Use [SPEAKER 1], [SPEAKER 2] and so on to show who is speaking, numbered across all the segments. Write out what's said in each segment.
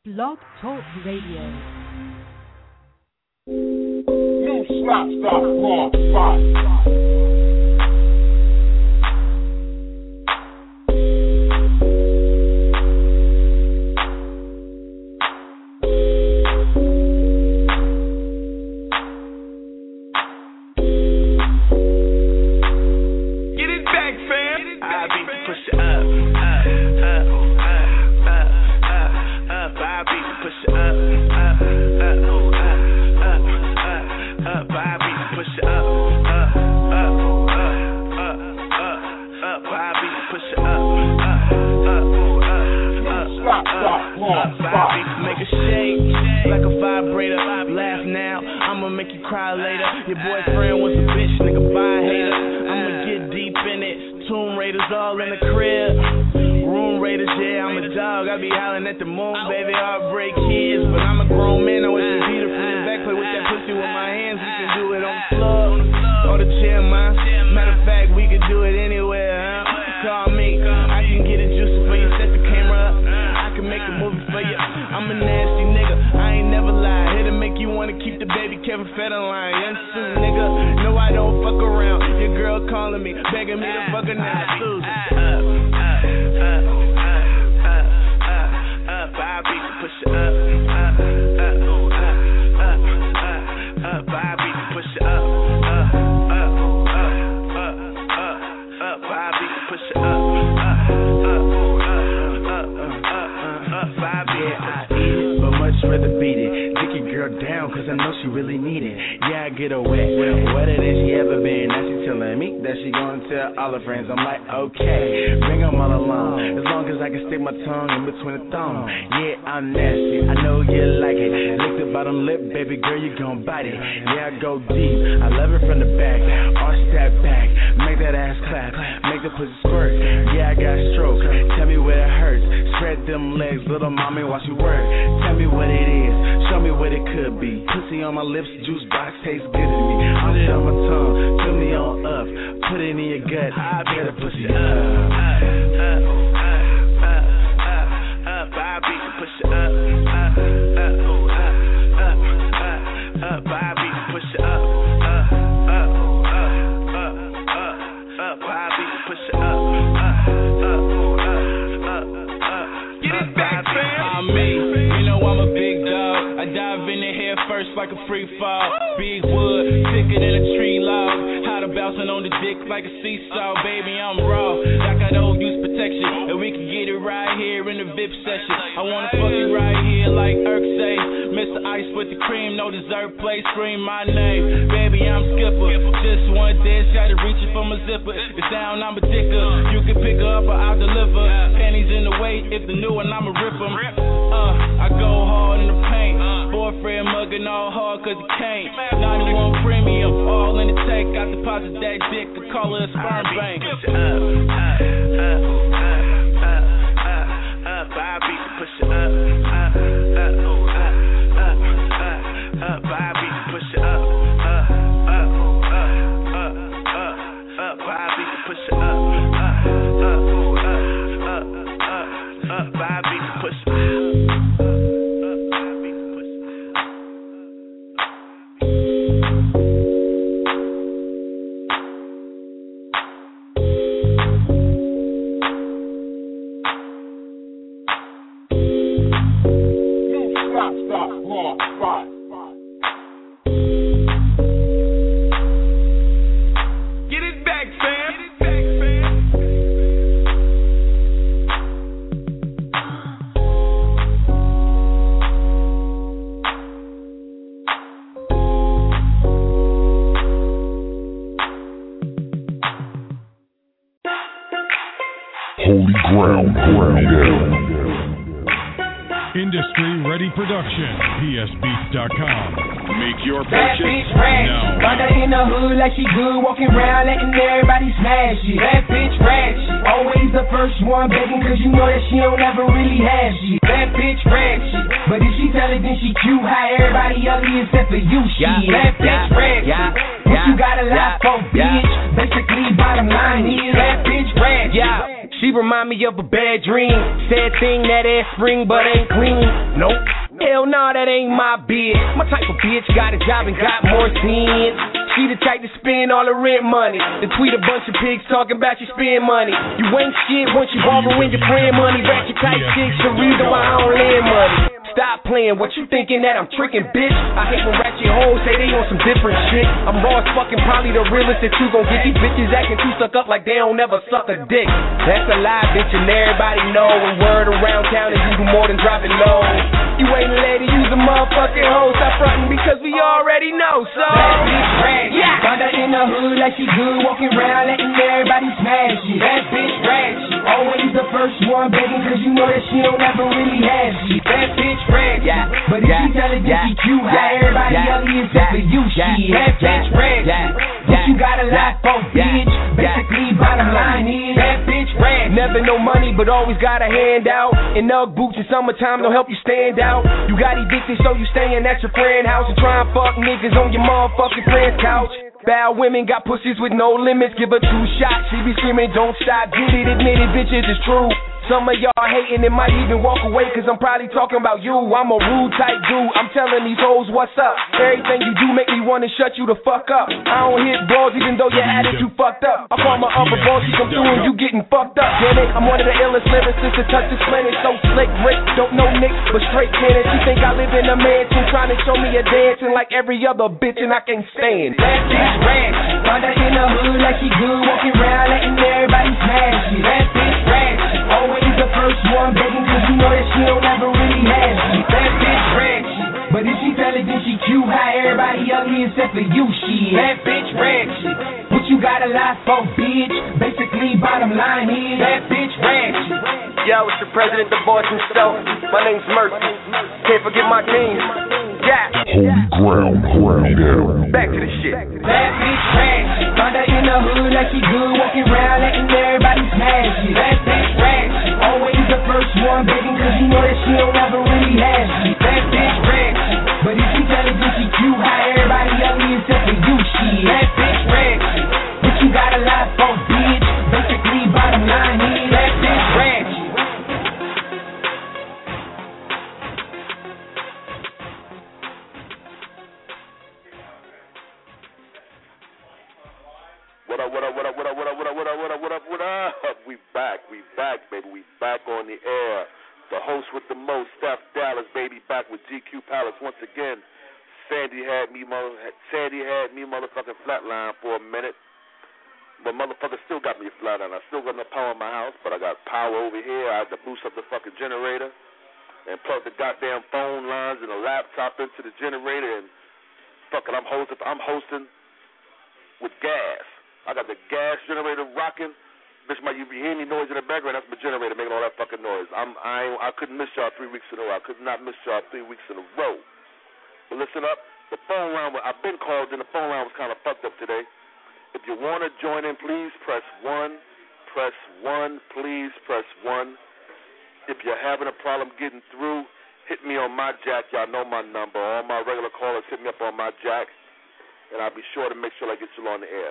[SPEAKER 1] Blog Talk Radio.
[SPEAKER 2] New slap stop raw spot.
[SPEAKER 3] Make a shake like a vibrator. Laugh now, I'ma make you cry later. Your boyfriend was a bitch, nigga, bye hater. I'ma get deep in it. Tomb Raiders all in the crib. Room Raiders, yeah, I'm a dog. I be howling at the moon, baby. Heartbreak kids, but I'm a grown man. I want you beat her from the back, play with that pussy with my hands. We can do it on the floor or the chair, man. Matter of fact, we can do it anywhere, huh? Call me, I can get it juicy for you. Set the camera up, I can make a movie for you. I'm a nasty nigga, I ain't never lie. Here to make you wanna keep the baby Kevin Federline. Young Sue, nigga, no I don't fuck around. Your girl calling me, begging me to fuck her now. Bobby, push it up, Bobby, push it up, Bobby, push it up, Bobby, I eat it, but much rather beat it. Dick your girl down, cause I know she really need it. Yeah, I get her wet, wetter than she ever been. Now she telling me that she gonna tell all her friends. I'm like, okay, bring them all along. As long as I can stick my tongue in between the thumb. Yeah, I'm nasty, I know you like it. Lick the bottom lip, baby girl, you gon' bite it. Yeah, I go deep, I love it from the back. Arch that back, make that ass clap. Make the pussy squirt, yeah, I got stroke. Tell me where it hurts, spread them legs, little mommy, watch you work. Tell me what it is, show me what it could be. Pussy on my lips, juice box tastes good to me. Put it on my tongue, fill me on up. Put it in your gut, get a pussy up. Bobby, push it up. Bobby, push it up. Bobby, push it up. Get it back, fam. I'm me, you know I'm a big dog. I dive in the head first like a free fall. Big wood, thicker than a tree log. How to bouncing on the dick like a seesaw. Baby, I'm raw, like I don't use protection. And we can get it right here in the VIP session. I wanna fuck you right here like Irk say. Mr. Ice with the cream, no dessert play, scream my name. Baby, I'm Skipper, just one dead shot of reaching for my zipper. It's down, I'm a dicker. You can pick her up or I'll deliver. Panties in the way, if the new one, I'ma rip them. I go hard in the paint. Boyfriend mugging all hard cause he can't. 91 premium, all in the tank. I deposit that dick, I call it a sperm bank. Push it up, Bobby, push it up. Bobby, push it up. Bobby, push it up. Bobby, push it up.
[SPEAKER 4] Holy ground.
[SPEAKER 5] Industry Ready Production, psbeats.com. Make your
[SPEAKER 6] Bad
[SPEAKER 5] purchase
[SPEAKER 6] bitch ratchet,
[SPEAKER 5] now.
[SPEAKER 6] find her in the hood like she good, walking around letting everybody smash it. Bad bitch ratchet, always the first one begging cause you know that she don't ever really have shit. Bad bitch ratchet, but if she tell it then she cute, how everybody ugly except for you, shit. Bad bitch ratchet, what you got a lot for, bitch? Basically bottom line is bad bitch ratchet. She remind me of a bad dream. Sad thing, that ass spring, but ain't clean. Nope. Hell nah, that ain't my bitch. My type of bitch got a job and got more sense. She the type to spend all her rent money. To tweet a bunch of pigs talking about you spend money. You ain't shit once you borrowing your friend money. Ratchet type chicks, the reason why I don't lend money. Stop playing, what you thinking that I'm tricking, bitch? I hate when ratchet hoes say they on some different shit. I'm raw as fucking probably the realest that you gon' get. These bitches acting too stuck up like they don't ever suck a dick. That's a lie, bitch, and everybody know. And word around town is you do more than dropping low. You ain't a lady, use a motherfucking hoe. Stop frontin' because we already know, so that bitch ratchet, yeah. Find her in the hood like she good, walking around letting everybody smash it. That bitch ratchet, always the first one begging cause you know that she don't ever really have shit. That bitch ratchet, yeah. But if she tell it that she cute, how everybody ugly except for you, shit. That bitch ratchet, what you got a lot for, bitch? Basically, bottom line is that bitch ratchet. Never no money, but always got a hand out. And Ugg boots in summertime don't help you stand out. You got evicted, so you staying at your friend's house and try and fuck niggas on your motherfucking friend's couch. Bad women got pussies with no limits. Give her 2 shots, she be screaming, don't stop. Get it, admit it, bitches, it's true. Some of y'all hating and might even walk away cause I'm probably talking about you. I'm a rude type dude, I'm telling these hoes what's up. Everything you do make me wanna shut you the fuck up. I don't hit balls even though your attitude fucked up. I call my upper boss, she come through and you getting fucked up. Damn it, I'm one of the illest lyricists to touch this planet. So slick, Rick, don't know Nick, but straight cannon. She think I live in a mansion trying to show me a dancing like every other bitch and I can't stand. That bitch ratchet, find her in the hood like she good, walking around letting everybody smash it. That bitch ratchet, always the first one begging cause you know that she don't ever really have shit. That bitch ratchet, but if she tell it then she cute, how everybody ugly except for you, shit. That bitch ratchet, what you got a lot for, bitch? Basically, bottom line is that bitch ratchet. Yo, it's the president of boss himself. My name's Mercy. Can't forget my team. Yeah.
[SPEAKER 5] Holy ground,
[SPEAKER 6] back to the shit. That bitch ratchet, find her in the hood like she good, walking around letting everybody smash it. That bitch ratchet, always the first one begging cause you know that she don't ever really have shit. That bitch ratchet, but if she tell it then she cute, how everybody ugly except for you, shit. That bitch ratchet, what you got a lot for, bitch? Basically, bottom line is that bitch ratchet.
[SPEAKER 1] What up? We back, baby. We back on the air. The host with the most, Steph Dallas, baby, back with GQ Palace once again. Sandy had me motherfucking flatline for a minute. But motherfucker still got me flatline. I still got no power in my house, but I got power over here. I had to boost up the fucking generator and plug the goddamn phone lines and the laptop into the generator and fucking I'm hosting with gas. I got the gas generator rocking. Bitch, you hear any noise in the background? That's my generator making all that fucking noise. I couldn't miss y'all 3 weeks in a row. I could not miss y'all 3 weeks in a row. But listen up, the phone line, I've been called and the phone line was kind of fucked up today. If you want to join in, please press 1. Press 1, please press 1. If you're having a problem getting through, hit me on my jack. Y'all know my number. All my regular callers hit me up on my jack, and I'll be sure to make sure I get you on the air.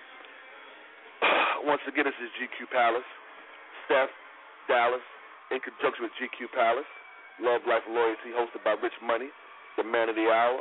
[SPEAKER 1] Once again, this is GQ Palace. Steph Dallas, in conjunction with GQ Palace. Love, Life, and Loyalty, hosted by Rich Money, the man of the hour.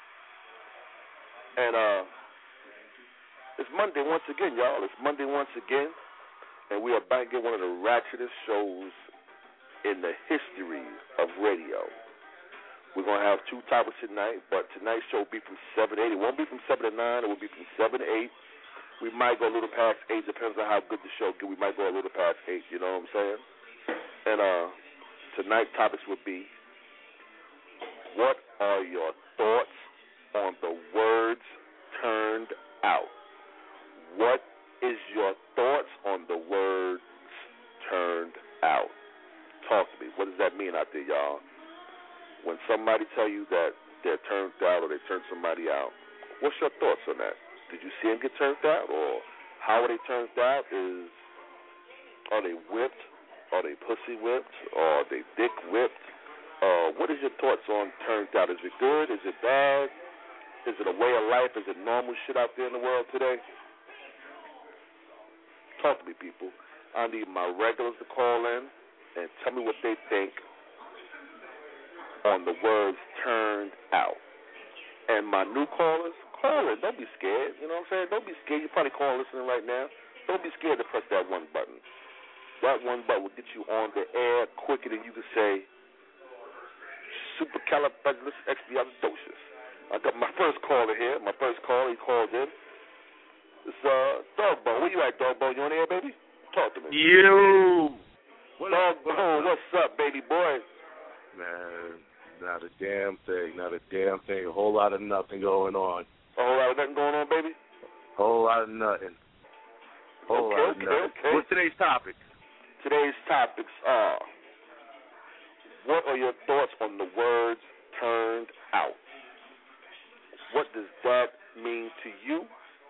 [SPEAKER 1] And it's Monday once again, y'all. It's Monday once again. And we are back at one of the ratchetest shows in the history of radio. We're going to have 2 topics tonight, but tonight's show will be from 7 to 8. It won't be from 7 to 9. It will be from 7 to 8. We might go a little past 8. Depends on how good the show gets. We might go a little past 8. You know what I'm saying? And tonight's topics would be, what are your thoughts on the words turned out? What is your thoughts on the words turned out? Talk to me. What does that mean out there, y'all? When somebody tell you that they're turned out or they turned somebody out, what's your thoughts on that? Did you see them get turned out? Or how are they turned out? Are they whipped? Are they pussy whipped? Or are they dick whipped? What is your thoughts on turned out? Is it good? Is it bad? Is it a way of life? Is it normal shit out there in the world today? Talk to me, people. I need my regulars to call in and tell me what they think on the words turned out. And my new callers, call in. Don't be scared. You know what I'm saying? Don't be scared. You're probably calling listening right now. Don't be scared to press that one button. That one button will get you on the air quicker than you can say supercalifragilisticexpialidocious. I got my first caller here. My first caller, he called in. It's Dogbone. Where you at, Dogbone? You on the air, baby? Talk to me.
[SPEAKER 4] You.
[SPEAKER 1] Dogbone, what's up, baby boy?
[SPEAKER 4] Man, not a damn thing. Not a damn thing. A whole lot of nothing going on.
[SPEAKER 1] A whole lot of nothing going on, baby?
[SPEAKER 4] Whole lot of nothing. Whole lot of nothing.
[SPEAKER 1] Okay.
[SPEAKER 4] What's today's topic?
[SPEAKER 1] Today's topics are, what are your thoughts on the words turned out? What does that mean to you?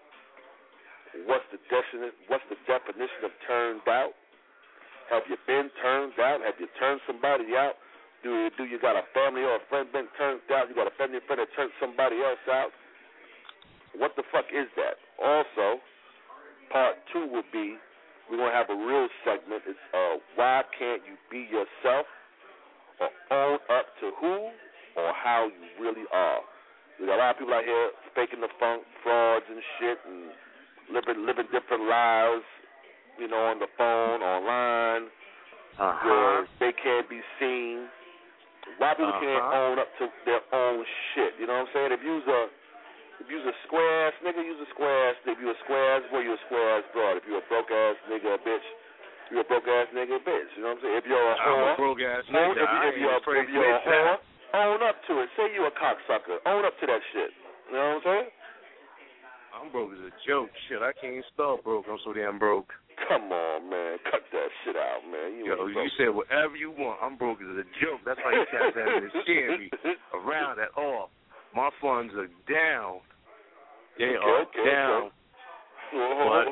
[SPEAKER 1] What's the definition of turned out? Have you been turned out? Have you turned somebody out? Do you got a family or a friend been turned out? You got a family or friend that turned somebody else out? What the fuck is that? Also, part 2 would be, we're going to have a real segment. It's why can't you be yourself or own up to who or how you really are? We got a lot of people out here faking the funk, frauds and shit, and living different lives, you know, on the phone, online, where they can't be seen. Why people can't own up to their own shit? You know what I'm saying? If you's a square ass nigga, you's a square ass nigga. If you a square ass boy, you a square ass broad. If you a broke ass nigga, a bitch, you a broke ass nigga, a bitch. You know what I'm saying? If you're a whore,
[SPEAKER 4] I'm a broke ass nigga.
[SPEAKER 1] If you're a whore, own up to it. Say you a cocksucker. Own up to that shit. You know what I'm saying?
[SPEAKER 4] I'm broke as a joke. Shit, I can't spell broke. I'm so damn broke.
[SPEAKER 1] Come on, man. Cut that shit out, man. You
[SPEAKER 4] said whatever you want. I'm broke as a joke. That's why you guys haven't been seeing me around at all. My funds are down. They are down.
[SPEAKER 1] Well,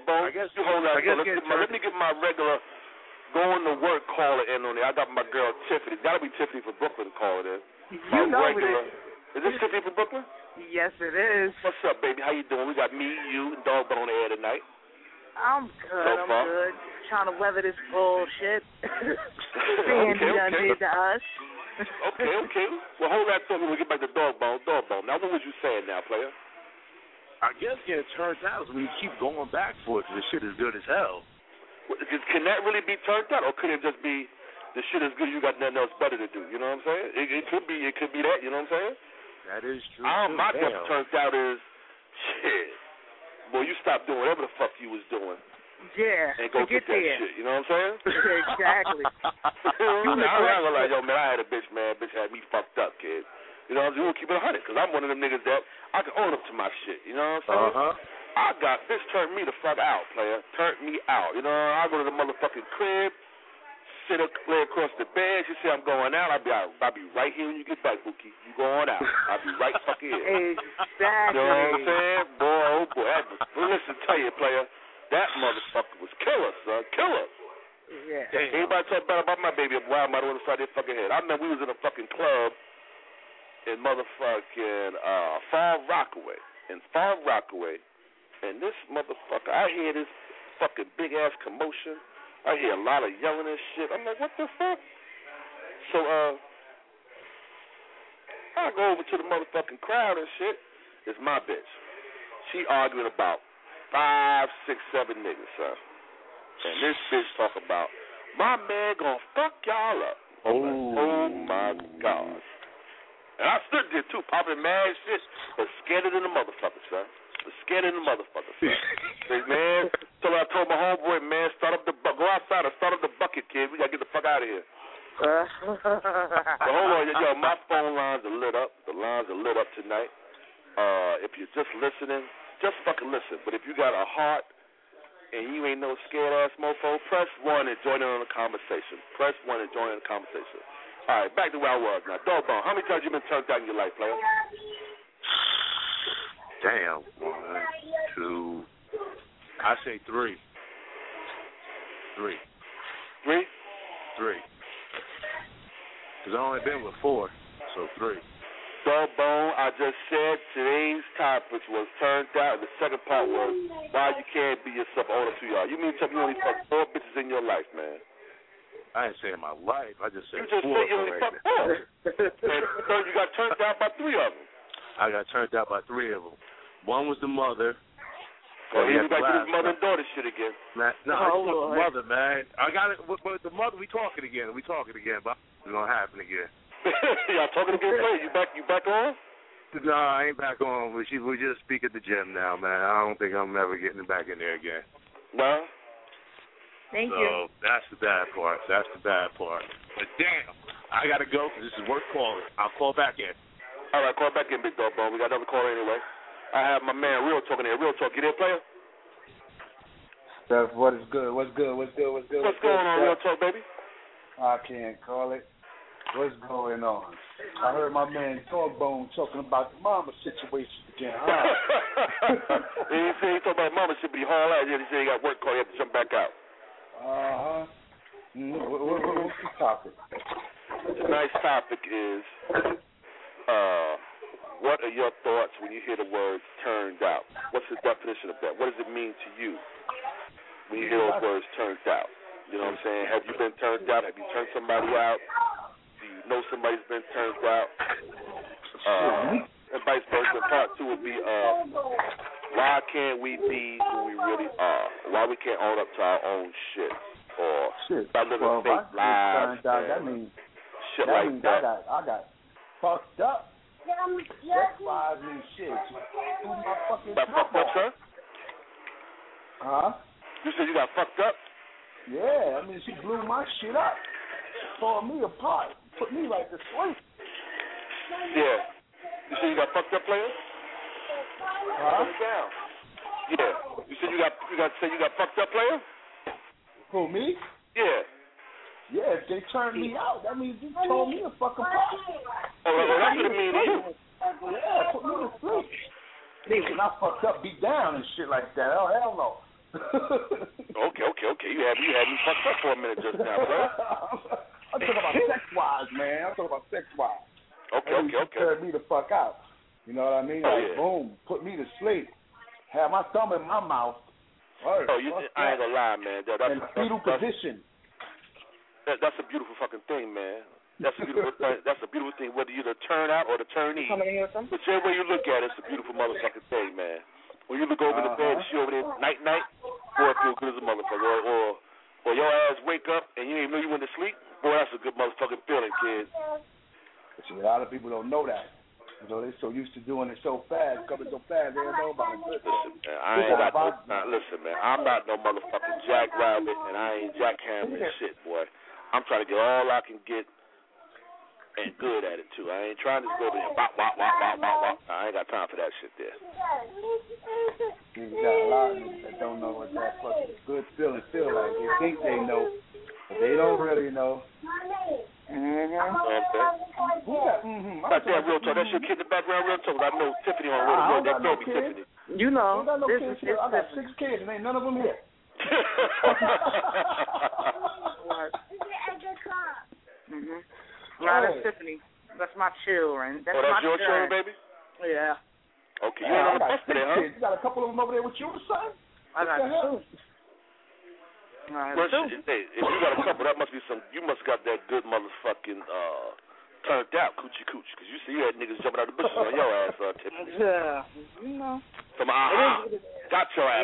[SPEAKER 1] let me get my regular going to work caller in on there. I got my girl Tiffany. It's got to be Tiffany from Brooklyn calling in.
[SPEAKER 7] You know regular.
[SPEAKER 1] Is this Tiffany from Brooklyn?
[SPEAKER 7] Yes, it is.
[SPEAKER 1] What's up, baby? How you doing? We got me, you, and Dogbone on the air tonight.
[SPEAKER 7] I'm good. I'm good. Trying to weather this bullshit. Sandy done did to us.
[SPEAKER 1] Okay. Well, hold that thought. We'll get back to Dogbone. Now, what was you saying now, player?
[SPEAKER 4] I guess getting turned out is when you keep going back for it because the shit is good as hell.
[SPEAKER 1] Can that really be turned out, or could it just be the shit is good, you got nothing else better to do? You know what I'm saying? It could be that. You know what I'm saying?
[SPEAKER 4] That is true.
[SPEAKER 1] My guess turned out is shit. Boy, you stop doing whatever the fuck you was doing.
[SPEAKER 7] Yeah.
[SPEAKER 1] And go get that shit. You know what I'm saying?
[SPEAKER 7] Exactly.
[SPEAKER 1] I'm not gonna lie, yo, man, I had a bitch, man. Bitch had me fucked up, kid. You know what I'm saying? We'll keep it 100, because I'm one of them niggas that I can own up to my shit. You know what I'm saying? I got, bitch turned me the fuck out, player. Turned me out. You know, I go to the motherfucking crib, sit up, lay across the bed. She say I'm going out. I'll be right here when you get back, Bookie. You going out. I'll be right fucking here.
[SPEAKER 7] Exactly.
[SPEAKER 1] You know what I'm saying? Boy, oh boy. Listen, tell you, player, that motherfucker was killer, son. Killer.
[SPEAKER 7] Yeah.
[SPEAKER 1] Anybody talk bad about my baby, boy, I'm out on the side of their fucking head. I remember we was in a fucking club in motherfucking Far Rockaway. And this motherfucker, I hear this fucking big-ass commotion. I hear a lot of yelling and shit. I'm like, what the fuck? So, I go over to the motherfucking crowd and shit. It's my bitch. She arguing about 5, 6, 7 niggas, son. And this bitch talk about, my man gonna fuck y'all up. Oh my God. And I stood there, too, popping mad shit, but scared of the motherfucker, son. Say, man, so I told my homeboy, man, go outside and start up the bucket, kid. We got to get the fuck out of here. So hold on, yo, my phone lines are lit up. The lines are lit up tonight. If you're just listening, just fucking listen. But if you got a heart and you ain't no scared-ass mofo, press 1 and join in on the conversation. Press 1 and join in the conversation. All right, back to where I was now. Dogbone, how many times you been turned out in your life, player?
[SPEAKER 4] Damn. 1, 2. I say 3. 3.
[SPEAKER 1] 3?
[SPEAKER 4] 3. Because I only been with 4, so 3.
[SPEAKER 1] Dogbone, I just said today's topic was turned out, and the second part was why you can't be yourself older to y'all. You mean tell me you only fucked 4 bitches in your life, man?
[SPEAKER 4] I didn't say in my life. I just said
[SPEAKER 1] you just
[SPEAKER 4] 4.
[SPEAKER 1] Said you only fucked 4. So you got turned out by 3 of them.
[SPEAKER 4] I got turned out by 3 of them. One was the mother.
[SPEAKER 1] Oh, here we got to do this mother and daughter shit again.
[SPEAKER 4] Man, no, I just want the mother, man. I got it. But the mother, we talking again, but it's gonna happen again.
[SPEAKER 1] Y'all talking again? You back on?
[SPEAKER 4] No, I ain't back on. We just speak at the gym now, man. I don't think I'm ever getting back in there again.
[SPEAKER 1] No.
[SPEAKER 7] Thank you.
[SPEAKER 4] So that's the bad part. But damn, I gotta go because this is worth calling. I'll call back in.
[SPEAKER 1] All right, call back in, Big Dog Bone. We got another caller anyway. I have my man Real Talk in there. Real Talk, you there, player?
[SPEAKER 8] Steph, what is good? What's going on,
[SPEAKER 1] Real Talk, baby?
[SPEAKER 8] I can't call it. What's going on? I heard my man Dogbone talking about the mama situation again.
[SPEAKER 1] He talking about mama shit, but he hauled out. He said he got work call. He had to jump back out.
[SPEAKER 8] What's the topic?
[SPEAKER 1] Tonight's topic is what are your thoughts when you hear the words turned out? What's the definition of that? What does it mean to you when you hear those words turned out? You know what I'm saying? Have you been turned out? Have you turned somebody out? Do you know somebody's been turned out? And vice versa. Part 2 would be why can't we be who we really are? Why we can't own up to our own shit? Or by living fake lives.
[SPEAKER 8] That means
[SPEAKER 1] shit like that.
[SPEAKER 8] I got fucked up. Sex-wise and shit. My fucking
[SPEAKER 1] fucked up, sir?
[SPEAKER 8] Huh?
[SPEAKER 1] You said you got fucked up?
[SPEAKER 8] Yeah, I mean, she blew my shit up. Tore me apart. Put me right to sleep.
[SPEAKER 1] Yeah. You said you got fucked up, player?
[SPEAKER 8] Huh?
[SPEAKER 1] Down. Yeah. You said you got fucked up, player?
[SPEAKER 8] Who, me?
[SPEAKER 1] Yeah.
[SPEAKER 8] Yeah, if they turned me out, that means you tore me a fucking part.
[SPEAKER 1] Oh, that's what it means to you.
[SPEAKER 8] Yeah, put me to sleep. Nigga, I fucked up, beat down and shit like that. Oh, hell no.
[SPEAKER 1] Okay. You had me fucked up for a minute just now, bro.
[SPEAKER 8] I'm talking about sex-wise, man. Okay. Turned me the fuck out. You know what I mean? Boom, put me to sleep. Had my thumb in my mouth.
[SPEAKER 1] I ain't gonna lie, man.
[SPEAKER 8] In fetal position.
[SPEAKER 1] That's a beautiful fucking thing, man. That's a beautiful thing. Whether you're the turn out or the turnee, whichever way you look at it, it's a beautiful motherfucking thing, man. When you look over the bed, she over there night, boy, it feels good as a motherfucker. Or your ass wake up and you didn't know you went to sleep. Boy, that's a good motherfucking feeling, kid.
[SPEAKER 8] See, a lot of people don't know that. You know, they're so used to doing it so fast, coming so fast, they don't know about it.
[SPEAKER 1] Listen, man, I'm not no motherfucking jackrabbit, and I ain't jackhammering shit, boy. I'm trying to get all I can get and good at it, too. I ain't trying to just go there and bop. I ain't got time for that shit there.
[SPEAKER 8] You got a lot of people that don't know what that fucking good feeling feel like. They think they know, but they don't really know.
[SPEAKER 1] That's that Real Talk. That's your kid in the background, Real Talk. I know Tiffany on Real Talk. That baby Tiffany.
[SPEAKER 7] You know.
[SPEAKER 8] I got 6 kids and ain't none of them here.
[SPEAKER 7] That's Tiffany. That's my children. That's
[SPEAKER 1] your children, baby?
[SPEAKER 7] Yeah.
[SPEAKER 1] Okay, you ain't on the bus today, huh?
[SPEAKER 8] You got a couple of them over there with you, son?
[SPEAKER 7] I got 2.
[SPEAKER 1] Hey, if you got a couple, that must be you must got that good motherfucking turned out coochie cooch, because you see you had niggas jumping out the bushes on your ass, Tiffany.
[SPEAKER 7] Yeah, you know.
[SPEAKER 1] From got your ass,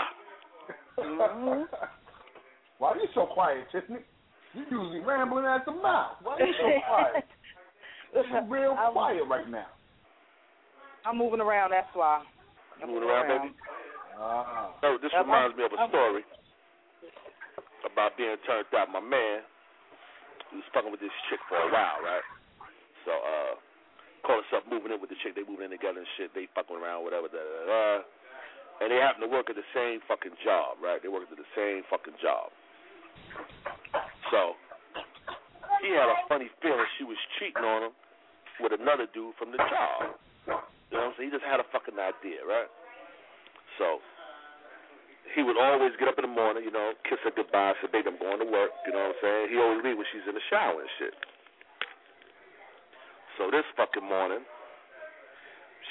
[SPEAKER 8] Why are you so quiet, Tiffany? You usually rambling at the mouth. Why are you so quiet? You're real quiet right now.
[SPEAKER 7] I'm moving around, that's why.
[SPEAKER 1] Moving around, baby? So this reminds me of a story about being turned out. My man, he was fucking with this chick for a while, right? So, call himself moving in with the chick. They moving in together and shit. They fucking around, whatever, And they happen to work at the same fucking job, right? They work at the same fucking job. So, he had a funny feeling she was cheating on him with another dude from the job. You know what I'm saying? He just had a fucking idea, right? So, he would always get up in the morning, you know, kiss her goodbye, say, baby, I'm going to work, you know what I'm saying? He always leave when she's in the shower and shit. So this fucking morning,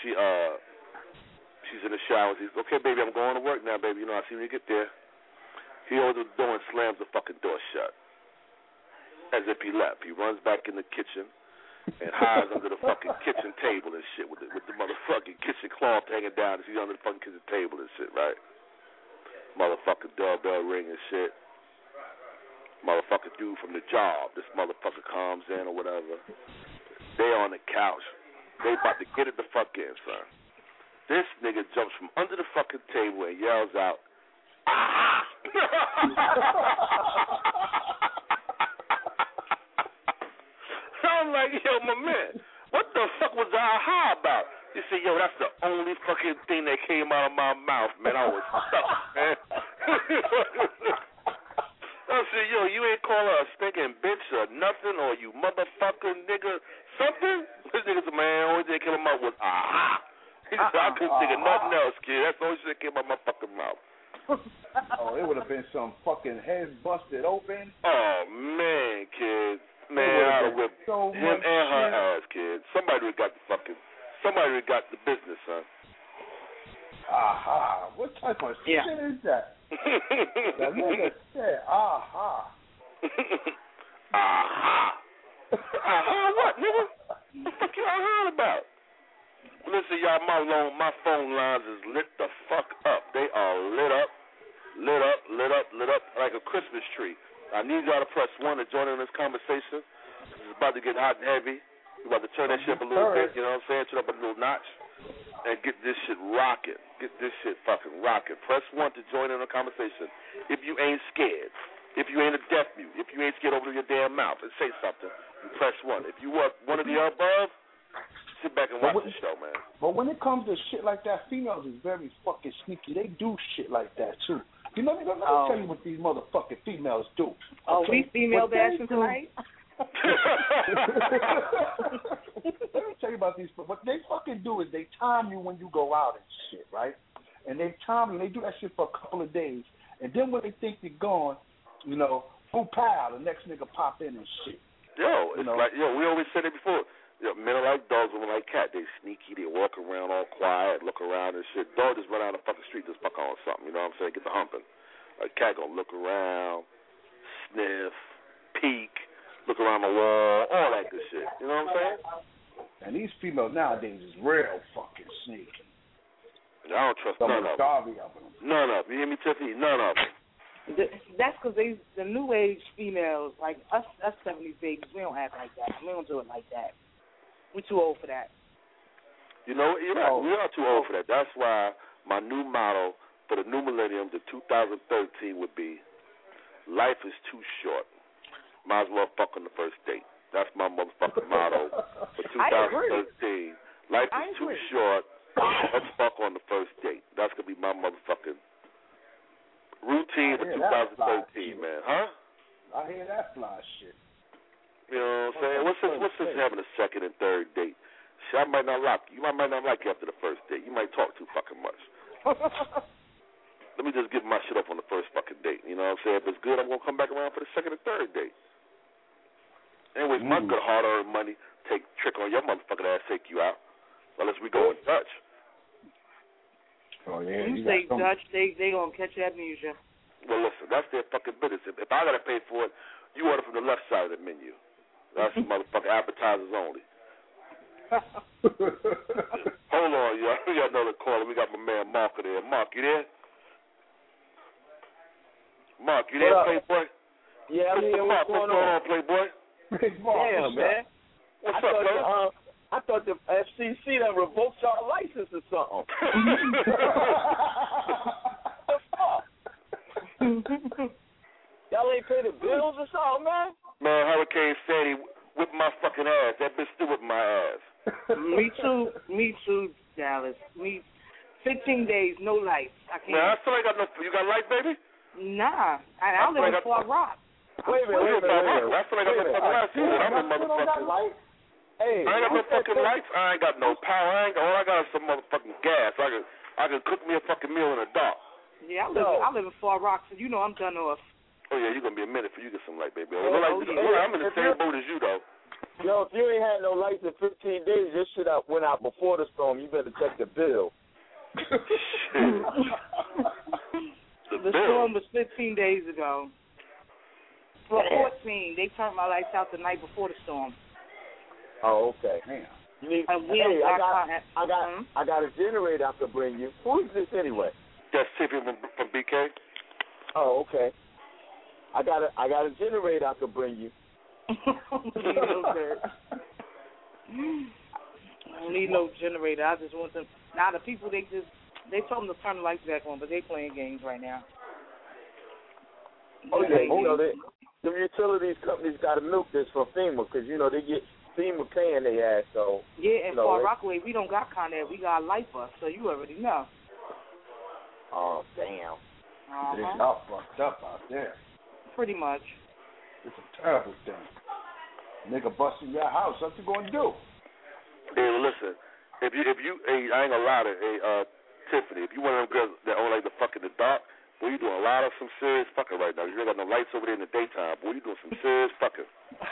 [SPEAKER 1] she's in the shower. She's okay, baby. I'm going to work now, baby. You know, I see when you get there. He opens the door and slams the fucking door shut, as if he left. He runs back in the kitchen and hides under the fucking kitchen table and shit with the motherfucking kitchen cloth hanging down. He's under the fucking kitchen table and shit, right? Motherfucking doorbell ring and shit. Motherfucking dude from the job. This motherfucker comes in or whatever. They on the couch. They about to get it the fuck in, son. This nigga jumps from under the fucking table and yells out, "Ah!" I'm like, yo, my man, what the fuck was aha about? He said, yo, that's the only fucking thing that came out of my mouth, man. I was stuck, man. I said, yo, you ain't call her a stinking bitch or nothing, or you motherfucking nigga something? This nigga said, man, the only thing that came out was aha. He said, I couldn't think of nothing else, kid. That's the only shit that came out of my fucking mouth.
[SPEAKER 8] Oh, it would have been some fucking heads busted open.
[SPEAKER 1] Oh, man, kid. Man, I would have whipped him and her ass, kid. Somebody got the business, son.
[SPEAKER 8] Aha. What type of shit is that? That nigga said, aha.
[SPEAKER 1] Aha. Aha what, nigga? What the fuck you aha about? Listen, y'all, my phone lines is lit the fuck up. They are lit up like a Christmas tree. I need y'all to press 1 to join in this conversation. It's about to get hot and heavy. We're about to turn that shit up a little bit, you know what I'm saying? Turn up a little notch and get this shit rocking. Get this shit fucking rocking. Press 1 to join in the conversation. If you ain't scared, if you ain't a deaf mute, if you ain't scared over your damn mouth and say something, you press 1. If you want one of the above, sit back and watch the show, man.
[SPEAKER 8] But when it comes to shit like that, females is very fucking sneaky. They do shit like that, too. You know, let me tell you what these motherfucking females do.
[SPEAKER 7] Oh, we female bashing tonight?
[SPEAKER 8] Let me tell you about these. What they fucking do is they time you when you go out and shit, right? And they time you. They do that shit for a couple of days. And then when they think you're gone, you know, who pal, the next nigga pop in and shit.
[SPEAKER 1] Yo, it's like, we always said it before. You know, men are like dogs, women like cats. They sneaky, they walk around all quiet, look around and shit. Dog just run out the fucking street, just fuck on something, you know what I'm saying? Get the humping. A cat gonna look around, sniff, peek, look around the wall, all that good shit. You know what I'm saying?
[SPEAKER 8] And these females nowadays is real fucking sneaky.
[SPEAKER 1] I don't trust none of them. None of them. You hear me, Tiffany? None of them.
[SPEAKER 7] That's because the new age females, like us 70s babies, we don't act like that. We don't do it like that. We're too old for that.
[SPEAKER 1] You know, you're right. We are too old for that. That's why my new motto for the new millennium, the 2013, would be, life is too short. Might as well fuck on the first date. That's my motherfucking motto for 2013. Life is too short. Let's fuck on the first date. That's going to be my motherfucking routine for 2013, man. Huh?
[SPEAKER 8] I hear that fly shit.
[SPEAKER 1] You know what I'm saying? What's this having a second and third date? Shit, I might not like you. I might not like you after the first date. You might talk too fucking much. Let me just give my shit up on the first fucking date. You know what I'm saying? If it's good, I'm going to come back around for the second and third date. Anyways, my good hard-earned money trick on your motherfucking ass, take you out. Unless we go in Dutch.
[SPEAKER 8] Oh, yeah.
[SPEAKER 7] You say Dutch, they going to catch amnesia.
[SPEAKER 1] Well, listen, that's their fucking business. If I got to pay for it, you order from the left side of the menu. That's motherfucking appetizers only. Hold on, y'all. We got another caller. We got my man Mark there. Mark, you there? Mark, you there, Playboy?
[SPEAKER 9] Yeah, I'm here. What's going
[SPEAKER 1] on, Playboy?
[SPEAKER 9] Damn, man.
[SPEAKER 1] What's up, brother?
[SPEAKER 9] I thought the FCC done revoked y'all license or something. The fuck? Y'all ain't pay the bills or something, man?
[SPEAKER 1] Man, Hurricane Sandy whipped my fucking ass. That bitch still whipped my ass.
[SPEAKER 7] Me too, Dallas. 15 days, no lights. I can't.
[SPEAKER 1] Man, I still ain't got no. You got lights, baby?
[SPEAKER 7] Nah, I live in Fort Rock.
[SPEAKER 9] Wait a minute.
[SPEAKER 1] I still ain't got no fucking lights either. I'm a motherfucker.
[SPEAKER 9] Hey,
[SPEAKER 1] I ain't got no fucking lights. I ain't got no power. All I got is some motherfucking gas. I can cook me a fucking meal in the dark.
[SPEAKER 7] Yeah, I live in Fort Rock, so you know I'm done off.
[SPEAKER 1] Oh, yeah, you're going to be a minute for you to get some light, baby. I'm in the same boat as you, though.
[SPEAKER 9] Yo, if you ain't had no lights in 15 days, this shit went out before the storm. You better check the bill.
[SPEAKER 7] The storm was 15 days ago. For 14, they turned my lights out the night before the storm.
[SPEAKER 9] Oh, okay.
[SPEAKER 8] Damn.
[SPEAKER 9] I got a generator I could bring you. Who is this anyway?
[SPEAKER 1] That's Tiffany from BK.
[SPEAKER 9] Oh, okay. I got a generator I could bring you.
[SPEAKER 7] I don't need no generator. I just want them. Now the people they told them to turn the lights back on, but they playing games right now.
[SPEAKER 9] Oh yeah, you know the utilities companies got to milk this from FEMA because you know they get FEMA paying their ass. So
[SPEAKER 7] yeah, and for Rockaway we don't got Con Ed, we got LIFA, so you already know.
[SPEAKER 9] Oh damn!
[SPEAKER 8] It's all fucked up out there.
[SPEAKER 7] Pretty much.
[SPEAKER 8] It's a terrible thing. Nigga busting your house. What you gonna do?
[SPEAKER 1] Hey, listen. If you, hey, I ain't gonna lie to, Tiffany. If you one of them girls that only like to fuck in the dark, boy, you doing a lot of some serious fucking right now. You ain't got no lights over there in the daytime. Boy, you doing some serious fucking.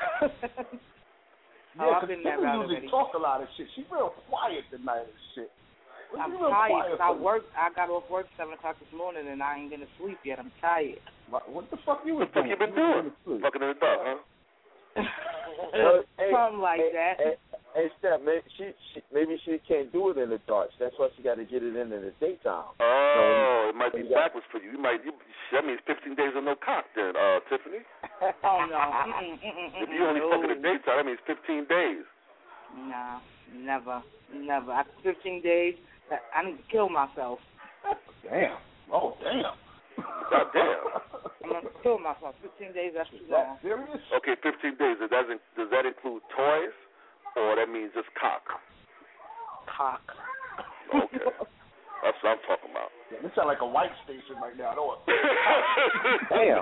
[SPEAKER 8] Yeah, because Tiffany usually talk a lot of shit. She real quiet tonight and shit.
[SPEAKER 7] I'm tired because I got off work 7 o'clock this morning and I ain't gonna sleep yet. I'm tired.
[SPEAKER 8] What the fuck you was
[SPEAKER 1] doing? What the fuck you been doing? Fucking in the dark, huh?
[SPEAKER 7] Something like that.
[SPEAKER 9] Hey, Steph, maybe she can't do it in the dark. That's why she got to get it in the daytime.
[SPEAKER 1] Oh, it might be backwards for you. That means 15 days of no cock then, Tiffany.
[SPEAKER 7] Oh, no.
[SPEAKER 1] If you only fuck in the daytime, that means 15 days.
[SPEAKER 7] Nah, never. After 15 days, I need to kill myself.
[SPEAKER 8] Damn. Oh, damn.
[SPEAKER 1] God damn.
[SPEAKER 7] I'm going to kill myself. 15 days, that's too long.
[SPEAKER 8] Serious?
[SPEAKER 1] Okay, 15 days. Does that include toys? Or that means just cock?
[SPEAKER 7] Cock.
[SPEAKER 1] Okay. That's what I'm talking about.
[SPEAKER 8] Yeah, this sounds like a white station right now, don't it?
[SPEAKER 9] Damn.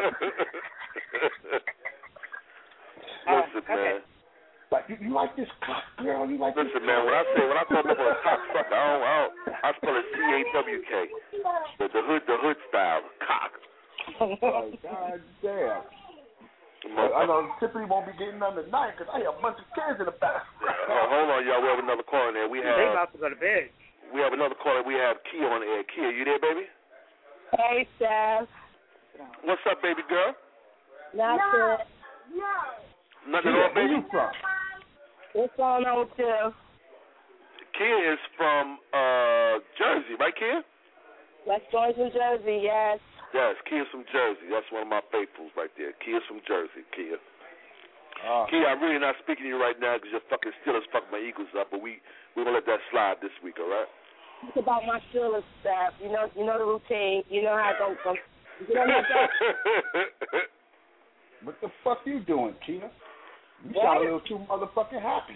[SPEAKER 1] Listen, man.
[SPEAKER 8] Like, you like this cock, girl? You like
[SPEAKER 1] Listen, man, when I call people a cock sucker, I spell it C-A-W-K. The hood style, cock.
[SPEAKER 8] Oh, God damn. I know Tiffany won't be getting none tonight because I have a bunch of kids in the back.
[SPEAKER 1] Hold on, y'all. We have another caller there.
[SPEAKER 7] They about to go to bed.
[SPEAKER 1] We have another caller. We have Kia on the air. Kia, you there, baby?
[SPEAKER 10] Hey, Steph.
[SPEAKER 1] What's up, baby girl?
[SPEAKER 10] Nothing.
[SPEAKER 1] Nothing at all, baby?
[SPEAKER 8] Where you from?
[SPEAKER 10] What's going on with you?
[SPEAKER 1] Kia is from Jersey, right, Kia?
[SPEAKER 10] West Orange, New Jersey, yes.
[SPEAKER 1] Yes, Kia's from Jersey. That's one of my faithfuls right there. Kia's from Jersey, Kia. Kia, I'm really not speaking to you right now because your fucking Steelers fucked my Eagles up, but we're going to let that slide this week, all right?
[SPEAKER 10] It's about my Steelers stuff. You know the routine. You know how it goes. You know that?
[SPEAKER 8] What the fuck you doing, Kia? You sound a little too motherfucking happy.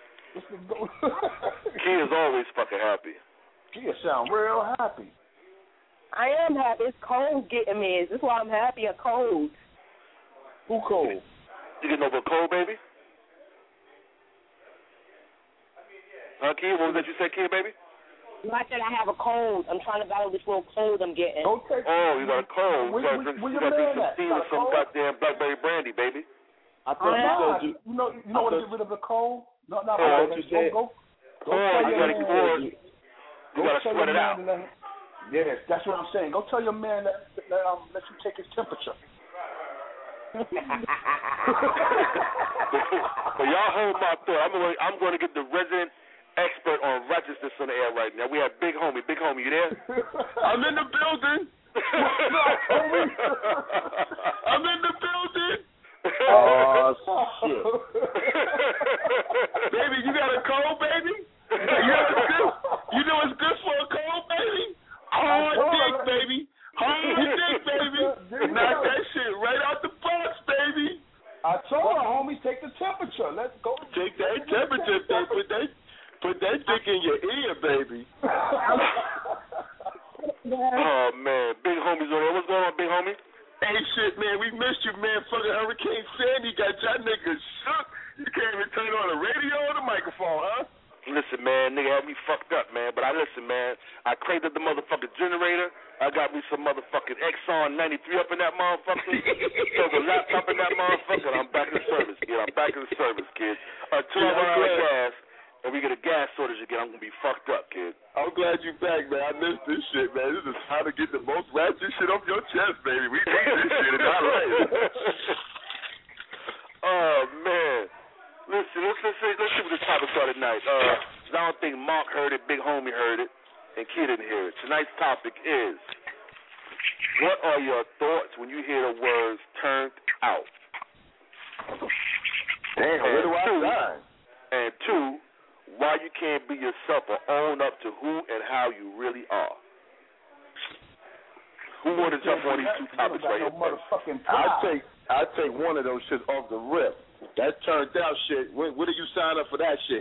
[SPEAKER 1] Kia's always fucking happy.
[SPEAKER 8] Kia sound real happy.
[SPEAKER 10] I am happy. It's cold getting me. This is why I'm happy. A cold.
[SPEAKER 8] Who cold?
[SPEAKER 1] You getting over a cold, baby? Huh, Kia? What was that you said, Kia, baby?
[SPEAKER 10] I said I have a cold. I'm trying to battle this little cold I'm getting.
[SPEAKER 1] You got a cold. You got to drink some tea or some goddamn blackberry brandy, baby.
[SPEAKER 8] I thought you know what to get rid of the cold? No, not what you said. Go
[SPEAKER 1] you got to sweat it out.
[SPEAKER 8] Yes, that's what I'm saying. Go tell your man that let you take his temperature.
[SPEAKER 1] But y'all hold my thought. I'm going to get the resident expert on righteousness on the air right now. We have Big Homie. Big Homie, you there?
[SPEAKER 11] I'm in the building. I'm in the building.
[SPEAKER 9] Oh, shit.
[SPEAKER 11] Baby, you got a cold, baby? You know what's good for a cold, baby? Hard dick, baby. Hard dick, baby. Knock that shit right out the box, baby.
[SPEAKER 8] I told her, homies, take the temperature. Let's go.
[SPEAKER 11] Take that temperature, baby. Put that dick in your ear, baby.
[SPEAKER 1] Oh, man. Big Homie's on there. What's going on, Big Homie?
[SPEAKER 11] Hey, shit, man. We missed you, man. Fucking Hurricane Sandy got y'all niggas shook. You can't even turn on the radio or the microphone, huh?
[SPEAKER 1] Listen, man. man. Nigga had me fucked up, man. But I listen, man. I cranked up the motherfucking generator. I got me some motherfucking Exxon 93 up in that motherfucker. Throw the laptop in that motherfucker. And I'm back in service, kid. Until I run out of gas and we get a gas shortage again, I'm gonna be fucked up, kid.
[SPEAKER 11] I'm glad you back, man. I missed this shit, man. This is how to get the most ratchet shit off your chest, baby. We need this shit in our life.
[SPEAKER 1] Oh man. Listen, let's see what the topic started tonight. I don't think Mark heard it, Big Homie heard it, and Kid didn't hear it. Tonight's topic is, what are your thoughts when you hear the words turned out?
[SPEAKER 11] Damn, where do I sign?
[SPEAKER 1] And two, why you can't be yourself or own up to who and how you really are. Who want to jump on these two topics right here?
[SPEAKER 11] I'll take one of those shits off the rip. That turned out shit. When did you sign up for that shit?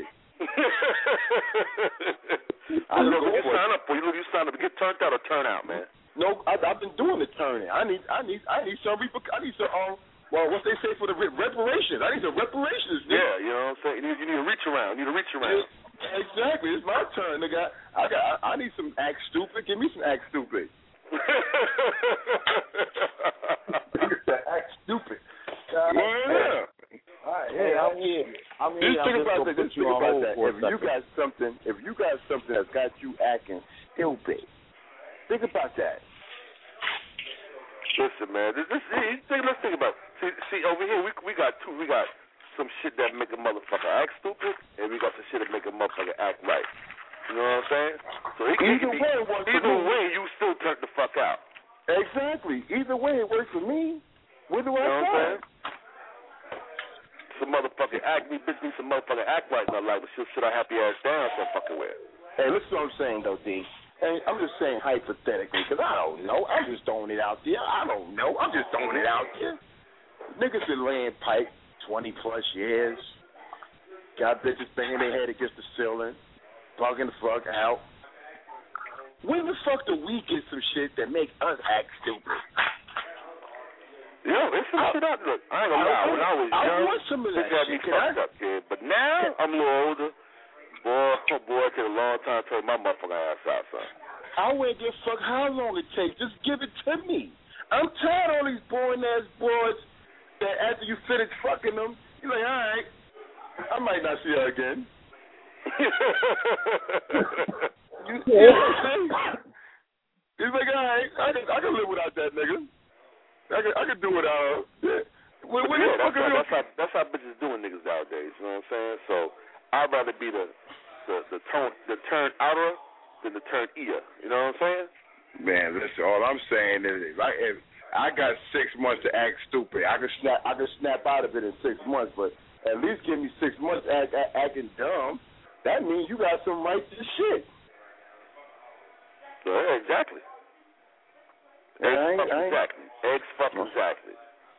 [SPEAKER 1] I don't know what you sign up for. You sign up to get turned out or turn out, man.
[SPEAKER 11] No, I've been doing the turning. I need some well, what they say for the reparations. I need some reparations. Nigga.
[SPEAKER 1] Yeah, you know what I'm saying. You need to reach around.
[SPEAKER 11] Yeah, exactly. It's my turn, nigga. I need some act stupid. Give me some act stupid. Act stupid.
[SPEAKER 9] Yeah. All right, hey, I'm here.
[SPEAKER 11] Just think about that. If you got something that's got you acting stupid, think about that.
[SPEAKER 1] Listen, man. Let's think about it. See, over here we got some shit that make a motherfucker act stupid, and we got some shit that make a motherfucker act right. You know what I'm saying? So either way, you still turn the fuck out.
[SPEAKER 11] Exactly. Either way, it works for me. What do I say?
[SPEAKER 1] Some motherfucker act me, bitch, me some motherfucker act right in her life, but she'll sit her happy ass down some fucking way.
[SPEAKER 11] Hey, listen to what I'm saying, though, D. Hey, I'm just saying hypothetically, because I don't know. I'm just throwing it out there. I don't know. I'm just throwing it out there. Niggas been laying pipe 20-plus years. Got bitches banging their head against the ceiling, bugging the fuck out. When the fuck do we get some shit that make us act stupid?
[SPEAKER 1] Yo, there's some shit out there. I ain't gonna lie. When I was young,
[SPEAKER 11] I want some of that shit.
[SPEAKER 1] Fucked up, kid. But now, I'm a little older. Boy, it took a long time to turn my motherfucking ass out, son.
[SPEAKER 11] I wouldn't give a fuck how long it takes. Just give it to me. I'm tired of all these boring-ass boys that after you finish fucking them, you're like, all right, I might not see her again. You know what I'm saying? He's like, all right, I can live without that nigga. I can do without her. Yeah.
[SPEAKER 1] That's how bitches doing niggas nowadays. You know what I'm saying? So I'd rather be the turn outer than the turn ear. You know what I'm saying?
[SPEAKER 11] Man, listen. All I'm saying is, if I got 6 months to act stupid, I can snap out of it in 6 months. But at least give me 6 months acting dumb. That means you got some right to shit.
[SPEAKER 1] Yeah, exactly. Exactly.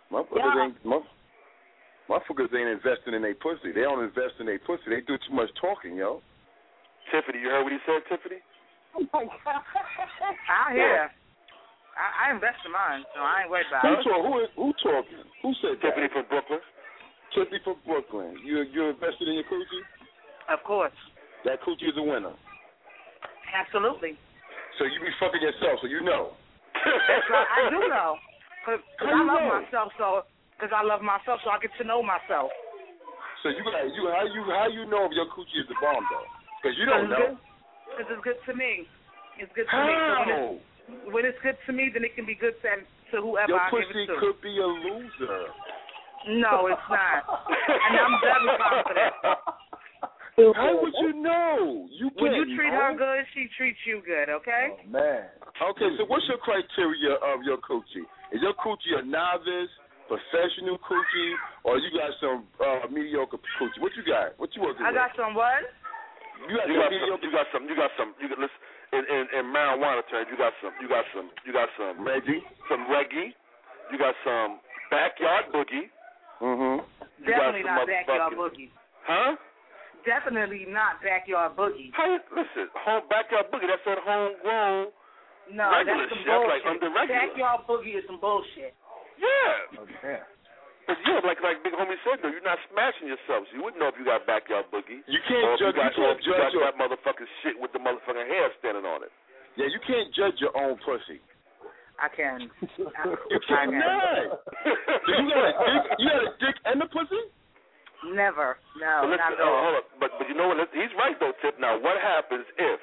[SPEAKER 11] Motherfuckers ain't investing in their pussy. They don't invest in their pussy. They do too much talking, yo.
[SPEAKER 1] Tiffany, you heard what he said, Tiffany?
[SPEAKER 7] Oh my God. I hear. I invest in mine, so I ain't worried about it.
[SPEAKER 11] Who talking? Who said
[SPEAKER 1] Tiffany
[SPEAKER 11] that?
[SPEAKER 1] from Brooklyn.
[SPEAKER 11] Tiffany from Brooklyn. You invested in your coochie?
[SPEAKER 7] Of course.
[SPEAKER 11] That coochie is a winner.
[SPEAKER 7] Absolutely.
[SPEAKER 11] So you be fucking yourself, so you know.
[SPEAKER 7] That's right. I do know. Because I love myself, because I love myself, so I get to know myself.
[SPEAKER 11] So how you know if your coochie is the bomb, though? Because you don't know.
[SPEAKER 7] Because it's good to me. It's good to
[SPEAKER 11] how?
[SPEAKER 7] me. So when it's good to me, then it can be good to whoever
[SPEAKER 11] your
[SPEAKER 7] I give it to.
[SPEAKER 11] Your pussy could be a loser.
[SPEAKER 7] No, it's not. And I'm very confident.
[SPEAKER 11] How would you know?
[SPEAKER 7] When you treat her good, she treats you good, okay?
[SPEAKER 11] Oh, man. Okay, so what's your criteria of your coochie? Is your coochie a novice, professional coochie, or you got some mediocre coochie? What you got? What you working with?
[SPEAKER 7] I got some what?
[SPEAKER 1] You got some. In marijuana terms, you got some
[SPEAKER 11] Reggie.
[SPEAKER 1] Some reggae. You got some backyard boogie.
[SPEAKER 11] Mm-hmm.
[SPEAKER 7] Definitely not backyard boogie.
[SPEAKER 1] Huh?
[SPEAKER 7] Definitely not backyard boogie.
[SPEAKER 1] Listen, backyard boogie, that's that homegrown
[SPEAKER 7] regular
[SPEAKER 1] that's some
[SPEAKER 7] shit.
[SPEAKER 1] That's like under regular.
[SPEAKER 7] Backyard boogie is some bullshit.
[SPEAKER 1] Yeah.
[SPEAKER 11] Okay.
[SPEAKER 1] But yeah, like Big Homie said, though, you're not smashing yourself. So you wouldn't know if you got backyard boogie.
[SPEAKER 11] You can't judge.
[SPEAKER 1] You got that motherfucking shit with the motherfucking hair standing on it.
[SPEAKER 11] Yeah, you can't judge your own pussy.
[SPEAKER 7] I can.
[SPEAKER 11] You cannot. So you got a dick and a pussy?
[SPEAKER 7] Never. No, not at all.
[SPEAKER 1] Hold up. But you know what? He's right though, Tip. Now, what happens if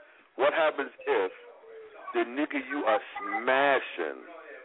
[SPEAKER 1] the nigga you are smashing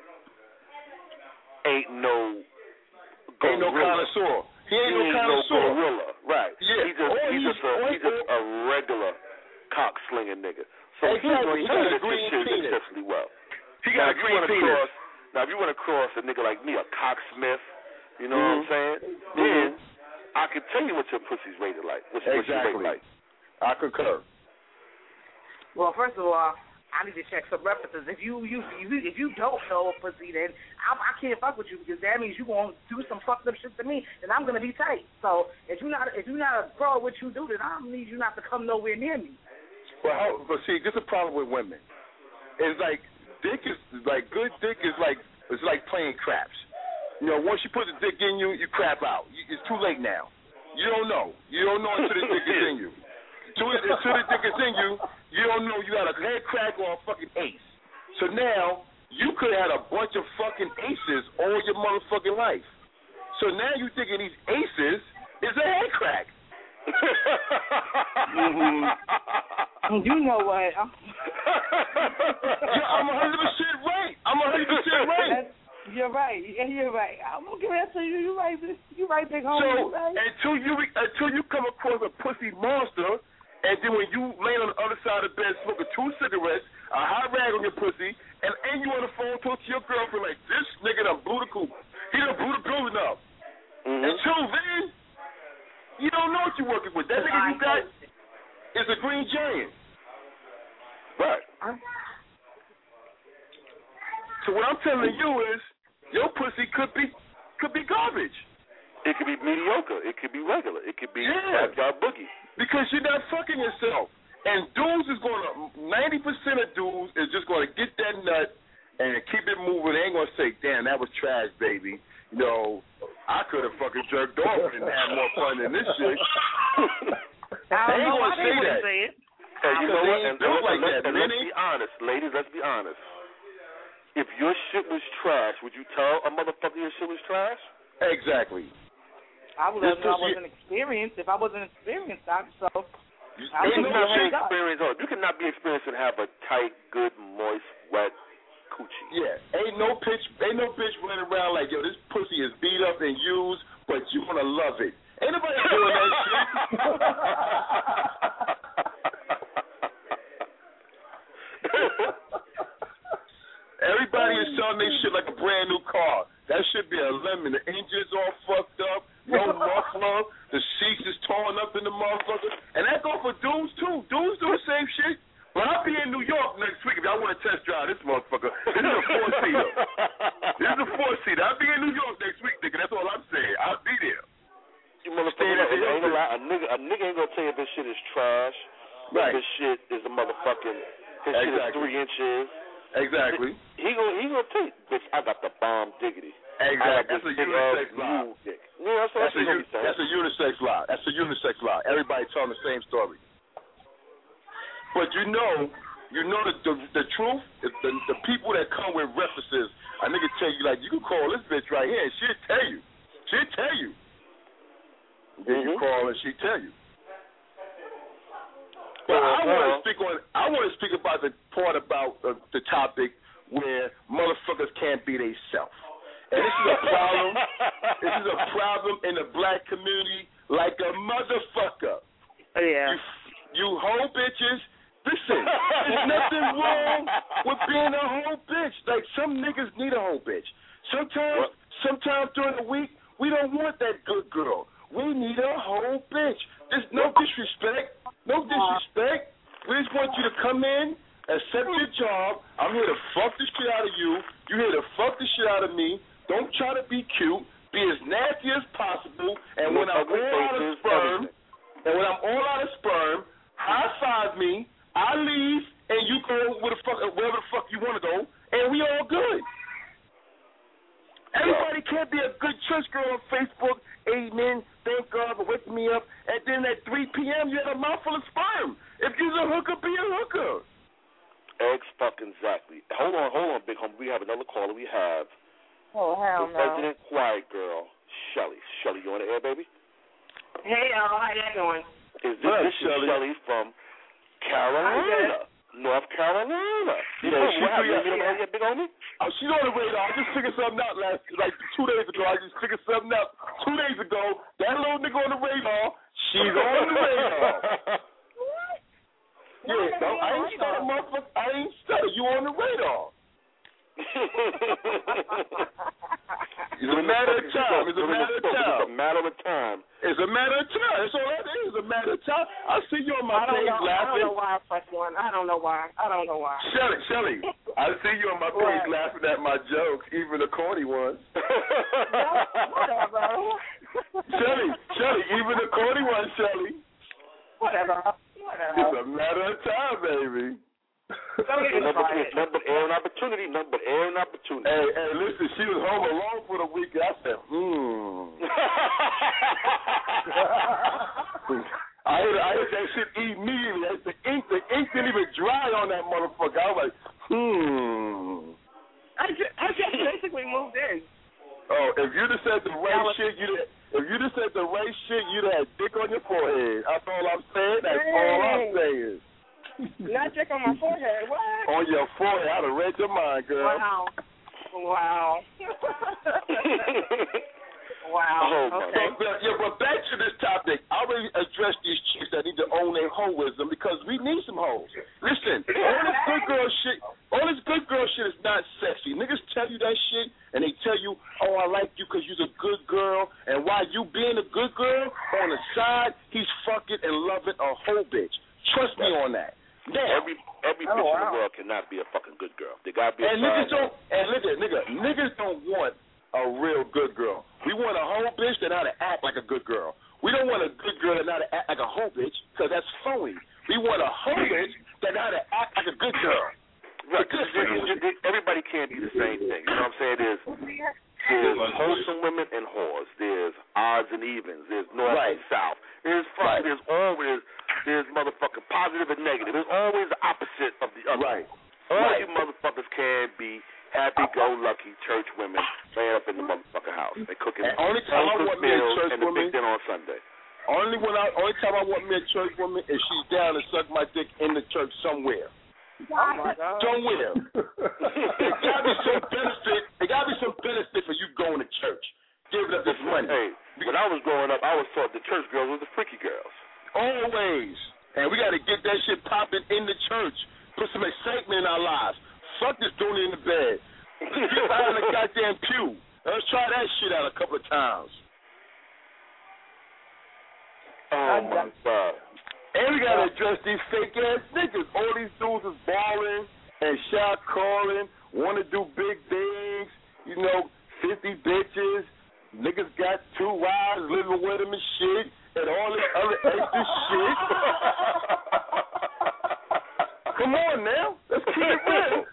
[SPEAKER 1] ain't no
[SPEAKER 11] connoisseur? He ain't no connoisseur.
[SPEAKER 1] Gorilla, right?
[SPEAKER 11] Yeah.
[SPEAKER 1] He's just a regular cock slinging nigga. So
[SPEAKER 11] exactly.
[SPEAKER 1] He got a green penis. Exceptionally well.
[SPEAKER 11] He got a green penis.
[SPEAKER 1] Now, if you want to cross a nigga like me, a cocksmith, you know what I'm saying? Then I can tell you what your pussy's rated like. What's your rated like?
[SPEAKER 11] I concur.
[SPEAKER 7] Well, first of all, I need to check some references. If you don't know a pussy, then I can't fuck with you because that means you gonna do some fucked up shit to me, and I'm gonna be tight. So if you're not a pro at what you do, then I need you not to come nowhere near me.
[SPEAKER 11] Well, but see, this is a problem with women. It's like dick is like good dick is like it's like playing craps. You know, once you put the dick in you, you crap out. It's too late now. You don't know. You don't know until the dick is in you. Until the dick is in you, you don't know you got a head crack or a fucking ace. So now, you could have had a bunch of fucking aces all your motherfucking life. So now you thinking these aces is a head crack.
[SPEAKER 7] You know what?
[SPEAKER 11] I'm 100% right.
[SPEAKER 7] You're right. I'm gonna give that to you. You're right, Big Homie.
[SPEAKER 11] So until you come across a pussy monster, and then when you lay on the other side of the bed smoking 2 cigarettes, a hot rag on your pussy, and you on the phone talking to your girlfriend like, this nigga done blew the coop. He done blew the building up. Until then, you don't know what you're working with. That nigga you got is a green giant. Right. So what I'm telling you is, your pussy could be garbage.
[SPEAKER 1] It could be mediocre. It could be regular. It could be backyard boogie.
[SPEAKER 11] Because you're not fucking yourself. And dudes is going to, 90% of dudes is just going to get that nut and keep it moving. They ain't going to say, damn, that was trash, baby. You know, I could have fucking jerked off and had more fun than this shit.
[SPEAKER 7] I don't know why they wouldn't say it.
[SPEAKER 1] And you know what?
[SPEAKER 11] And
[SPEAKER 1] let's be honest, ladies, let's be honest. If your shit was trash, would you tell a motherfucker your shit was trash?
[SPEAKER 11] Exactly.
[SPEAKER 7] I would have known I wasn't experienced. If I wasn't experienced,
[SPEAKER 1] you cannot be experienced and have a tight, good, moist, wet coochie.
[SPEAKER 11] Yeah, ain't no bitch running around like, yo, this pussy is beat up and used, but you gonna love it. Ain't nobody doing that shit. Everybody is selling their shit like a brand new car. That should be a lemon. The engine's all fucked up, no muffler, the seats is torn up in the motherfucker. And that go for dudes too. Dudes do the same shit. But I'll be in New York next week if y'all want to test drive this motherfucker. This is a 4-seater. I'll be in New York next week, nigga. That's all I'm saying. I'll be there.
[SPEAKER 1] You motherfucker, a nigga ain't gonna tell you if this shit is trash.
[SPEAKER 11] Right.
[SPEAKER 1] If this shit is a motherfucking, his shit is 3 inches.
[SPEAKER 11] Exactly.
[SPEAKER 1] He gonna tell you, bitch, I got the bomb diggity.
[SPEAKER 11] Exactly. That's a unisex lie.
[SPEAKER 1] Yeah, that's
[SPEAKER 11] a unisex lie. That's a unisex lie. Everybody telling the same story. But you know the truth is the people that come with references, a nigga tell you, like, you can call this bitch right here and she'll tell you. Then you call and she'll tell you. But I want to speak about the part about the topic where motherfuckers can't be themselves. And this is a problem. This is a problem in the black community like a motherfucker.
[SPEAKER 7] Yeah.
[SPEAKER 11] You hoe bitches. Listen, there's nothing wrong with being a hoe bitch. Like, some niggas need a hoe bitch. Sometimes during the week, we don't want that good girl. We need a hoe bitch. There's no disrespect. We just want you to come in, accept your job. I'm here to fuck the shit out of you. You're here to fuck the shit out of me. Don't try to be cute. Be as nasty as possible. And when I'm all out of sperm, high five me. I leave, and you go wherever the fuck you want to go, and we all good. Everybody can't be a good church girl girl on Facebook, amen, thank God for waking me up, and then at 3 p.m. you had a mouthful of sperm. If you're a hooker, be a hooker.
[SPEAKER 1] Exactly. Hold on, big homie. We have another caller. We have
[SPEAKER 10] Oh, hell
[SPEAKER 1] the
[SPEAKER 10] no.
[SPEAKER 1] resident quiet girl, Shelly. Shelly, you on the air, baby?
[SPEAKER 10] Hey, y'all. How you doing?
[SPEAKER 1] This is Shelly from Carolina, North Carolina.
[SPEAKER 11] Yeah,
[SPEAKER 1] what happened? You know big homie?
[SPEAKER 11] Oh, she's on the radar. I just figured something out like 2 days ago. I just figured something out 2 days ago. That little nigga on the radar, she's on the radar. Yeah, no, I ain't stutter, motherfucker. I ain't stutter. You on the radar. It's a matter of time. It's a matter of time.
[SPEAKER 1] It's a matter of time.
[SPEAKER 11] It's a matter of time. That's all that is. It's a matter of time. I see you on my page laughing.
[SPEAKER 10] I don't know why I pressed one. I don't know why.
[SPEAKER 11] Shelly, I see you on my page laughing at my jokes, even the corny ones.
[SPEAKER 10] Whatever.
[SPEAKER 11] Shelly, even the corny ones, Shelly.
[SPEAKER 10] Whatever.
[SPEAKER 11] It's a matter of time, baby.
[SPEAKER 1] Nothing but air and opportunity.
[SPEAKER 11] Hey, listen, she was home alone for the week. I said, I hit that shit immediately. The ink didn't even dry on that motherfucker. I was like,
[SPEAKER 10] I just basically moved in.
[SPEAKER 11] Oh, if you just said the right shit, you'd have dick on your forehead. That's all I'm saying. That's all I'm saying.
[SPEAKER 10] Not dick on my forehead. What?
[SPEAKER 11] On your forehead. I'd have read your mind, girl.
[SPEAKER 10] Wow. Wow. Okay.
[SPEAKER 11] But back to this topic. I already addressed these chicks that need to own their hoism because we need some hoes. Listen, all this good girl shit is not sexy. Niggas tell you that shit and they tell you, oh, I like you because you're a good girl, and while you being a good girl, on the side, he's fucking and loving a whole bitch. Trust me on that. Now,
[SPEAKER 1] every bitch in the world cannot be a fucking good girl. They gotta be a
[SPEAKER 11] niggas don't want a real good girl. We want a whole bitch that know how to act like a good girl. We don't want a good girl that know how to act like a whole bitch because that's phony. We want a whole bitch that know how to act like a good girl.
[SPEAKER 1] Right, everybody can't be the same thing. You know what I'm saying? There's wholesome women and whores. There's odds and evens. There's north and south. There's motherfucking positive and negative. There's always the opposite of the other.
[SPEAKER 11] Right.
[SPEAKER 1] All you motherfuckers can be happy-go-lucky church women laying up in the motherfucking house. They cooking
[SPEAKER 11] only time I want me a church
[SPEAKER 1] and
[SPEAKER 11] woman
[SPEAKER 1] big dinner on Sunday.
[SPEAKER 11] Only time I want me a church woman is she's down to suck my dick in the church somewhere.
[SPEAKER 10] Oh my God.
[SPEAKER 11] Somewhere. There gotta be some benefit for you going to church. Giving up this money.
[SPEAKER 1] Hey, when I was growing up, I was taught the church girls were the freaky girls.
[SPEAKER 11] Always. And we got to get that shit popping in the church. Put some excitement in our lives. Fuck this doing it in the bed. Get behind the goddamn pew. Let's try that shit out a couple of times.
[SPEAKER 1] Oh, my God.
[SPEAKER 11] And we got to address these fake-ass niggas. All these dudes is balling and shot calling, want to do big things, 50 bitches. Niggas got 2 wives living with them and shit, and all this other extra shit. Come on now. Let's keep it real.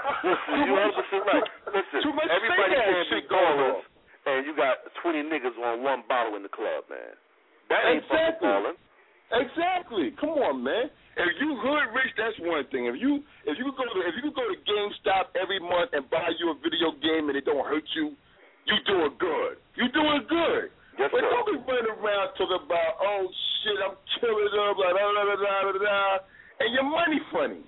[SPEAKER 1] Listen, everybody can't be ballers, and you got 20 niggas on one bottle in the club, man. That ain't fucking balling.
[SPEAKER 11] Exactly. Come on, man. If you hood rich, that's one thing. If you could go to GameStop every month and buy you a video game and it don't hurt you, you doing good. You doing good.
[SPEAKER 1] Yes,
[SPEAKER 11] but don't be running around talking about, oh shit, I'm killing up, blah, blah, blah, blah, blah, and your money funny.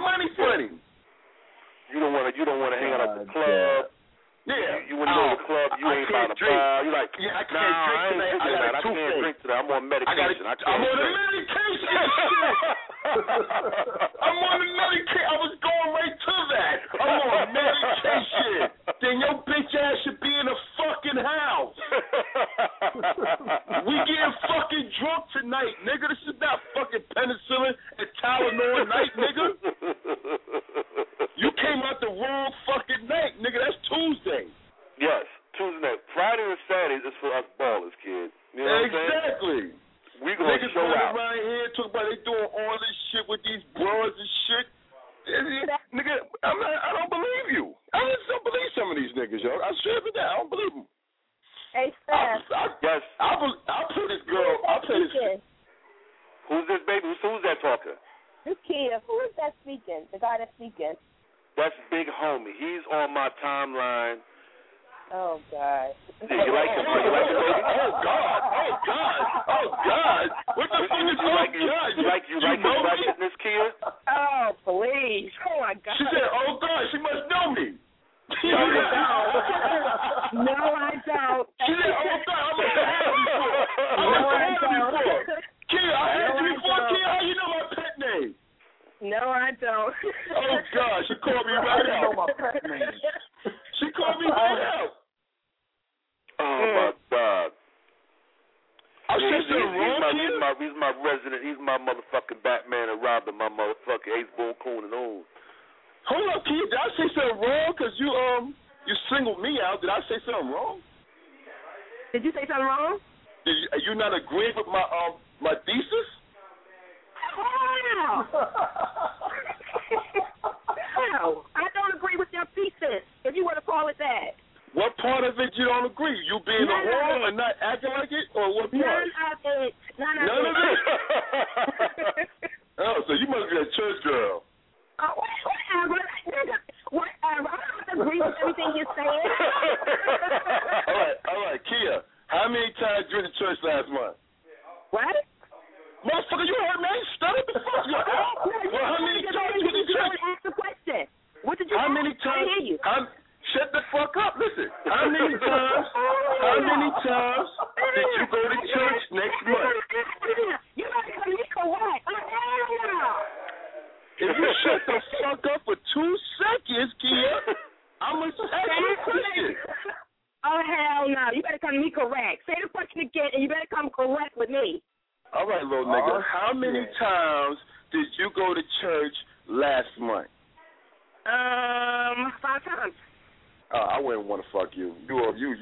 [SPEAKER 1] You don't want to hang out at the club.
[SPEAKER 11] Yeah.
[SPEAKER 1] You wouldn't go to the club, you ain't buying a bar. You're like,
[SPEAKER 11] I can't drink tonight.
[SPEAKER 1] I can't drink today. I'm on medication.
[SPEAKER 11] I'm on the medication. I'm on the medication. I was going right to that. I'm on medication. Then your bitch ass should be in a fucking house. We getting fucking drunk tonight, nigga. This is not fucking penicillin and Tylenol night, nigga. You came out the wrong fucking night, nigga. That's Tuesday.
[SPEAKER 1] Yes, Tuesday night. Friday and Saturday is for us ballers, kid. You know what I'm saying?
[SPEAKER 11] Exactly.
[SPEAKER 1] We gonna
[SPEAKER 11] niggas
[SPEAKER 1] show out.
[SPEAKER 11] Around here talking about they doing all this shit with these bras and shit. Nigga, I don't believe you. I just don't believe some of these niggas, yo. I swear to God, I don't believe them.
[SPEAKER 10] Hey, Steph.
[SPEAKER 1] Yes.
[SPEAKER 11] I'll play this girl. I'll play this.
[SPEAKER 1] Who's this, baby? Who's that talking?
[SPEAKER 10] This kid. Who is that speaking? The guy that's speaking.
[SPEAKER 1] That's Big Homie. He's on my timeline.
[SPEAKER 10] Oh, God.
[SPEAKER 1] Yeah, you like him? You like him, baby?
[SPEAKER 11] Oh, God. Oh, God. Oh, God. What the fuck is going on?
[SPEAKER 1] You like his ratchetness, Kia?
[SPEAKER 10] Oh, please. Oh, my God.
[SPEAKER 11] She said, oh, God, she must know me.
[SPEAKER 10] No, I don't.
[SPEAKER 11] She said, oh, God, I'm going to have you before. Kia, I had you before. Kia, how you know my pet name?
[SPEAKER 10] No, I don't.
[SPEAKER 11] Oh, God, she called me right out. I know my pet name. She called me right out.
[SPEAKER 1] Oh, my God.
[SPEAKER 11] I said something wrong, Kia?
[SPEAKER 1] He's my resident. He's my motherfucking Batman and Robin, my motherfucking Ace Boone Coon and all.
[SPEAKER 11] Hold up, Kia. Did I say something wrong? Because you singled me out. Did I say something wrong?
[SPEAKER 10] Did you say something wrong?
[SPEAKER 11] You not agreeing with my thesis?
[SPEAKER 10] How? How? I don't agree with your thesis, if you want to call it that.
[SPEAKER 11] What part of it you don't agree? You being a whore and not acting like it? Or what part?
[SPEAKER 10] None of it.
[SPEAKER 11] None of it? Oh, so you must be a church girl.
[SPEAKER 10] Oh, whatever. Whatever. I don't agree with everything you're saying.
[SPEAKER 11] All right, Kia. How many times you went to church last month?
[SPEAKER 10] What?
[SPEAKER 11] Motherfucker, you heard me? Stutter the fuck you out. Well, how many times you went to church?
[SPEAKER 10] Ask the question. What did you
[SPEAKER 11] How
[SPEAKER 10] ask?
[SPEAKER 11] many times?
[SPEAKER 10] I hear you.
[SPEAKER 11] Shut the fuck up. Listen. How many times did you go to church next month?
[SPEAKER 10] You gotta come be correct.
[SPEAKER 11] If you shut the fuck up for 2 seconds, Kia, I'm going to ask you a question.
[SPEAKER 10] Oh, hell no. You better come to me correct. Say the question again, and you better come correct with me.
[SPEAKER 11] All right, little nigga. How many times did you go to church last month?
[SPEAKER 10] 5 times.
[SPEAKER 11] I wouldn't want to fuck you. You one of them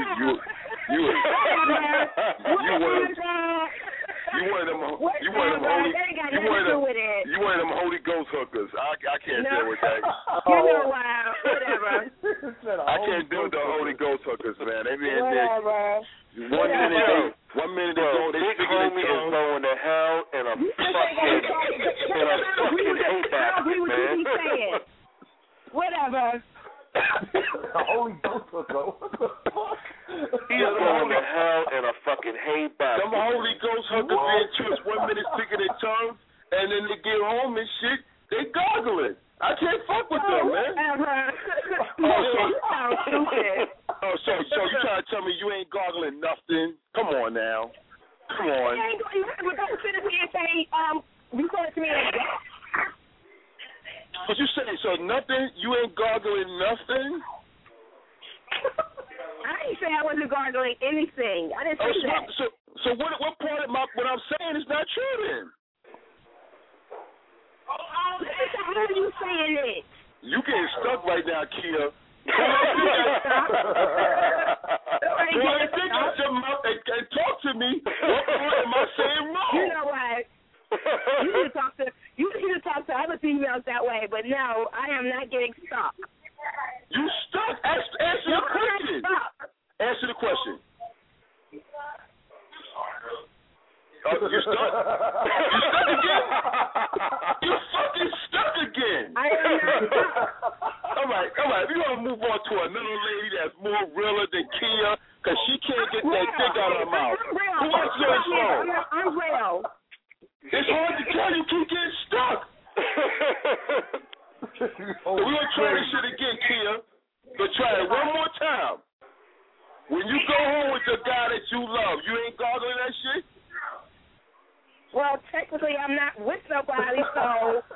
[SPEAKER 11] Holy Ghost hookers. I can't deal with that.
[SPEAKER 10] You know why? Whatever.
[SPEAKER 11] I can't deal with the Holy Ghost hookers, man. They be in there.
[SPEAKER 10] Whatever.
[SPEAKER 11] 1 minute ago, they
[SPEAKER 1] Big
[SPEAKER 11] speaking in
[SPEAKER 1] Homie is
[SPEAKER 11] tongues.
[SPEAKER 1] going to hell in a fucking hate basket, man.
[SPEAKER 10] Whatever.
[SPEAKER 8] The Holy Ghost hooker. What the fuck?
[SPEAKER 1] He's going to hell in a fucking hay basket.
[SPEAKER 11] Some Holy Ghost hookers be in church 1 minute speaking in tongues, and then they get home and shit, they gargling. I can't fuck with them, man. So you trying to tell me you ain't gargling nothing? Come on now. Come on.
[SPEAKER 10] You don't sit up here and say, you call it to me like that.
[SPEAKER 11] What you saying? So nothing? You ain't gargling nothing?
[SPEAKER 10] I didn't say I wasn't gargling anything. I didn't say that.
[SPEAKER 11] So what part of what I'm saying is not true then?
[SPEAKER 10] How are you saying it?
[SPEAKER 11] You getting stuck right now, Kia. Boy, think out your mouth and talk to me. What part am I saying wrong?
[SPEAKER 10] You know what? You need to talk to other females that way, but no, I am not getting stuck.
[SPEAKER 11] You stuck? Answer the question. Answer the question. You stuck? You stuck again? You fucking stuck again.
[SPEAKER 10] I am not stuck.
[SPEAKER 11] All right. We're going to move on to another lady that's more realer than Kia, because she can't get that dick out of her mouth. Who wants your phone?
[SPEAKER 10] I'm real.
[SPEAKER 11] It's hard to tell. You keep getting stuck. We're going to try this shit again, Kia. We'll try it one more time. When you go home with the guy that you love, you ain't gargling that shit?
[SPEAKER 10] Well, technically, I'm not with nobody, so...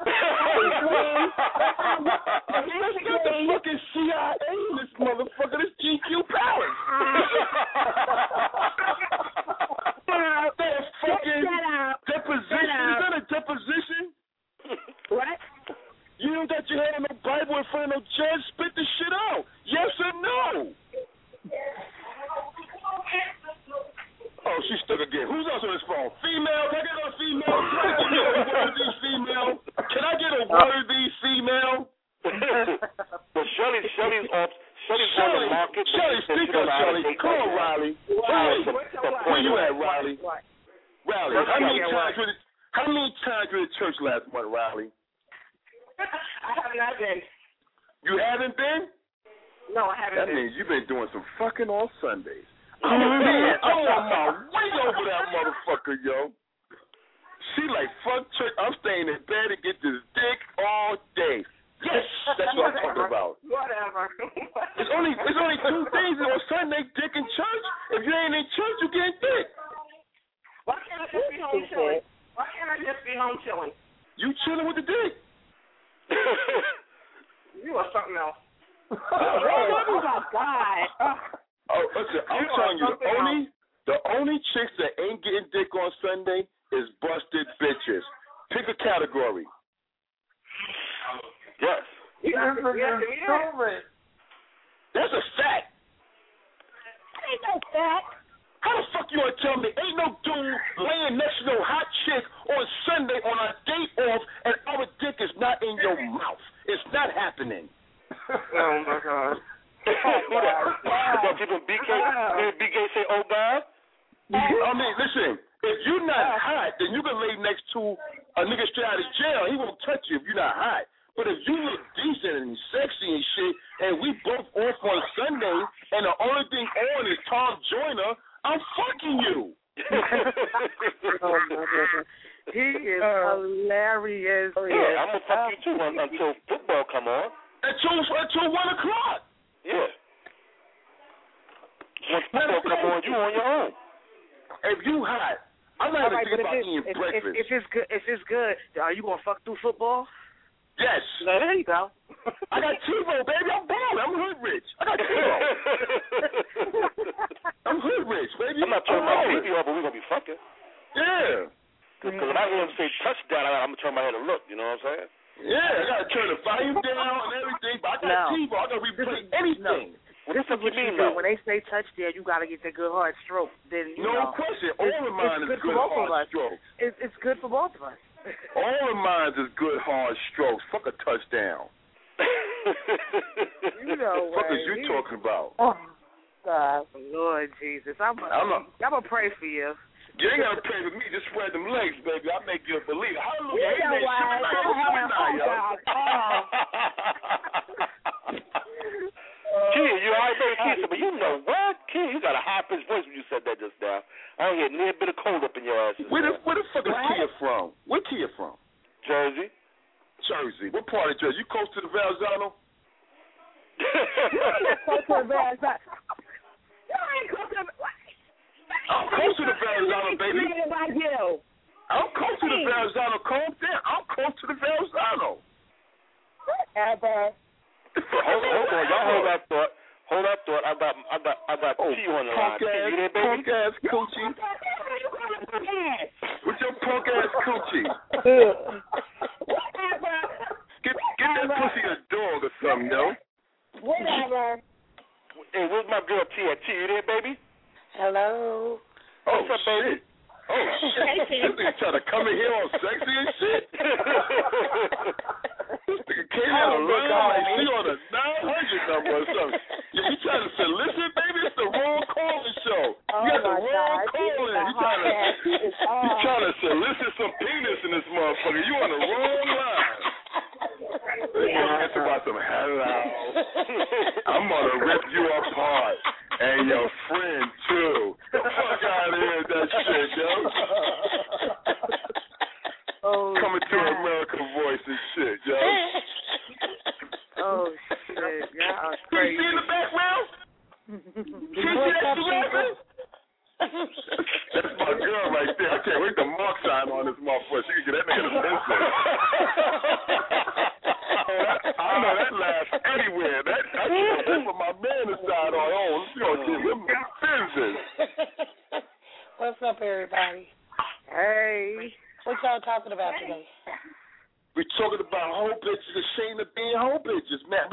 [SPEAKER 11] You got the fucking CIA in this motherfucker. This GQ Palace. That fucking deposition. Is that a deposition?
[SPEAKER 10] What?
[SPEAKER 11] You don't got your head in no Bible in front of no judge? Spit the shit out. Yes or no? Oh, she's stuck again. Who's else on this phone? Female? Can I get a female? Can I get a worthy female?
[SPEAKER 1] But Shelly's on the market.
[SPEAKER 11] Shelly, speak
[SPEAKER 1] Charlie.
[SPEAKER 11] Come on, Riley. Where you at, Riley? Riley, how many times were you at church last month, Riley?
[SPEAKER 7] I have not been.
[SPEAKER 11] You haven't been?
[SPEAKER 7] No, I haven't
[SPEAKER 11] That
[SPEAKER 7] been.
[SPEAKER 11] means you've been doing some fucking on Sundays. I'm on my way over that motherfucker, yo. She like, fuck church. I'm staying in bed and get this dick all day. Yes, that's what I'm talking about.
[SPEAKER 7] Whatever.
[SPEAKER 11] It's only two things on Sunday, dick and church. If you ain't in church, you getting dick.
[SPEAKER 7] Why can't I just be home chilling? Why can't I just be home chilling?
[SPEAKER 11] You chilling with the dick.
[SPEAKER 7] You are something else.
[SPEAKER 10] Oh my God.
[SPEAKER 11] Oh, listen, I'm telling you, the only chicks that ain't getting dick on Sunday is busted bitches. Pick a category.
[SPEAKER 1] Yes.
[SPEAKER 11] That's a fact.
[SPEAKER 10] Ain't no fact.
[SPEAKER 11] How the fuck you gonna tell me ain't no dude laying next to no hot chick on Sunday on our date off and our dick is not in your mouth? It's not happening.
[SPEAKER 7] Oh my God.
[SPEAKER 1] So people BK say, oh God?
[SPEAKER 11] I mean, listen, if you're not hot, then you can lay next to a nigga straight out of jail. He won't touch you if you're not hot. But if you look decent and sexy and shit, and we both off on Sunday, and the only thing on is Tom Joyner, I'm fucking you.
[SPEAKER 7] Oh my goodness. He is hilarious.
[SPEAKER 1] Yeah, I'm gonna fuck you too until football come on.
[SPEAKER 11] Until 1 o'clock.
[SPEAKER 1] Yeah. When football come on, you on your own.
[SPEAKER 11] If you hot, I'm not even thinking about eating breakfast.
[SPEAKER 7] If it's good, are you gonna fuck through football?
[SPEAKER 11] Yes.
[SPEAKER 7] No, there you go.
[SPEAKER 11] I got TiVo, baby. I'm balling. I'm hood rich. I got TiVo. I'm hood rich, baby.
[SPEAKER 1] I'm not turning my TV off, but we're going to be fucking.
[SPEAKER 11] Yeah.
[SPEAKER 1] Because when I hear him say touchdown, I'm going to turn my head and look. You know what I'm saying?
[SPEAKER 11] Yeah, I got to turn the volume down and everything, but I got TiVo. I got to replay anything.
[SPEAKER 7] This is what you do. When they say touchdown, you got to get that good hard stroke. Then
[SPEAKER 11] no question. All of mine is good hard strokes.
[SPEAKER 7] It's good for both of us.
[SPEAKER 11] All of mine is good hard strokes. Fuck a touchdown.
[SPEAKER 7] You know
[SPEAKER 11] what? What is you talking about?
[SPEAKER 7] Oh, God. Lord Jesus. I'm gonna pray for you.
[SPEAKER 11] You ain't got to pray for me. Just spread them legs, baby. I make you a believer. Hallelujah.
[SPEAKER 10] You know why?
[SPEAKER 1] Kid, you alright, baby? Kid, but you know what? Kid, you got a high-pitched voice when you said that just now. I don't hear near a bit of cold up in your ass.
[SPEAKER 11] Where the fuck is Kia from? Where Kia from?
[SPEAKER 1] Jersey.
[SPEAKER 11] Jersey. What part of Jersey? You close to the Valzano?
[SPEAKER 10] Close to the Valzano.
[SPEAKER 11] I'm close to the Valzano, baby. I'm close to the Valzano. Calm down. I'm close to the Valzano.
[SPEAKER 10] Whatever.
[SPEAKER 1] Hold on, y'all hold that thought. Hold that thought. I got T on the line. You there, baby?
[SPEAKER 11] Punk ass coochie. What's your punk ass coochie? Get that pussy a dog or something, yo.
[SPEAKER 10] Whatever.
[SPEAKER 1] Hey, where's my girl T at? T, you there, baby?
[SPEAKER 10] Hello.
[SPEAKER 1] What's up, baby?
[SPEAKER 11] Oh, shit. This nigga trying to come in here all sexy and shit. This nigga came out of line like she on a 900 number or something. You trying to solicit, baby? It's the wrong calling show. You got the wrong calling. You trying to solicit some penis in this motherfucker. You on the wrong line. It's about some hello. I'm going to rip you apart. And your friend, too. The fuck out of here with that shit, yo. Coming to American voice and shit, yo.
[SPEAKER 7] Oh, shit. Y'all are crazy.
[SPEAKER 11] You see in the background? See that laughing? That's my girl right there. I can't wait to mark sign on this motherfucker. She can get that nigga to listen. I know that laugh anywhere. I can't put my man aside on. You gonna give him business.
[SPEAKER 10] What's up, everybody?
[SPEAKER 7] Hey.
[SPEAKER 10] What y'all talking about today?
[SPEAKER 11] We talking about hoe bitches, ashamed of being hoe bitches, man.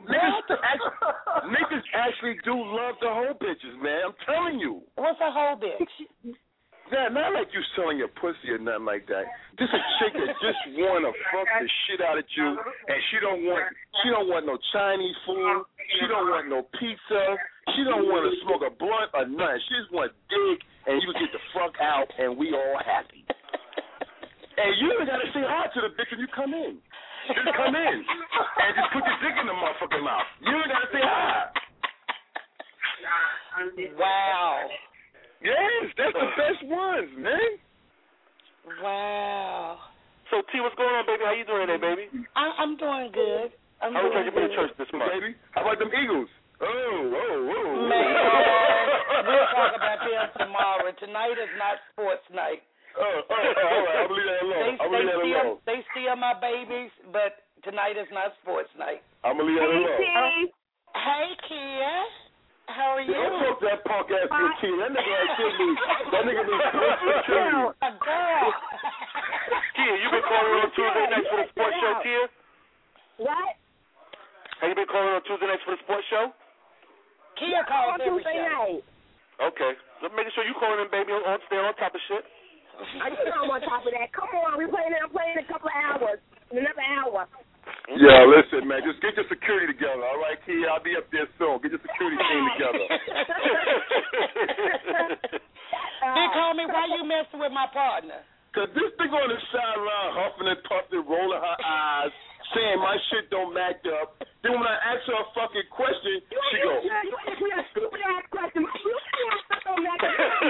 [SPEAKER 11] Niggas actually do love the hoe bitches, man. I'm telling you.
[SPEAKER 10] What's a hoe bitch?
[SPEAKER 11] Yeah, not like you selling your pussy or nothing like that. This a chick that just wanna fuck the shit out of you, and she don't want no Chinese food. She don't want no pizza. She don't want to smoke a blunt or nothing. She just want to dig, and you get the fuck out, and we all happy. And you ain't got to say hi to the bitch when you come in. Just come in and just put your dick in the motherfucking mouth. You ain't got to say hi.
[SPEAKER 12] Wow.
[SPEAKER 11] Yes, that's the best ones, man.
[SPEAKER 12] Wow.
[SPEAKER 1] So, T, what's going on, baby? How you doing today, baby?
[SPEAKER 12] I'm doing good.
[SPEAKER 1] How was you been to church this month?
[SPEAKER 11] Baby? How about them Eagles? Oh.
[SPEAKER 12] Man, we'll talk about them tomorrow. Tonight is not sports night.
[SPEAKER 11] All right. I'll leave that alone.
[SPEAKER 12] They still my babies, but tonight is not sports night.
[SPEAKER 11] I'm going to leave that alone.
[SPEAKER 12] Hey, Kia. How are you?
[SPEAKER 11] Don't talk that punk ass to Kia. That nigga be
[SPEAKER 12] girl.
[SPEAKER 1] Kia, you been calling on Tuesday nights for the sports show, Kia?
[SPEAKER 10] What?
[SPEAKER 1] Have you been calling on Tuesday nights for the sports show?
[SPEAKER 12] Kia calls every
[SPEAKER 10] Tuesday
[SPEAKER 12] show.
[SPEAKER 10] night.
[SPEAKER 1] Okay. So making sure you calling in, baby, stay on top of shit.
[SPEAKER 10] I just know I'm on top of that. Come on, I'm playing in a couple of hours. Another hour.
[SPEAKER 11] Yeah, listen, man, just get your security together, all right, Kia? I'll be up there soon. Get your security team together.
[SPEAKER 12] They call me, why you messing with my partner?
[SPEAKER 11] Because this thing on the side around huffing and puffing, rolling her eyes, saying my shit don't match up. Then when I ask her a fucking question, she goes,
[SPEAKER 10] You ask me a stupid ass question. My stupid ass stuff don't match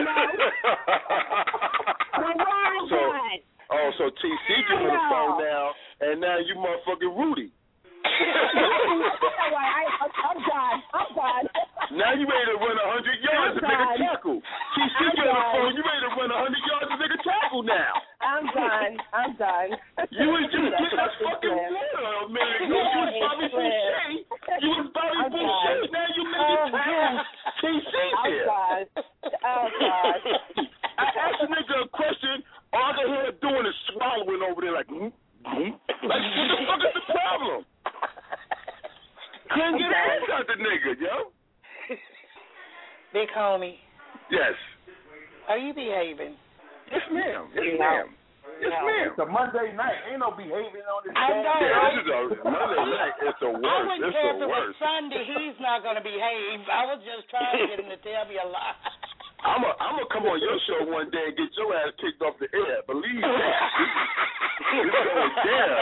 [SPEAKER 10] up.
[SPEAKER 11] So TC get on the phone now, and now you motherfucking Rudy.
[SPEAKER 10] I'm done.
[SPEAKER 11] Now you ready to run 100 yards to make a tackle. TC get on the phone, you ready to run 100 yards to make a tackle now.
[SPEAKER 10] I'm done.
[SPEAKER 11] You was just getting that fucking water a minute ago. You was Bobby Boucher. Now you making tackles. TC here.
[SPEAKER 10] Oh, God.
[SPEAKER 11] I asked the nigga a question, all I can hear her doing is swallowing over there like, Like, what the fuck is the problem? Couldn't get ass out the nigga, yo.
[SPEAKER 12] Big homie.
[SPEAKER 11] Yes.
[SPEAKER 12] Are you behaving?
[SPEAKER 11] Yes, ma'am. Yes, ma'am.
[SPEAKER 8] It's a Monday night. Ain't no behaving on this
[SPEAKER 12] I know,
[SPEAKER 11] yeah,
[SPEAKER 12] right?
[SPEAKER 11] this is a Monday night. It's the worst.
[SPEAKER 12] I wouldn't care if it was
[SPEAKER 11] worst.
[SPEAKER 12] Sunday. He's not going to behave. I was just trying to get him to tell me a lie.
[SPEAKER 11] I'm gonna come on your show one day and get your ass kicked off the air. Believe that. It's going down.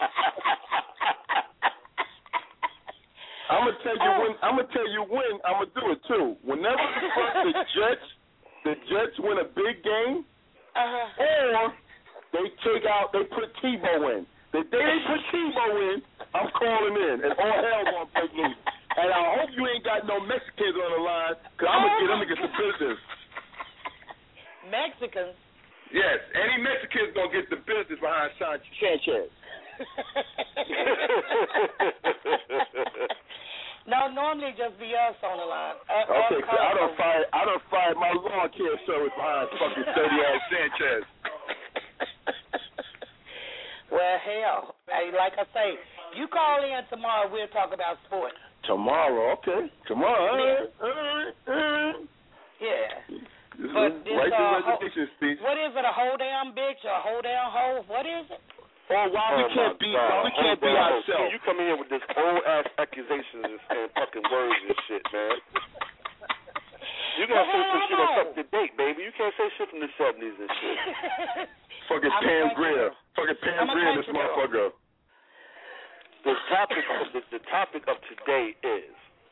[SPEAKER 11] I'm gonna tell you when I'm gonna do it too. Whenever the fuck the Jets win a big game, or they put Tebow in. The day they put Tebow in, I'm calling in, and all hell gonna break loose. And I hope you ain't got no Mexicans on the line, because I'm going to get them to get some business.
[SPEAKER 12] Mexicans?
[SPEAKER 11] Yes, any Mexicans going to get the business behind Sanchez.
[SPEAKER 12] No, normally just be us on the line.
[SPEAKER 11] Okay, so I done fired my lawn care service behind fucking dirty-ass Sanchez.
[SPEAKER 12] Well, hell, like I say, you call in tomorrow, we'll talk about sports.
[SPEAKER 11] Tomorrow, okay. Tomorrow, all right.
[SPEAKER 12] Yeah.
[SPEAKER 11] But this, write the resignation speech.
[SPEAKER 12] What is it, a whole damn bitch or a whole damn hoe? What is it?
[SPEAKER 11] Oh, why we can't be ourselves.
[SPEAKER 1] You come in here with this old ass accusations and fucking words and shit, man. You gotta say some shit that's up to date, baby. You can't say shit from the 70s and shit.
[SPEAKER 11] Fucking Pam Grier. Fucking Pam Grier, this motherfucker.
[SPEAKER 1] The topic of today is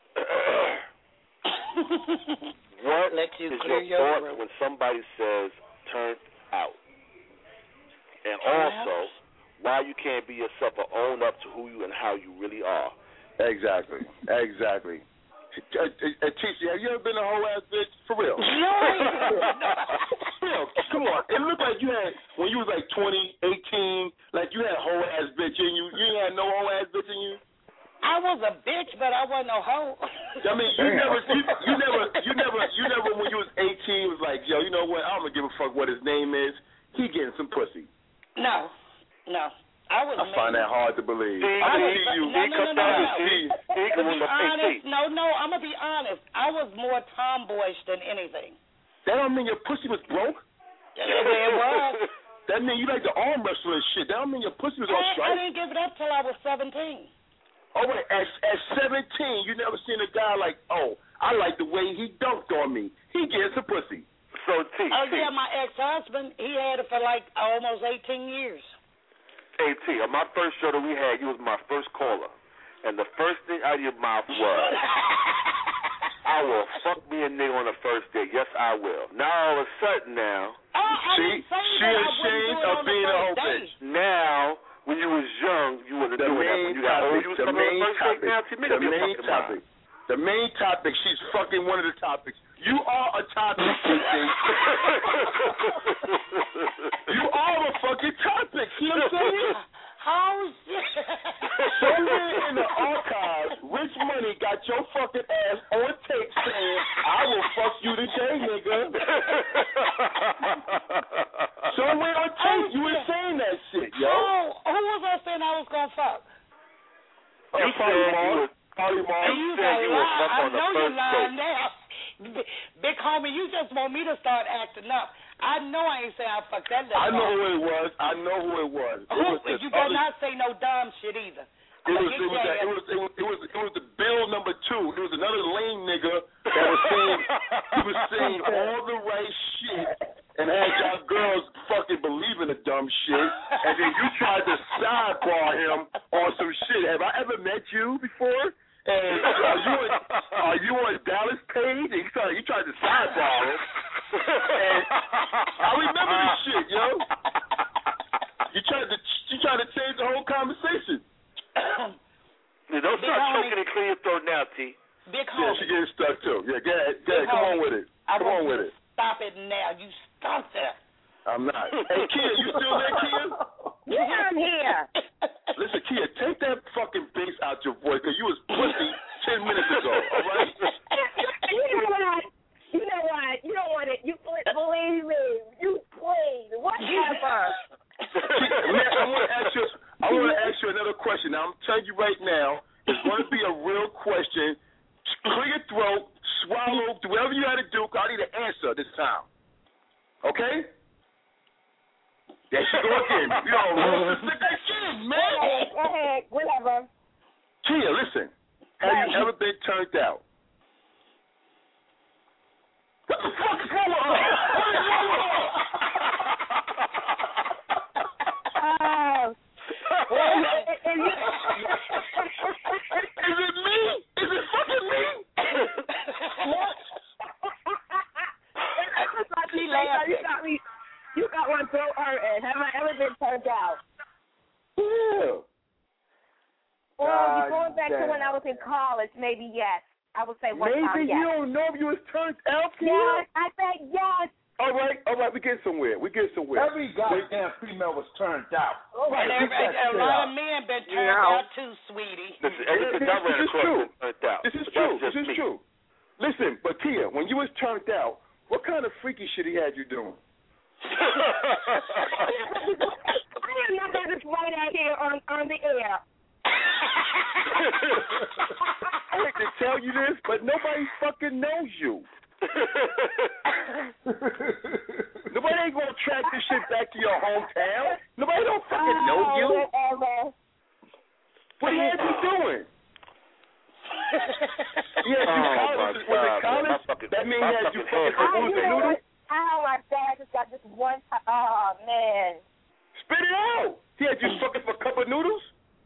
[SPEAKER 1] what is your thoughts when somebody says "turned out," and also why you can't be yourself or own up to who you and how you really are.
[SPEAKER 11] Exactly. TC, have you ever been a whole ass bitch? For real?
[SPEAKER 12] No.
[SPEAKER 11] Come on. It looked like you had, when you was like 20, 18, like you had whole ass bitch in you. You had no whole ass bitch in you?
[SPEAKER 12] I was a bitch, but I wasn't no hoe.
[SPEAKER 11] I mean, you never, when you was 18, was like, yo, you know what? I don't give a fuck what his name is. He getting some pussy.
[SPEAKER 12] No. I
[SPEAKER 11] find that hard to believe.
[SPEAKER 12] No. I'm gonna be honest. I was more tomboyish than anything.
[SPEAKER 11] That don't mean your pussy was broke.
[SPEAKER 12] It was.
[SPEAKER 11] That mean you like the arm wrestling shit. That don't mean your pussy was all straight.
[SPEAKER 12] I didn't give it up till I was 17.
[SPEAKER 11] Oh, wait, at 17, you never seen a guy like, oh, I like the way he dunked on me. He gets a pussy.
[SPEAKER 1] So,
[SPEAKER 12] yeah, my ex-husband, he had it for like almost 18 years.
[SPEAKER 1] Hey, T, on my first show that we had, you was my first caller. And the first thing out of your mouth was, I will fuck me a nigga on the first date. Yes, I will. Now, all of a sudden now,
[SPEAKER 11] she ashamed of being a whole bitch.
[SPEAKER 1] Now, when you was young, you wasn't doing that. When you got old, you was coming on the first date. Now, T, make up your fucking mind.
[SPEAKER 11] The main topic, she's fucking one of the topics. You are a topic, TT. You are a fucking topic. See what I'm saying?
[SPEAKER 12] Oh, shit.
[SPEAKER 11] Somewhere in the archives, Rich Money got your fucking ass on tape saying, I will fuck you today, nigga. Somewhere on tape, you were saying that shit, yo.
[SPEAKER 12] Who was I saying I was going to fuck?
[SPEAKER 1] You said you was
[SPEAKER 12] You said you would fuck on the first date. Now. Big homie, you just want me to start acting up. I know I ain't saying I fucked that little
[SPEAKER 11] I know who it was.
[SPEAKER 12] You better not say no dumb shit either.
[SPEAKER 11] It was the bill number 2. It was another lame nigga that was saying all the right shit and had y'all girls fucking believing the dumb shit, and then you tried to sidebar him on some shit. Have I ever met you before? And are you on Dallas page? And you tried to sidebar him. And I remember this shit, yo. You tried to change the whole conversation.
[SPEAKER 1] Don't start choking and clear your throat now, T.
[SPEAKER 12] Big homie.
[SPEAKER 11] Yeah, she getting stuck too. Yeah, go ahead. Come on with it. Come on with it.
[SPEAKER 12] Stop it now. You stop that.
[SPEAKER 11] I'm not. Hey, Kia, you still there, Kia?
[SPEAKER 10] Yeah, I'm here.
[SPEAKER 11] Listen, Kia, take that fucking bass out your voice, because you was pussy 10 minutes ago, all right?
[SPEAKER 10] You know what? You don't want it. You believe me. You played. Whatever.
[SPEAKER 11] Man, I want to ask you another question. Now, I'm telling you right now, it's going to be a real question. Clear your throat, swallow, do whatever you got to do, because I need an answer this time. Okay? There she go again. Yo, look that shit, man.
[SPEAKER 10] Go ahead, whatever.
[SPEAKER 11] Kia, listen. Have you ever been turned out? What the fuck is going on? What is going on? Is it me? Is it fucking me?
[SPEAKER 10] You got one throat hurting. Have I ever been turned out?
[SPEAKER 11] Yeah.
[SPEAKER 10] Well, going back to when I was in college, maybe yes. I would say one time yes.
[SPEAKER 11] Maybe you don't know if you was turned out, Kia?
[SPEAKER 10] Yes, I said yes.
[SPEAKER 11] All right, we get somewhere.
[SPEAKER 8] Every goddamn female was turned out.
[SPEAKER 12] And a lot of men been turned out too, sweetie.
[SPEAKER 11] This is true. Listen, but Kia, when you was turned out, what kind of freaky shit he had you doing?
[SPEAKER 10] I am not going to right out here on the air.
[SPEAKER 11] I hate to tell you this, but nobody fucking knows you. Nobody ain't gonna track this shit back to your hometown. Nobody don't fucking know you. What the hell you doing? Was it college? That means that you fucking noodles?
[SPEAKER 10] Oh my God, I just got this one time. Oh man.
[SPEAKER 11] Spit it out. He had you fucking for a cup of noodles?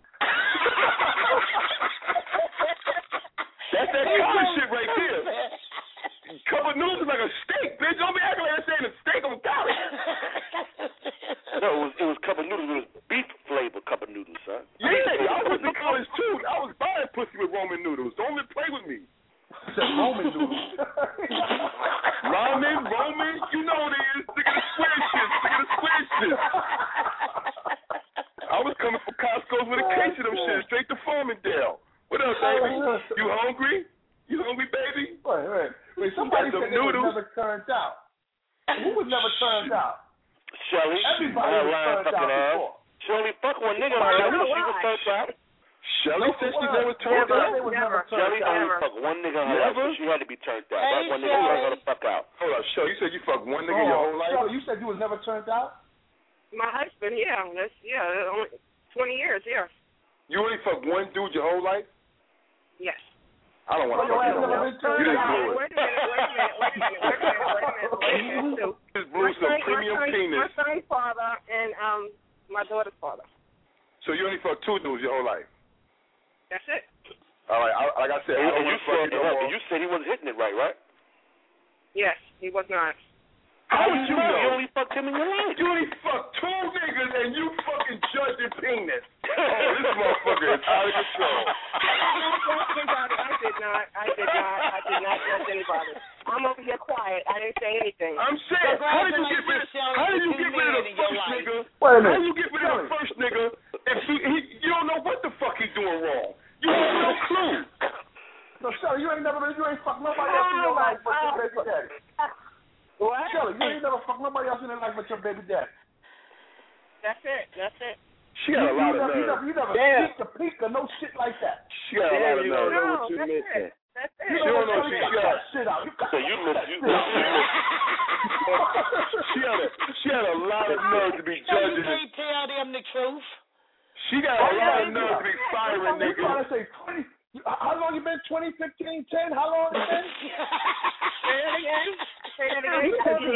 [SPEAKER 11] That's that college shit right there. Cup of noodles is like a steak, bitch. Don't be acting like I'm saying a steak on college.
[SPEAKER 1] No, it was cup of noodles. It was beef flavored cup of noodles, son.
[SPEAKER 11] Yeah, I was in college too. I was buying pussy with Roman noodles. Don't even play with me.
[SPEAKER 8] Roman noodles.
[SPEAKER 11] Roman, you know what it is. Stick of the square shit. I was coming from Costco's with a case of them shit, straight to Farmingdale. What up, baby? You hungry? You hungry, baby?
[SPEAKER 8] Wait, somebody said they was never turned out. Who was never turned out?
[SPEAKER 1] Shelly.
[SPEAKER 8] Everybody was turned out before.
[SPEAKER 1] Shelly, fuck one nigga. She was turned out.
[SPEAKER 11] Shelly said she never turned out?
[SPEAKER 1] Shelly only fucked one nigga in her life. She had to be turned out. That one nigga turned her the fuck out.
[SPEAKER 11] Hold up, Shelly, you said you fucked one nigga your whole life?
[SPEAKER 8] Shelly, you said you was never turned out?
[SPEAKER 7] My husband, only 20 years, yeah.
[SPEAKER 11] You only fuck one dude your whole life?
[SPEAKER 7] Yes.
[SPEAKER 11] I don't want to fuck you. You didn't do it.
[SPEAKER 7] Wait a minute.
[SPEAKER 11] This blew some premium penis.
[SPEAKER 7] My son's father and my daughter's father.
[SPEAKER 11] So you only fuck two dudes your whole life?
[SPEAKER 7] That's it.
[SPEAKER 11] All right, like I said, I don't want to fuck you no more.
[SPEAKER 1] You said he wasn't hitting it right?
[SPEAKER 7] Yes, he was not.
[SPEAKER 11] How would you know?
[SPEAKER 1] You only fucked him in your life.
[SPEAKER 11] You only fucked two niggas and you fucking judging penis. Oh, this motherfucker is out of control.
[SPEAKER 7] I did not judge anybody. I'm over here quiet. I didn't say anything.
[SPEAKER 11] I'm saying, how did you get rid of the first nigga?
[SPEAKER 8] Wait a minute.
[SPEAKER 11] How do you get rid of the first nigga if you don't know what the fuck he's doing wrong? You have no clue.
[SPEAKER 8] So, Shelly, you ain't fucked nobody else in your life but your baby daddy.
[SPEAKER 7] What?
[SPEAKER 8] Shelly, you ain't never fucked nobody else in your life but your baby daddy.
[SPEAKER 7] That's it.
[SPEAKER 11] She got a lot of nerve.
[SPEAKER 8] You never peek or no shit like that.
[SPEAKER 11] She got a lot of nerve.
[SPEAKER 7] No, that's it.
[SPEAKER 11] She don't know she got
[SPEAKER 8] shit out.
[SPEAKER 1] So you missed.
[SPEAKER 11] She had a lot of nerve to be judging.
[SPEAKER 12] You can't tell them the truth.
[SPEAKER 11] She got a lot of nerve to be firing niggas.
[SPEAKER 8] You trying to say 20? How long you been? 20, 15, 10? How long you been?
[SPEAKER 7] Say that again.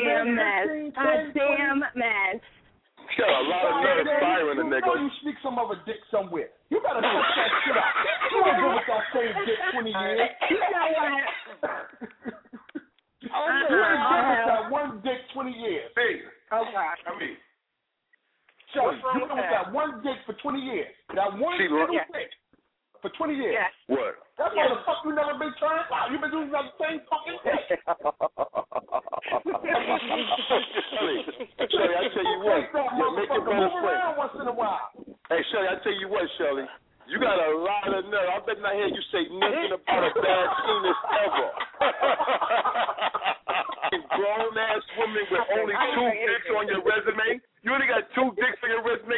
[SPEAKER 10] Damn mess.
[SPEAKER 11] She got a lot of nerve firing a nigga.
[SPEAKER 8] You know you sneak some other dick somewhere. You better cut that shit out. You ain't been with that same dick 20 years.
[SPEAKER 10] You know what?
[SPEAKER 8] You ain't been with that one dick 20 years.
[SPEAKER 11] Hey,
[SPEAKER 7] okay.
[SPEAKER 11] I mean,
[SPEAKER 8] Shelly, you been with that one dick for 20 years. That one little dick for 20 years.
[SPEAKER 7] Yes.
[SPEAKER 11] What?
[SPEAKER 8] That's why the fuck you never been trying. Wow, you been doing that same fucking dick.
[SPEAKER 11] Shelly, I tell you what. Make it better
[SPEAKER 8] move around once in a while.
[SPEAKER 11] Hey, Shelly, I tell you what, Shelly. You got a lot of nerve. I bet not hear you say nothing about a bad penis ever. Grown ass woman with only two dicks on your resume. You only got two dicks on your resume.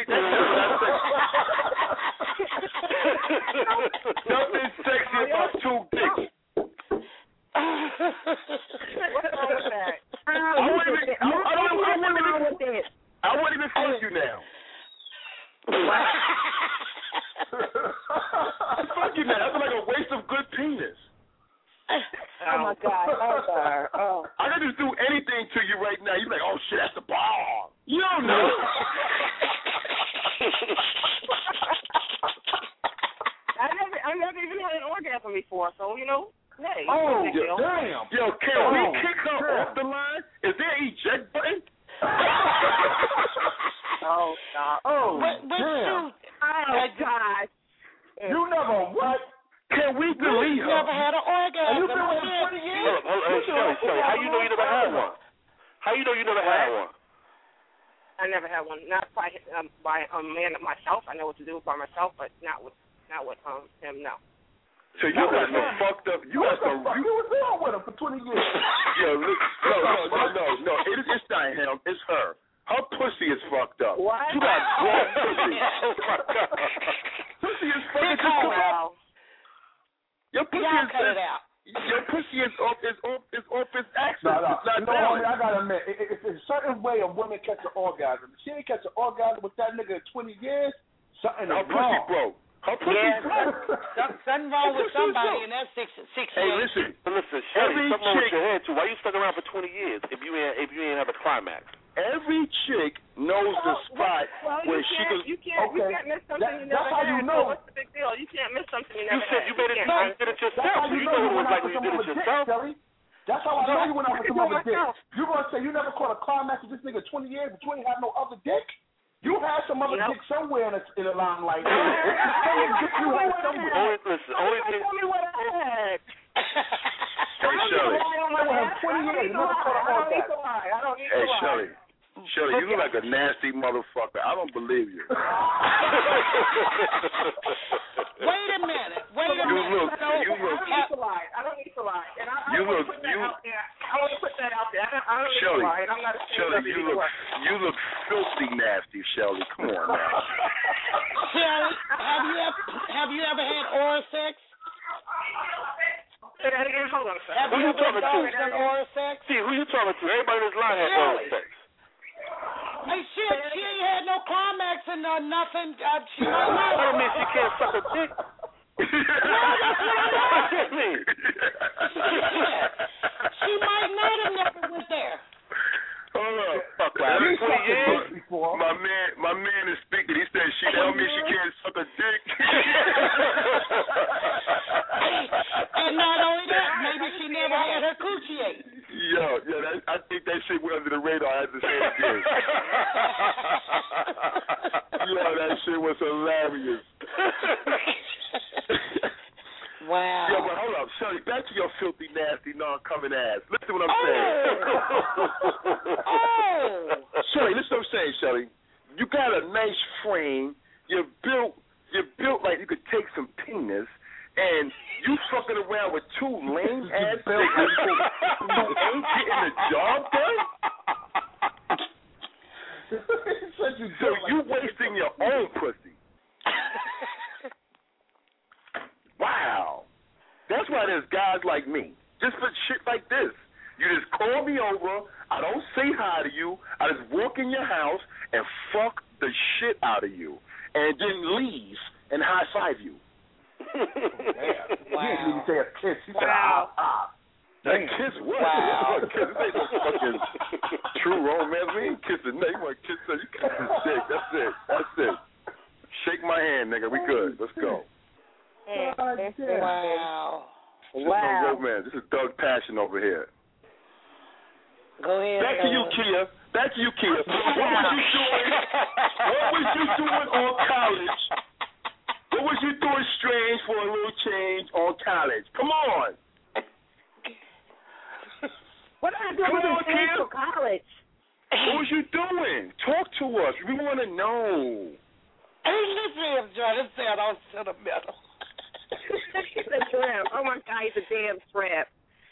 [SPEAKER 11] Nothing sexy about two dicks.
[SPEAKER 7] What's wrong with that?
[SPEAKER 11] I won't even fuck you now. Fuck you now. That's like a waste of good penis.
[SPEAKER 7] Oh my God. Oh.
[SPEAKER 11] I can just do anything to you right now. You're like, oh shit, that's the ball. You don't know.
[SPEAKER 7] I never even had an orgasm before, so you know. Hey.
[SPEAKER 11] Oh damn. Yo, can we kick her off the line? Is there an eject button?
[SPEAKER 7] Oh God.
[SPEAKER 8] Oh
[SPEAKER 7] damn. Oh God.
[SPEAKER 8] You never what?
[SPEAKER 11] Can we delete her?
[SPEAKER 12] Never had an orgasm.
[SPEAKER 8] You been with her 20 years?
[SPEAKER 1] Shelly, how you know you never had one? How you know you never had one?
[SPEAKER 7] I never had one. Not by a man myself. I know what to do by myself, but not with him. No.
[SPEAKER 11] So you got some fucked up. You got some.
[SPEAKER 8] You was doing with him for 20 years.
[SPEAKER 11] Yo, no. It's not him. It's her. Her pussy is fucked up.
[SPEAKER 7] What?
[SPEAKER 11] You got grown pussy. Pussy is fucking up. Your pussy is
[SPEAKER 12] cut it out.
[SPEAKER 11] Your pussy is off its axis.
[SPEAKER 8] No.
[SPEAKER 11] It's not
[SPEAKER 8] Homie, I gotta admit, it's a certain way a woman catch an orgasm. If she ain't catch an orgasm with that nigga in 20 years, something is
[SPEAKER 11] wrong. Her pussy broke. Her pussy broke.
[SPEAKER 12] Something wrong with somebody in that 6
[SPEAKER 11] Hey, listen,
[SPEAKER 1] Shelly, something wrong with your head too. Why you stuck around for 20 years if you ain't have a climax?
[SPEAKER 11] Every chick knows the spot where she can.
[SPEAKER 7] You can't miss something you never had.
[SPEAKER 8] That's how you know.
[SPEAKER 7] What's the big deal? You can't miss something you never
[SPEAKER 1] had. You did it yourself.
[SPEAKER 8] That's how you know you went out with
[SPEAKER 1] you
[SPEAKER 8] some
[SPEAKER 1] did
[SPEAKER 8] other
[SPEAKER 1] it
[SPEAKER 8] dick,
[SPEAKER 1] yourself.
[SPEAKER 8] Shelly. That's how I know you went out with some other dick. You gonna say you never caught a climax with this nigga 20 years, but you ain't had no other dick? You had some other dick somewhere in the limelight. You had somewhere.
[SPEAKER 1] Listen, only thing.
[SPEAKER 7] Tell me what I had.
[SPEAKER 11] Hey, Shelly. Hey, Shelly. Shelly, you look like a nasty motherfucker. I don't believe you.
[SPEAKER 12] Wait a minute.
[SPEAKER 11] You look.
[SPEAKER 7] I don't need to lie. And I want to put that out there. I don't need to lie. And I'm not ashamed of it either way.
[SPEAKER 11] You look filthy nasty, Shelly. Come on now.
[SPEAKER 12] Shelly, have you ever had oral sex?
[SPEAKER 7] Say that again. Hold on a second.
[SPEAKER 12] Have you ever had oral sex?
[SPEAKER 1] See, who you talking to? Everybody in this line had oral sex.
[SPEAKER 12] Hey, shit, she ain't had no climaxing or nothing. She might not.
[SPEAKER 1] I don't mean she can't suck a dick.
[SPEAKER 12] She might not have never went there.
[SPEAKER 11] Hold up.
[SPEAKER 1] Fuck
[SPEAKER 11] my man is speaking. He said she tell me she can't suck a dick.
[SPEAKER 12] And not only that, maybe she never had her coochie ate.
[SPEAKER 11] Yo, I think that shit went under the radar. I had to say it again. Yo, that shit was hilarious.
[SPEAKER 12] Wow.
[SPEAKER 11] Yo, but hold up, Shelly, back to your filthy, nasty, non-coming ass. Listen to what I'm saying. Shelly, listen to what I'm saying, Shelly. You got a nice frame. You're built like you could take some penis, and you fucking around with two lame ass niggas who ain't getting the job done. So you wasting your own pussy. Wow. That's why there's guys like me. Just for shit like this. You just call me over, I don't say hi to you, I just walk in your house and fuck the shit out of you. And then leave and high five you.
[SPEAKER 8] Wow. He didn't even say a kiss. He said,
[SPEAKER 11] That kiss what?
[SPEAKER 12] Wow.
[SPEAKER 11] Kiss. This ain't no fucking true romance. We ain't kissing. You want to kiss her, you kiss his dick. That's it. Shake my hand, nigga. We good. Let's go.
[SPEAKER 12] Wow.
[SPEAKER 11] This is no romance. This is Doug Passion over here.
[SPEAKER 12] Go ahead.
[SPEAKER 11] Back to you, Kia. What was you doing on college? What was you doing strange for a little change on college? Come on.
[SPEAKER 10] What did I do on college?
[SPEAKER 11] What was you doing? Talk to us. We want to know.
[SPEAKER 12] Hey, listen, John. This sound all sentimental.
[SPEAKER 10] He's a tramp. Oh my God, he's a damn tramp.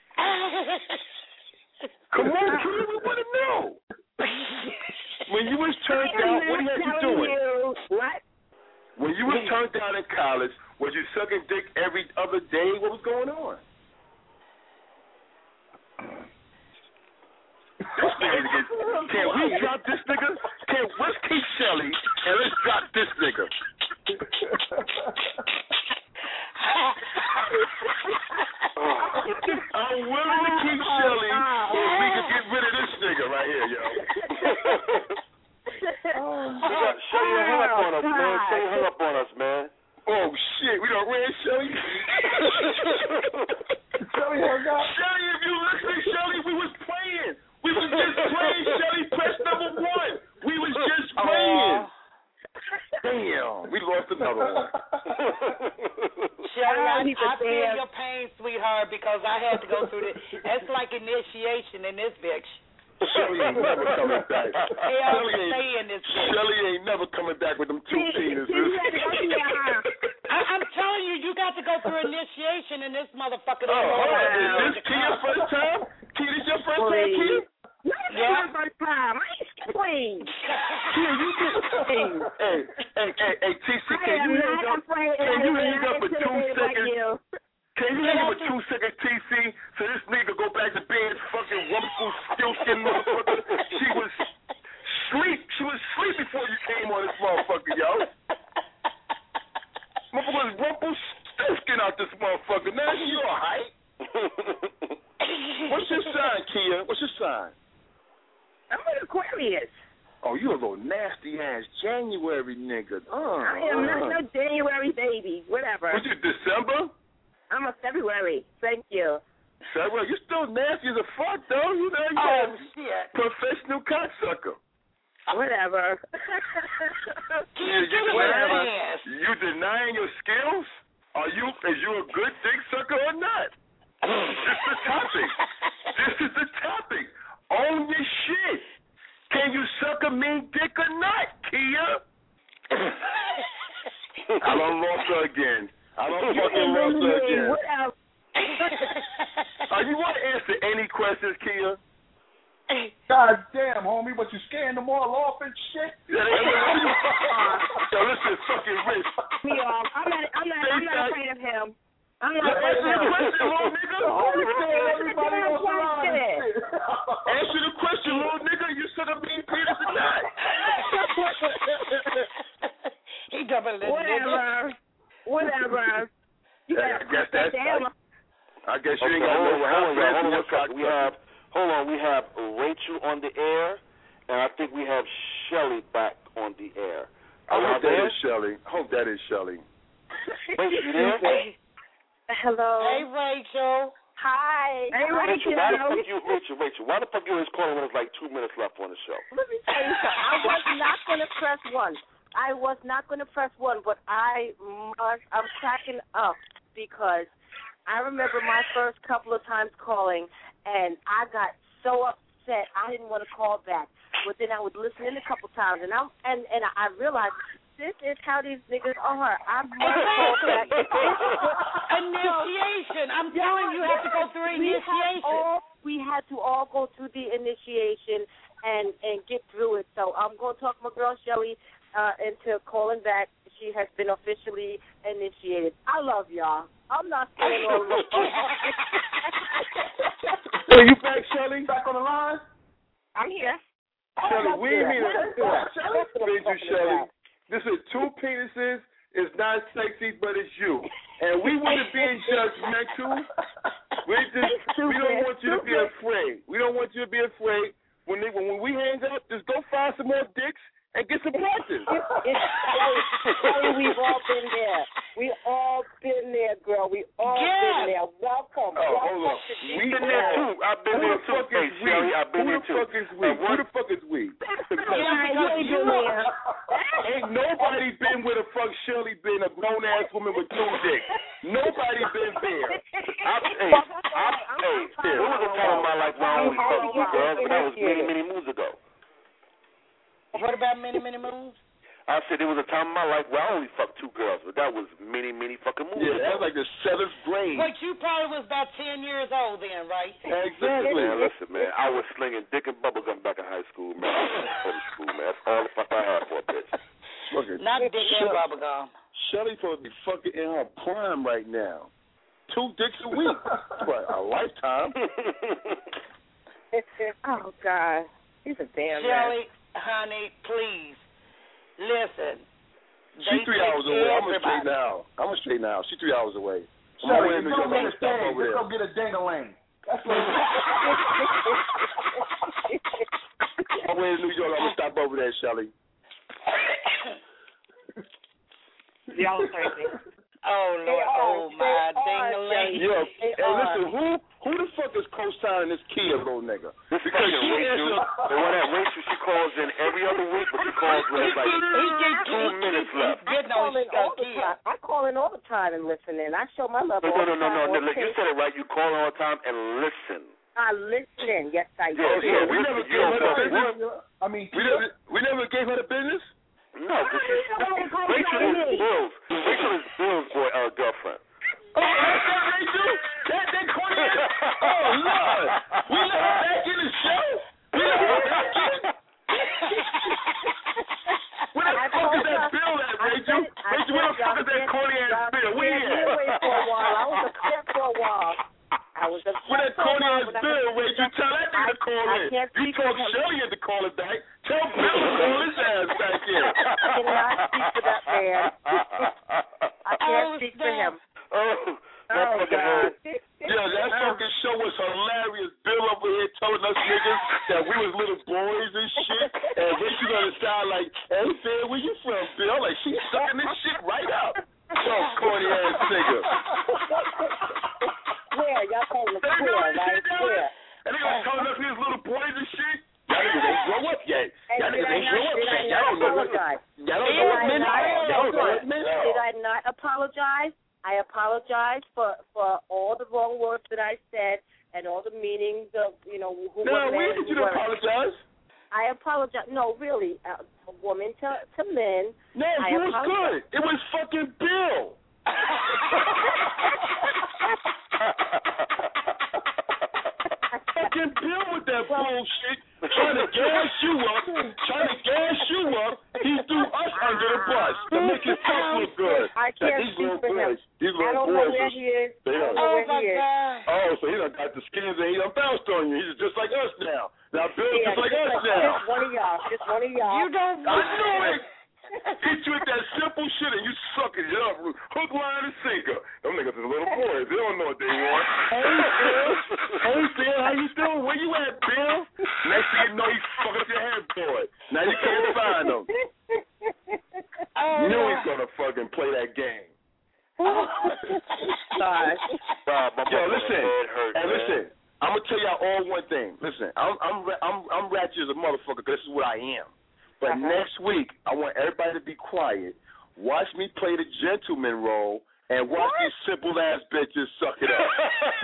[SPEAKER 11] Come on, Kia, we want to know. When you was turned down, what had you doing?
[SPEAKER 10] What?
[SPEAKER 11] When you was turned down in college, was you sucking dick every other day? What was going on? This nigga, can we drop this nigga? Let's keep Shelly and let's drop this nigga. I'm willing to keep Shelly if we can get rid of this nigga right here, yo.
[SPEAKER 1] Shelly hung up on us, man. Shelly hung up on us, man.
[SPEAKER 11] Oh, shit. We done ran Shelly.
[SPEAKER 8] Shelly hung up.
[SPEAKER 11] Shelly, if you listen, Shelly, we was playing. We was just playing, Shelly. Press number 1. We was just playing. Damn, we lost another one.
[SPEAKER 12] Shelly, I feel your pain, sweetheart, because I had to go through this. It's like initiation in this bitch.
[SPEAKER 11] Shelly ain't never coming back.
[SPEAKER 12] Shelly
[SPEAKER 11] ain't never coming back with them two penises.
[SPEAKER 12] I'm telling you, you got to go through initiation in this motherfucker.
[SPEAKER 11] Is this Kia's first time? Kia, this your first time, Kia?
[SPEAKER 10] No, it's my first time. Please.
[SPEAKER 11] Kia, you just... Hey, TC, can you hang up for 2 seconds? Can you hang up for 2 seconds, TC, so this nigga go back to bed, fucking rumpel, still-skin motherfucker? She was asleep before you came on this motherfucker, yo. Motherfucker was rumpel, still-skin out this motherfucker. Now you all right? What's your sign, Kia? What's your sign?
[SPEAKER 10] I'm an Aquarius.
[SPEAKER 11] Oh, you a little nasty-ass January nigga.
[SPEAKER 10] I am not no January baby. Whatever.
[SPEAKER 11] Was you December?
[SPEAKER 10] I'm a February. Thank you.
[SPEAKER 11] February? You still nasty as a fuck, though. You know,
[SPEAKER 12] shit.
[SPEAKER 11] Professional cocksucker.
[SPEAKER 10] Whatever.
[SPEAKER 11] You denying your skills? Is you a good dick sucker or not? This is the topic. Own your shit. Can you suck a mean dick or not, Kia? I done lost her again. You want to answer any questions, Kia?
[SPEAKER 8] God damn, homie, but you scaring them all off and shit?
[SPEAKER 11] Yo, listen, fucking Rich.
[SPEAKER 10] Me off. I'm not afraid of him. I'm not
[SPEAKER 11] afraid of him. Answer the question, little nigga. You should have been Peter tonight.
[SPEAKER 10] Whatever. You
[SPEAKER 11] I guess that's I guess you ain't got
[SPEAKER 1] Hold on, we have Rachel on the air, and I think we have Shelly back on the air.
[SPEAKER 11] I hope that is Shelly.
[SPEAKER 1] Rachel, you there?
[SPEAKER 10] Hello.
[SPEAKER 12] Hey, Rachel.
[SPEAKER 10] Hi. Hey,
[SPEAKER 1] Rachel, Rachel, why the fuck you always calling when there's like 2 minutes left on the show?
[SPEAKER 10] Let me tell you something. I was not going to press one, but I'm cracking up because I remember my first couple of times calling, and I got so upset I didn't want to call back. But then I would listen in a couple times, and I realized this is how these niggas are. I'm going to call back.
[SPEAKER 12] Initiation. I'm telling you, have to go through initiation.
[SPEAKER 10] We had to all go through the initiation and get through it. So I'm going to talk my girl Shelly into calling back. She has been officially initiated. I love y'all. I'm not saying all this.
[SPEAKER 11] Are you back, Shelly? Back on the line?
[SPEAKER 10] I'm here.
[SPEAKER 11] Shelly, we ain't mean to Shelly. Listen, 2 penises is not sexy, but it's you. And we wouldn't be judgmental. We don't want you to be afraid. We don't want you to be afraid. When we hang up, just go find some more dicks and get some practice.
[SPEAKER 10] We've all been there. We all been there, girl. We all been there. Welcome.
[SPEAKER 11] Hold on. We've been there too. I've been there too. Hey, Shelly, I've been there too. Who the fuck is we? Ain't nobody been where the fuck Shelly been, a grown-ass woman with 2 dicks. Nobody been there.
[SPEAKER 1] There was a time in my life where I only fucked 2 girls, but that was many, many moons ago.
[SPEAKER 12] What about many, many moons?
[SPEAKER 1] I said there was a time in my life where I only fucked 2 girls, but that was many, many fucking moons.
[SPEAKER 11] Yeah, that was like the 7th grade.
[SPEAKER 12] But you probably was about 10 years old then, right?
[SPEAKER 11] Exactly.
[SPEAKER 1] Man, listen, man, I was slinging dick and bubblegum back in high school, man. That's all the fuck I had for a bitch.
[SPEAKER 12] Not dick and bubblegum.
[SPEAKER 11] Shelly supposed to be fucking in her prime right now. 2 dicks a week. What, a lifetime?
[SPEAKER 10] Oh, God. He's a damn
[SPEAKER 12] Shelly, honey, please, listen.
[SPEAKER 11] She's 3 hours away. I'm going to straighten out. She's 3 hours away. I'm going to stop over there.
[SPEAKER 8] Let's go get a ding-a-ling. That's what
[SPEAKER 11] I'm way in New York. I'm going to stop over there, Shelly.
[SPEAKER 10] Y'all are crazy.
[SPEAKER 12] Oh, Lord. Oh, my ding-a-ling.
[SPEAKER 11] Yo, and listen, who the fuck is co-signing this Kia little nigga?
[SPEAKER 1] Because Rachel, the one that Rachel, she calls in every other week, but she calls when it's like 2 minutes left.
[SPEAKER 10] I call in all the time and listen in. I show my love all the time.
[SPEAKER 1] No. Look, you said it right. You call in all the time and listen.
[SPEAKER 10] I listen. Yes, I do.
[SPEAKER 11] Yeah, we never gave her the business. We never gave her the business?
[SPEAKER 1] No, because Rachel is Bill's girlfriend.
[SPEAKER 11] Oh, Rachel? That corny ass? Oh, Lord. We let her back in the show? We let her back in? Where the fuck is that Bill at, Rachel? Rachel, where the fuck is that corny ass Bill? Where he at?
[SPEAKER 10] I was upset for a while.
[SPEAKER 11] Where that corny ass Bill, Rachel? Tell that nigga to call in. You told Shelly to call it back. Tell Bill to call his ass back in.
[SPEAKER 10] I cannot speak for that man. I can't speak for him.
[SPEAKER 1] Oh, God.
[SPEAKER 11] Yeah, that fucking show was hilarious. Bill over here telling us niggas that we was little boys and shit. And Rachel gonna sound like, hey, Bill, where you from, Bill? Like, she's sucking this shit right up. So corny ass nigga.
[SPEAKER 10] Where? Y'all calling the square, right? Where?
[SPEAKER 11] And they was telling us we was little boys and shit. Y'all niggas ain't grow up yet. Y'all niggas ain't grow up yet. Y'all don't know what men are.
[SPEAKER 10] Did I not apologize? I apologize for all the wrong words that I said and all the meanings of, who were men.
[SPEAKER 11] No, we didn't get you to apologize.
[SPEAKER 10] I apologize. No, really, a woman to men.
[SPEAKER 11] No, it was good. It was fucking Bill. Fucking Bill with that bullshit, trying to gas you up. He threw us under the bus to make himself look good.
[SPEAKER 10] I can't speak for him. I don't know where he is.
[SPEAKER 11] Oh, so he done got the skins and he done bounced on you. He's just like us now. Now Bill's just like us now.
[SPEAKER 10] Just one of y'all.
[SPEAKER 12] You don't want
[SPEAKER 11] I knew it. He hit you with that simple shit and you suck it up, hook, line, and sinker. Them niggas is little boys. They don't know what they want. Hey, Phil, how you doing? Where you at, Bill? Next thing you know, you fuck up your head, boy. Now you can't find them. Knew he's gonna fucking play that game.
[SPEAKER 10] Gosh.
[SPEAKER 11] Yo, listen. Listen. I'm gonna tell y'all all one thing. Listen, I'm ratchet as a motherfucker because this is what I am. But next week, I want everybody to be quiet. Watch me play the gentleman role and watch these simple ass bitches suck it up.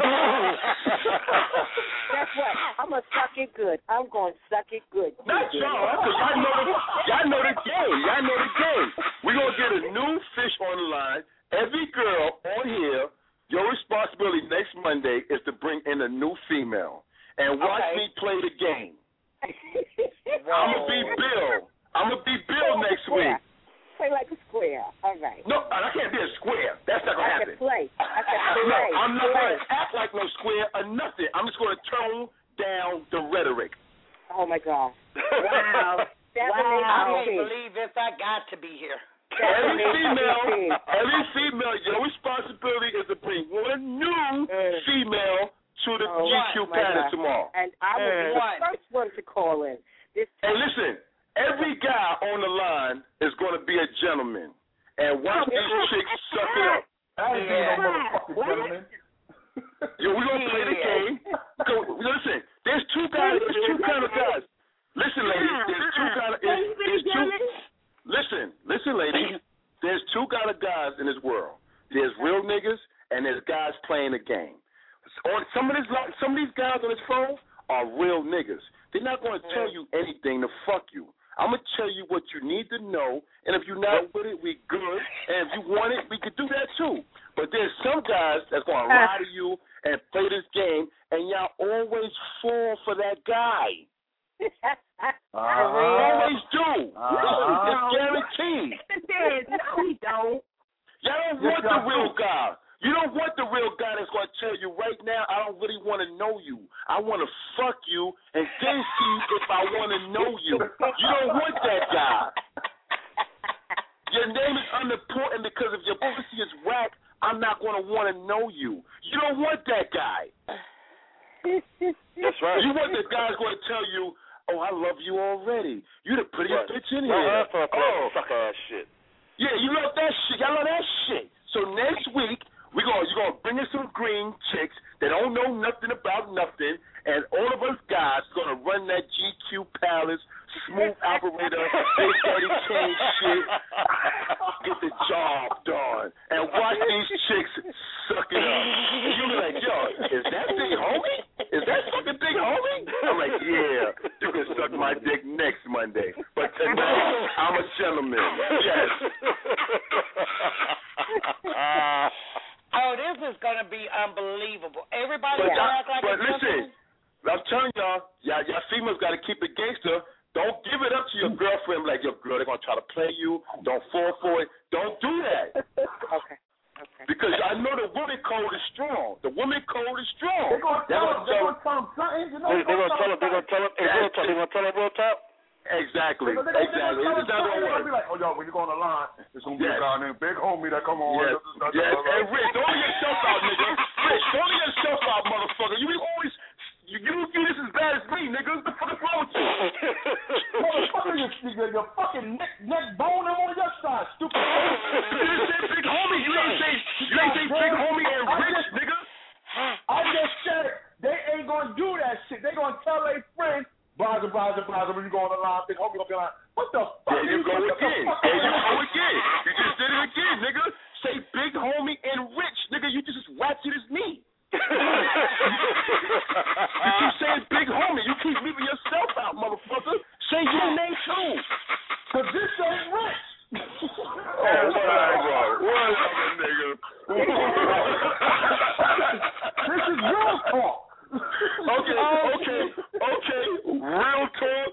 [SPEAKER 10] Guess what? I'm gonna suck it good. I'm gonna suck it good.
[SPEAKER 11] Not y'all, because y'all know the game. Y'all know the game. We're gonna get a new fish on the line. Every girl on here, your responsibility next Monday is to bring in a new female and watch me play the game. I'm gonna be Bill. I'm gonna be Bill next week.
[SPEAKER 10] Play like a square. All right.
[SPEAKER 11] No, I can't be a square. That's not gonna happen.
[SPEAKER 10] Play.
[SPEAKER 11] No, I'm not gonna act like no square or nothing. I'm just gonna tone down the rhetoric.
[SPEAKER 10] Oh my God. Wow.
[SPEAKER 12] I can't believe this. I got to be here.
[SPEAKER 11] Every female, your responsibility is to bring one new female to the GQ panel tomorrow.
[SPEAKER 10] And I will be the first one to call in.
[SPEAKER 11] And listen, every guy on the line is going to be a gentleman. And watch these chicks suck it up.
[SPEAKER 8] I ain't being no motherfucking gentleman.
[SPEAKER 11] Yo, we're going to play the game. Listen, there's two kind of guys. Listen, ladies, there's two kind of... Listen, ladies, there's two kind of guys in this world. There's real niggas and there's guys playing the game. Some of these guys on this phone are real niggas. They're not going to tell you anything to fuck you. I'm going to tell you what you need to know, and if you're not with it, we good. And if you want it, we could do that too. But there's some guys that's going to lie to you and play this game, and y'all always fall for that guy. Always do. It's guaranteed.
[SPEAKER 10] No, we don't.
[SPEAKER 11] Y'all don't want the real guy. You don't want the real guy that's going to tell you right now, I don't really want to know you. I want to fuck you and then see if I want to know you. You don't want that guy. Your name is unimportant because if your pussy is whack, I'm not going to want to know you. You don't want that guy.
[SPEAKER 1] That's right.
[SPEAKER 11] You want the guy that's going to tell you, oh, I love you already. You the prettiest bitch in here.
[SPEAKER 1] Fuck ass shit.
[SPEAKER 11] Yeah, you love that shit. Y'all love that shit. So next week, you're gonna bring us some green chicks that don't know nothing about nothing, and all of us guys gonna run that GQ Palace, smooth operator, Big Daddy King shit, get the job done, and watch these chicks suck it up. And you be like, yo, is that Big Homie? Is that fucking Big Homie? I'm like, yeah, you can suck my dick next Monday, but tonight I'm a gentleman. Yes.
[SPEAKER 12] Oh, this is going to be unbelievable. Everybody act like
[SPEAKER 11] but listen, I'm telling y'all females got to keep it gangster. Don't give it up to your girlfriend like, yo, girl, they're going to try to play you. Don't fall for it. Don't do that.
[SPEAKER 10] Okay.
[SPEAKER 11] Because I know the woman code is strong. The woman code is strong.
[SPEAKER 8] They're going to tell them something.
[SPEAKER 1] They're going to tell them real top.
[SPEAKER 11] Exactly.
[SPEAKER 8] It's not going to work. Be like, oh, yo, when you go on the line, there's going to be a guy named Big Homie that come on.
[SPEAKER 11] Yes. Hey, Rich, don't let yourself out, nigga. Rich, don't let yourself out, motherfucker. You always, you do this as bad as me, nigga. What the fuck is wrong with you?
[SPEAKER 8] Motherfucker, your fucking neck bone on your side, stupid.
[SPEAKER 11] You didn't say Big Homie. You ain't say Big Homie and Rich, nigga.
[SPEAKER 8] I just said they ain't going to do that shit. They going to tell their friends, Blaza, when you go on the line, Big Homie going to be like, what the fuck?
[SPEAKER 11] There you go again. You just did it again, nigga. Say Big Homie and Rich, nigga. You just as ratchet as me. You keep saying Big Homie. You keep leaving yourself out, motherfucker. Say your name too.
[SPEAKER 8] Cause this ain't Rich.
[SPEAKER 11] Whatever, nigga.
[SPEAKER 8] This is real talk.
[SPEAKER 11] Okay. Real talk.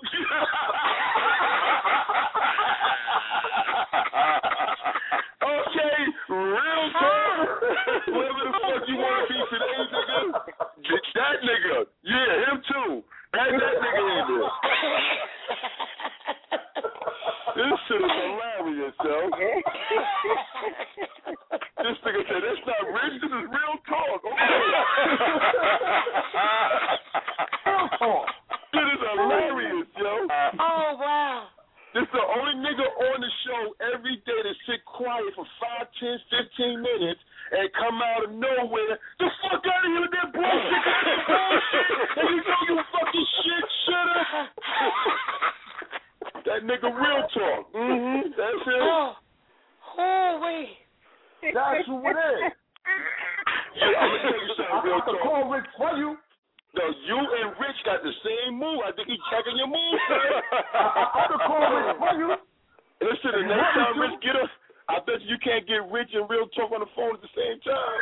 [SPEAKER 11] Okay, real talk. Whatever the fuck you want to be today, nigga. That nigga. Yeah, him too. Add that nigga in there. This shit is hilarious, yo. This nigga said, that's not rich, this is real talk. Okay. Real talk. This is hilarious, yo.
[SPEAKER 12] Oh, wow.
[SPEAKER 11] This is the only nigga on the show every day to sit quiet for 5, 10, 15 minutes and come out of nowhere. The fuck out of here with that bullshit. And you know you fucking shit, shut up. That nigga real talk. Mm-hmm. That's it.
[SPEAKER 12] Oh, wait.
[SPEAKER 8] That's who it is.
[SPEAKER 11] Yeah, I'm going to tell you something real talk.
[SPEAKER 8] Call Rich for you.
[SPEAKER 11] No, you and Rich got the same move. I think he's checking your moves.
[SPEAKER 8] I can call Rich for you.
[SPEAKER 11] Listen, the next time Rich get us, I bet you can't get Rich and real talk on the phone at the same time.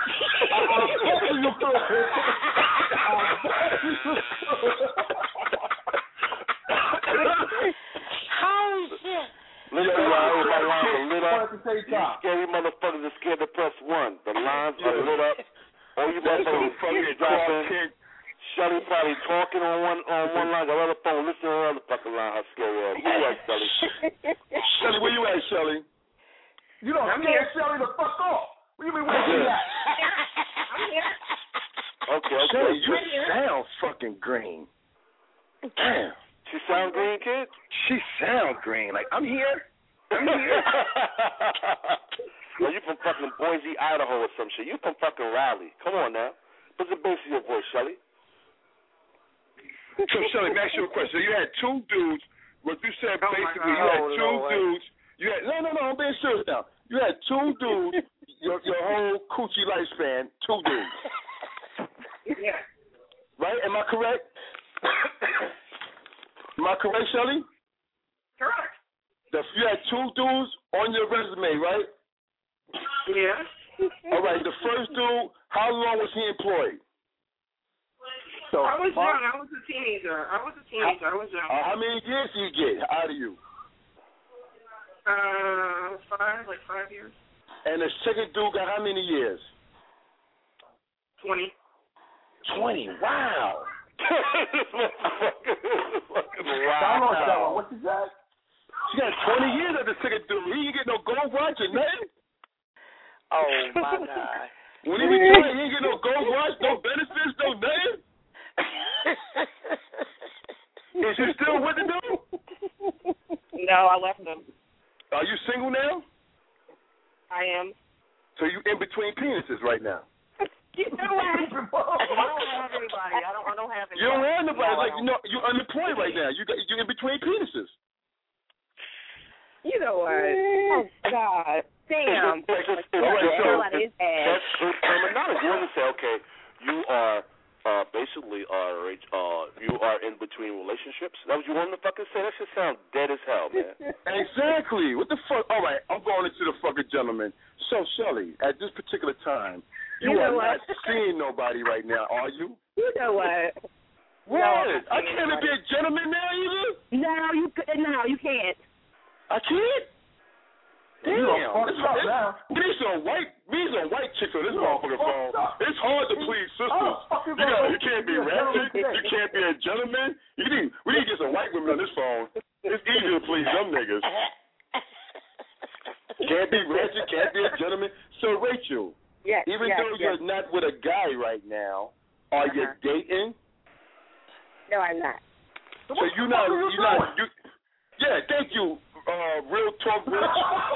[SPEAKER 12] Holy shit.
[SPEAKER 1] Listen, y'all, my lines are lit up. You scary motherfuckers are scared to press 1. The lines are lit up. All you motherfuckers fucking dropping. Shelly probably talking on one line, the other phone, listen to the other fucking line, how scary ass. Where you at, Shelly?
[SPEAKER 11] Shelly, where you at, Shelly?
[SPEAKER 8] You don't scare Shelly the fuck off. Where you mean, where you at?
[SPEAKER 7] I'm here.
[SPEAKER 11] Okay. Shelly, you sound fucking green. Damn.
[SPEAKER 1] She sound green, kid?
[SPEAKER 11] She sound green. Like, I'm here. I'm here.
[SPEAKER 1] Well, you from fucking Boise, Idaho or some shit. You from fucking Raleigh. Come on now. What's the bass of your voice, Shelly?
[SPEAKER 11] So, Shelly, let me ask you a question. So you had two dudes. What you said basically, you had two dudes. You had no. I'm being serious now. You had two dudes. your whole coochie lifespan, two dudes.
[SPEAKER 7] Yeah.
[SPEAKER 11] Right? Am I correct? Am I correct, Shelly?
[SPEAKER 7] Correct.
[SPEAKER 11] You had two dudes on your resume, right?
[SPEAKER 7] Yeah.
[SPEAKER 11] All right. The first dude, how long was he employed?
[SPEAKER 7] So I was young. I was a teenager. I was young.
[SPEAKER 11] How many years did he get out of you?
[SPEAKER 7] 5 years.
[SPEAKER 11] And the second dude got how many years?
[SPEAKER 7] 20.
[SPEAKER 11] 20. Wow.
[SPEAKER 1] Wow.
[SPEAKER 8] What you got?
[SPEAKER 11] She got 20 years of the second dude. He ain't get no gold watch or nothing.
[SPEAKER 12] Oh, my God.
[SPEAKER 11] When he retired, he ain't get no gold watch, no benefits, no nothing. Is you still with the dude?
[SPEAKER 7] No, I left him.
[SPEAKER 11] Are you single now?
[SPEAKER 7] I am.
[SPEAKER 11] So you in between penises right now?
[SPEAKER 7] You know what? I don't have anybody. I don't have anybody.
[SPEAKER 11] You don't have nobody. You're unemployed right now. You're in between penises.
[SPEAKER 7] You know what? Oh, God. Damn.
[SPEAKER 1] That's terminology. You want to say, okay, you are basically you are in between relationships. That what you want to fucking say? That shit sound dead as hell, man.
[SPEAKER 11] Exactly. What the fuck? All right, I'm going into the fucking gentleman. So, Shelly, at this particular time, you are not seeing nobody right now, are you?
[SPEAKER 7] You know what?
[SPEAKER 11] What? No, I can't be a gentleman now either?
[SPEAKER 7] No, you can't.
[SPEAKER 11] I can't? Damn. We need some white chicks on this motherfucking phone. It's hard to please sisters. You can't be ratchet. You can't be a gentleman. We need to get some white women on this phone. It's easier to please them niggas. Can't be ratchet, can't be a gentleman. So, Rachel, even though you're not with a guy right now, are you dating?
[SPEAKER 7] No, I'm not.
[SPEAKER 11] So you're not. Yeah, thank you. Real talk, Rich.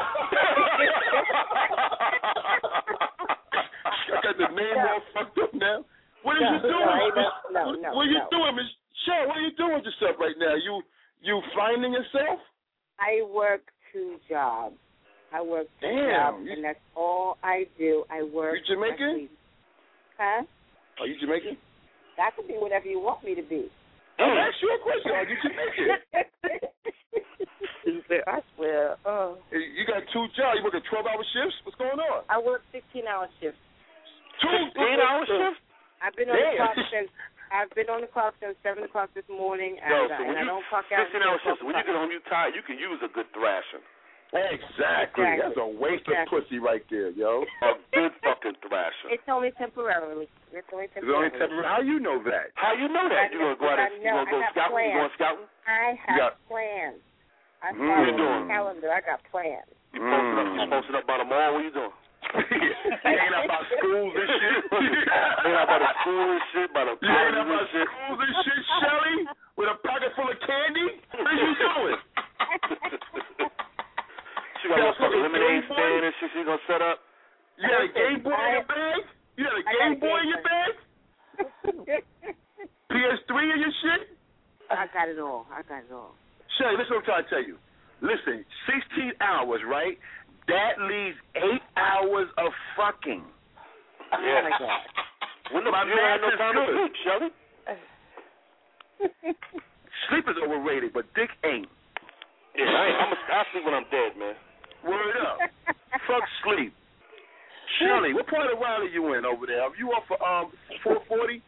[SPEAKER 11] I got the name all fucked up now. What are you doing? What are you doing, Miss Shell? What are you doing with yourself right now? You finding yourself?
[SPEAKER 10] I work 2 jobs. I work 2 jobs, and that's all I do. I work.
[SPEAKER 11] You Jamaican?
[SPEAKER 10] Huh?
[SPEAKER 11] Are you Jamaican?
[SPEAKER 10] That could be whatever you want me to be.
[SPEAKER 11] I'll ask you a question. Are you Jamaican?
[SPEAKER 10] I swear.
[SPEAKER 11] You got 2 jobs. You working 12-hour shifts? What's going on?
[SPEAKER 10] I work 16-hour shifts.
[SPEAKER 11] 16-hour shifts?
[SPEAKER 10] I've been on the clock since 7 o'clock this morning, and I don't clock out.
[SPEAKER 1] 16-hour shifts. When you get home, you tired. You can use a good thrashing.
[SPEAKER 11] Exactly. That's a waste of pussy right there, yo.
[SPEAKER 1] A good fucking thrashing.
[SPEAKER 10] It's only temporarily.
[SPEAKER 11] It's only temporary. How you know that?
[SPEAKER 1] How you know that? You gonna go out? You gonna go scouting? You going scouting?
[SPEAKER 10] I have plans. I follow the calendar. I got plans.
[SPEAKER 1] You posting up about them all? What you doing?
[SPEAKER 11] Ain't about schools and shit.
[SPEAKER 1] Ain't about the school and shit, about the
[SPEAKER 11] you ain't
[SPEAKER 1] colleges
[SPEAKER 11] about
[SPEAKER 1] and shit.
[SPEAKER 11] schools and shit, Shelly, with a pocket full of candy? What are you doing?
[SPEAKER 1] She got a fucking lemonade stand and shit she gonna set up.
[SPEAKER 11] You got a Game Boy in your bag? You got a Game Boy in your bag? PS3 in your shit?
[SPEAKER 10] I got it all.
[SPEAKER 11] Shelly, listen what I'm trying to tell you. Listen, 16 hours, right? That leaves 8 hours of fucking.
[SPEAKER 1] Yeah.
[SPEAKER 10] Oh my God.
[SPEAKER 1] When the man had no time to sleep, Shelly.
[SPEAKER 11] Sleep is overrated, but dick ain't.
[SPEAKER 1] Yeah, I sleep when I'm dead, man.
[SPEAKER 11] Word up. Fuck sleep. Shelly, what part of Raleigh you in over there? Are you off for 440?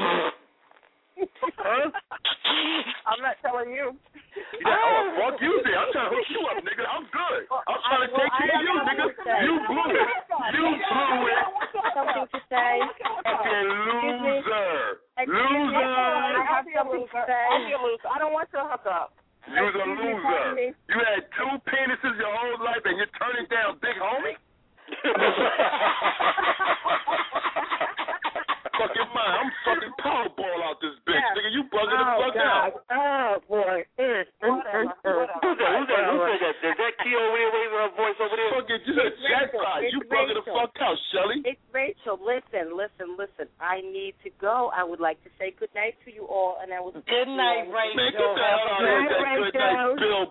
[SPEAKER 11] Huh?
[SPEAKER 7] I'm not telling you.
[SPEAKER 11] Fuck you then. I'm trying to hook you up, nigga. I'm good. I'm trying to take care of you, nigga. You blew it. You blew it.
[SPEAKER 10] Something to say.
[SPEAKER 11] Fucking loser. Loser.
[SPEAKER 7] I have something to say. I don't want to hook up.
[SPEAKER 11] You was a loser. You had 2 penises your whole life and you're turning down big homie? Fucking mind. I'm fucking Powerball out this bitch. Yeah. Nigga, you bugging the fuck out.
[SPEAKER 10] Oh, boy.
[SPEAKER 1] Who's that? Is that Key over there raising her voice over there?
[SPEAKER 11] Fucking just a jackpot. You bugging the fuck out, Shelly.
[SPEAKER 10] It's Rachel. Listen. I need to go. I would like to say good night to you all. And I will.
[SPEAKER 12] Good night, Rachel.
[SPEAKER 11] Man, get the hell out of here with that good night, Bill.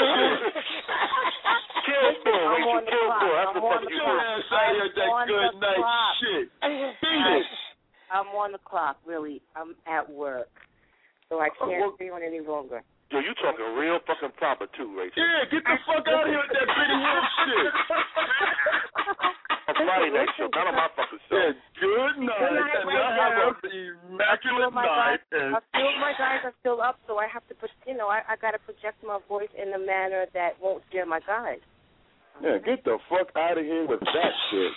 [SPEAKER 1] Kill Bill, Rachel. Kill Bill. That's the fuck you
[SPEAKER 11] do. Get your ass out of here with that good night shit. Beat it.
[SPEAKER 10] I'm on the clock, really. I'm at work. So I can't stay on any longer.
[SPEAKER 1] Yo, you talking real fucking proper, too, Rachel.
[SPEAKER 11] Yeah, get the fuck out of here with that Benny Hill shit.
[SPEAKER 1] A Friday night show, not on my fucking show.
[SPEAKER 11] Yeah, good night. And I have an immaculate night.
[SPEAKER 10] A few of my guys are still up, so I have to put, I got to project my voice in a manner that won't scare my guys.
[SPEAKER 11] Yeah, get the fuck out of here with that shit.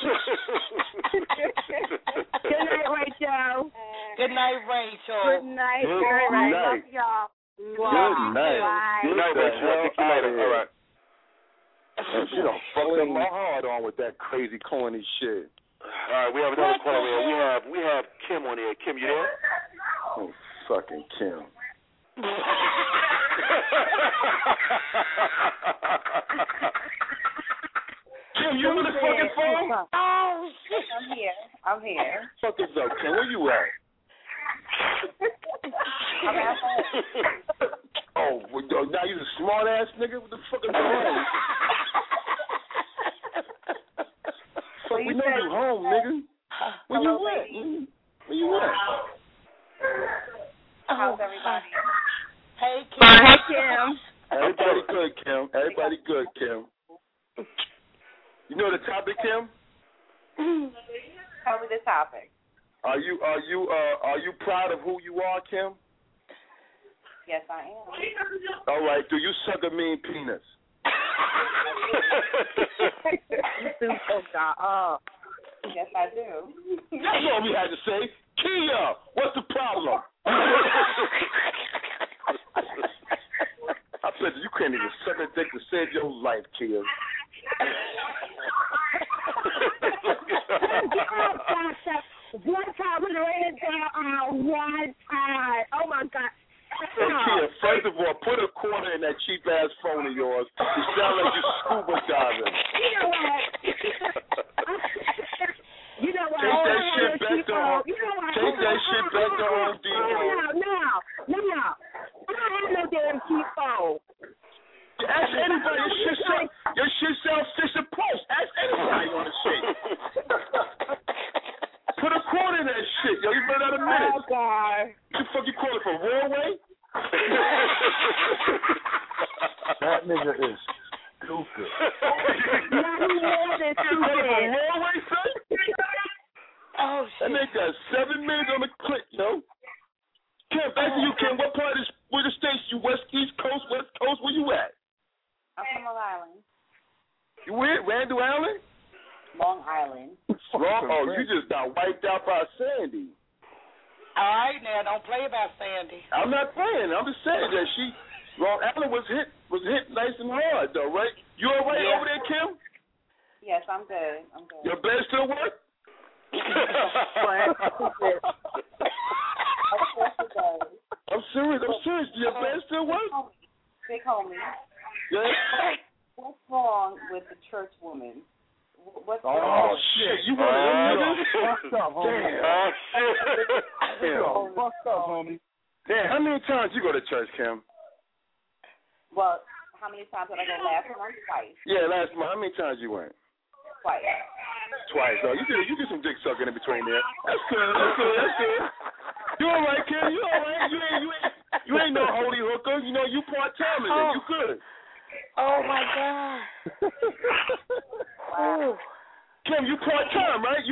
[SPEAKER 10] Good night, Rachel.
[SPEAKER 12] Good night, Rachel.
[SPEAKER 10] Good night. Love y'all.
[SPEAKER 11] Good night.
[SPEAKER 1] Good night, Rachel. I'll take you later. All right.
[SPEAKER 11] Man, she done fucked my heart on with that crazy corny shit.
[SPEAKER 1] All right, we have another caller here. We have Kim on here. Kim, you there?
[SPEAKER 11] Oh, fucking Kim. Kim, you on the fucking phone?
[SPEAKER 10] Oh, shit. I'm here.
[SPEAKER 11] Fuck is up, Kim. Where you at?
[SPEAKER 10] I'm at home.
[SPEAKER 11] Oh, now you a smart ass nigga? What the fuck is wrong? Fuck, we know you home, nigga. Where you at? Where you at?
[SPEAKER 10] How's everybody?
[SPEAKER 12] Hey, Kim.
[SPEAKER 10] Hey, Kim.
[SPEAKER 11] Everybody good, Kim. Everybody good, Kim. You know the topic, Kim?
[SPEAKER 10] Tell me the topic.
[SPEAKER 11] Are you proud of who you are, Kim?
[SPEAKER 10] Yes, I am.
[SPEAKER 11] All right. Do you suck a mean penis?
[SPEAKER 10] Yes, I do.
[SPEAKER 11] That's all we had to say. Kia, what's the problem? I said you can't even suck a dick to save your life, Kia.
[SPEAKER 10] One time we ran it down one time. Oh my God.
[SPEAKER 11] Hey, Kia, first of all, put a quarter in that cheap ass phone of yours. You sound like you're scuba diving.
[SPEAKER 10] You know what?
[SPEAKER 11] Take that shit back to Home Depot.
[SPEAKER 10] No. I don't have no damn cheap phone.
[SPEAKER 11] Ask anybody. Your shit sells Fisher Price. Ask anybody on the shit. Put a quarter in that shit, yo. You run out of minutes.
[SPEAKER 10] Oh, God.
[SPEAKER 11] What the fuck you call it, from Rollway?
[SPEAKER 8] That nigga is stupid.
[SPEAKER 10] Nothing more than stupid.
[SPEAKER 11] Rollway, son?
[SPEAKER 12] Oh, shit.
[SPEAKER 11] That nigga got 7 minutes on the click, yo. Kim, back to you, Kim. What part of the states? You East Coast, West Coast? Where you at?
[SPEAKER 10] I'm from Long Island.
[SPEAKER 11] You where? Randall Island?
[SPEAKER 10] Long Island.
[SPEAKER 11] Oh, you just got wiped out by Sandy.
[SPEAKER 12] All right, now, don't play about Sandy.
[SPEAKER 11] I'm not playing. I'm just saying that Long Island was hit was hit nice and hard, though, right? You all right over there, Kim?
[SPEAKER 7] Yes, I'm good.
[SPEAKER 11] Your bed still work? I'm serious. Your bed still work?
[SPEAKER 7] Big homie.
[SPEAKER 11] Yes.
[SPEAKER 7] What's wrong with the church woman? What's wrong?
[SPEAKER 11] Oh, shit. You want to
[SPEAKER 8] fucked up, homie.
[SPEAKER 11] Damn.
[SPEAKER 8] Fucked up, homie.
[SPEAKER 11] Damn, how many times you go to church, Kim?
[SPEAKER 7] Well, how many times did I go last month? Twice.
[SPEAKER 11] Yeah, last month. How many times you went?
[SPEAKER 7] Twice.
[SPEAKER 11] Oh, you did some dick sucking in between there. That's good. You all right, Kim? You all right? You ain't no holy hooker. You know, you part-time. You good.
[SPEAKER 12] Oh, my God.
[SPEAKER 7] Wow.
[SPEAKER 11] Kim, you part-time, right?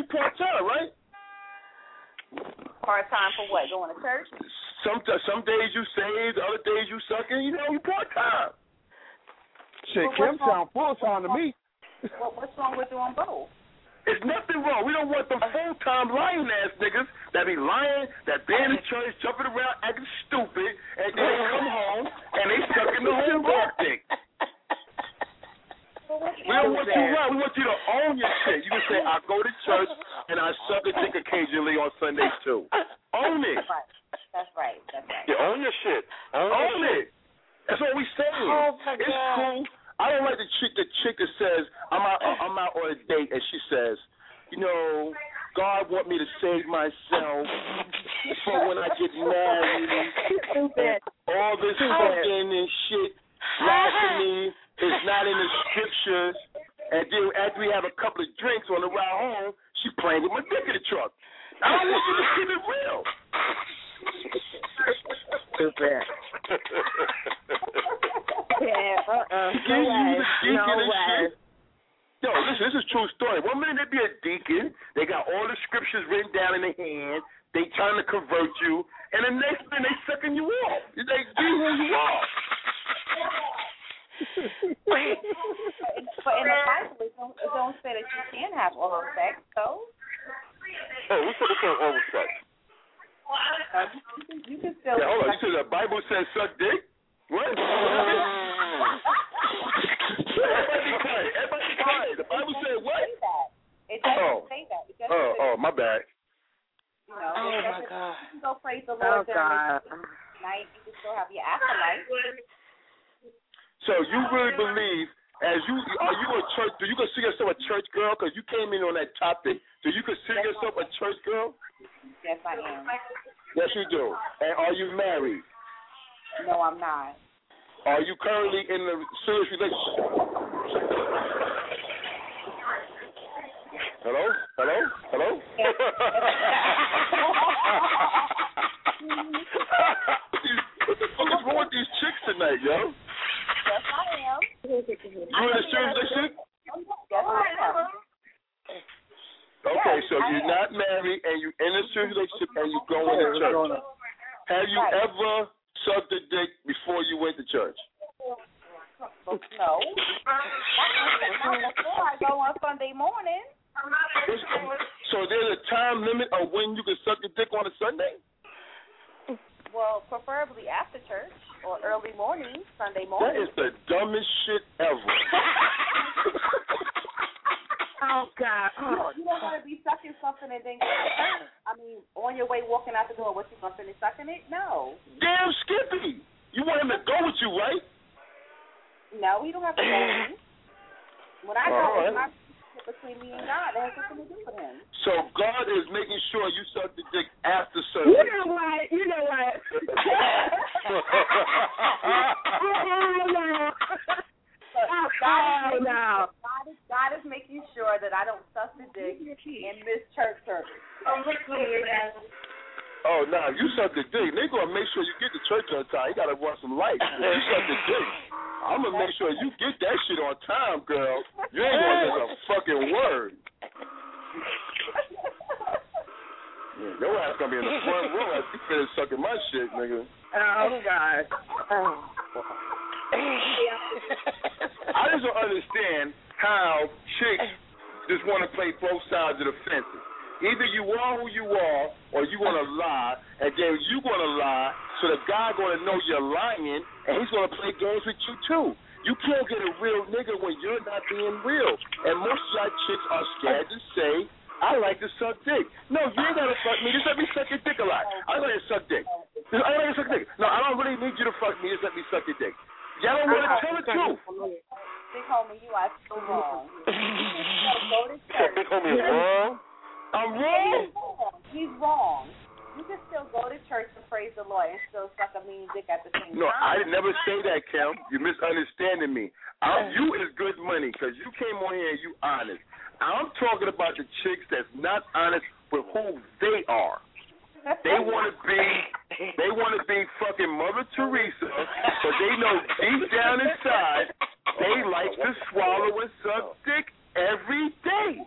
[SPEAKER 7] Part-time for what? Going to church?
[SPEAKER 11] Some days you saved, other days you sucking. You know, you part-time.
[SPEAKER 8] Shit, Kim sound full-time to me.
[SPEAKER 7] What's wrong with doing both?
[SPEAKER 11] It's nothing wrong. We don't want them full-time lying ass niggas that be lying, that be in the church, jumping around, acting stupid, and then they come home and they sucking the whole dog dick. We don't want you to lie. We want you to own your shit. You can say, I go to church and I suck a dick occasionally on Sundays too. Own it.
[SPEAKER 7] That's right.
[SPEAKER 1] Yeah, own your shit.
[SPEAKER 11] Own it. That's what we saying.
[SPEAKER 12] Oh, my
[SPEAKER 11] it's
[SPEAKER 12] God.
[SPEAKER 11] cool. I don't like the chick that says, I'm out on a date, and she says, you know, God want me to save myself for when I get married. All this fucking and shit blasphemy is not in the scriptures. And then after we have a couple of drinks on the ride home, she playing with my dick in the truck. I don't want you to keep it real.
[SPEAKER 9] Stupid.
[SPEAKER 11] Yo, listen, this is a true story. One minute they be a deacon, they got all the scriptures written down in their hand, they trying to convert you, and the next minute they sucking you off. They be who you are.
[SPEAKER 7] But in the Bible, it don't say that you can have oral sex, so?
[SPEAKER 1] Hey, we said we can't oral sex.
[SPEAKER 7] You can still.
[SPEAKER 11] Yeah, hold on. You said the Bible says suck dick? What? Everybody be quiet. The Bible said what?
[SPEAKER 7] It doesn't say that.
[SPEAKER 11] Oh, my bad.
[SPEAKER 7] You know,
[SPEAKER 12] my God.
[SPEAKER 7] You can go praise the Lord during the night. You can still have your afterlife.
[SPEAKER 11] So you really believe, are you a church? Do you consider yourself a church girl? Because you came in on that topic. Do you consider yourself a church girl?
[SPEAKER 7] Yes, I am.
[SPEAKER 11] Yes, you do. And are you married?
[SPEAKER 7] No, I'm not.
[SPEAKER 11] Are you currently in a serious relationship? Hello? What the fuck is wrong with these chicks tonight, yo?
[SPEAKER 7] Yes, I am.
[SPEAKER 11] You in a serious relationship?
[SPEAKER 7] Yes, I am.
[SPEAKER 11] Okay, so you're not married and you're in a serious relationship and you're going to church. Have you ever sucked a dick before you went to church?
[SPEAKER 7] No. Before I go on Sunday morning.
[SPEAKER 11] So there's a time limit of when you can suck a dick on a Sunday?
[SPEAKER 7] Well, preferably after church or early morning, Sunday morning.
[SPEAKER 11] That is the dumbest shit ever.
[SPEAKER 7] Oh, God. You don't want to be sucking something and then get hurt. I mean, on your way walking out the door, what, you going to finish sucking it? No.
[SPEAKER 11] Damn, Skippy. You want him to go with you, right?
[SPEAKER 7] No, he don't have to go with me. When I go, it's not between me and God. That has nothing to do with him.
[SPEAKER 11] So God is making sure you suck the dick after service.
[SPEAKER 7] You know what? God is making sure that I don't suck the dick in this church service.
[SPEAKER 11] Oh, no, you suck the dick. They're going to make sure you get to church on time. You got to run some lights. You suck the dick. I'm going to make sure you get that shit on time, girl. You ain't going to miss a fucking word. Yeah, your ass going to be in the front row as you finish sucking my shit, nigga.
[SPEAKER 9] Oh, God.
[SPEAKER 11] I just don't understand how chicks just want to play both sides of the fences. Either you are who you are, or you gonna lie, and then you gonna lie, so the guy gonna know you're lying, and he's gonna play games with you too. You can't get a real nigga when you're not being real. And most of y'all chicks are scared to say, I like to suck dick. No, you ain't gotta fuck me. Just let me suck your dick a lot. I like to suck dick. I like to suck dick. No, I don't really need you to fuck me. Just let me suck your dick. Y'all don't want to tell the truth.
[SPEAKER 10] Big homie, you are so wrong. Go to church.
[SPEAKER 1] Big homie is wrong?
[SPEAKER 11] I'm wrong?
[SPEAKER 10] He's wrong. You can still go to church and praise the Lord and still suck a mean dick at the same time.
[SPEAKER 11] No, I didn't never say that, Kim. You're misunderstanding me. You is good money because you came on here and you honest. I'm talking about the chicks that's not honest with who they are. They want to be fucking Mother Teresa, but they know deep down inside they like to swallow and suck dick every day.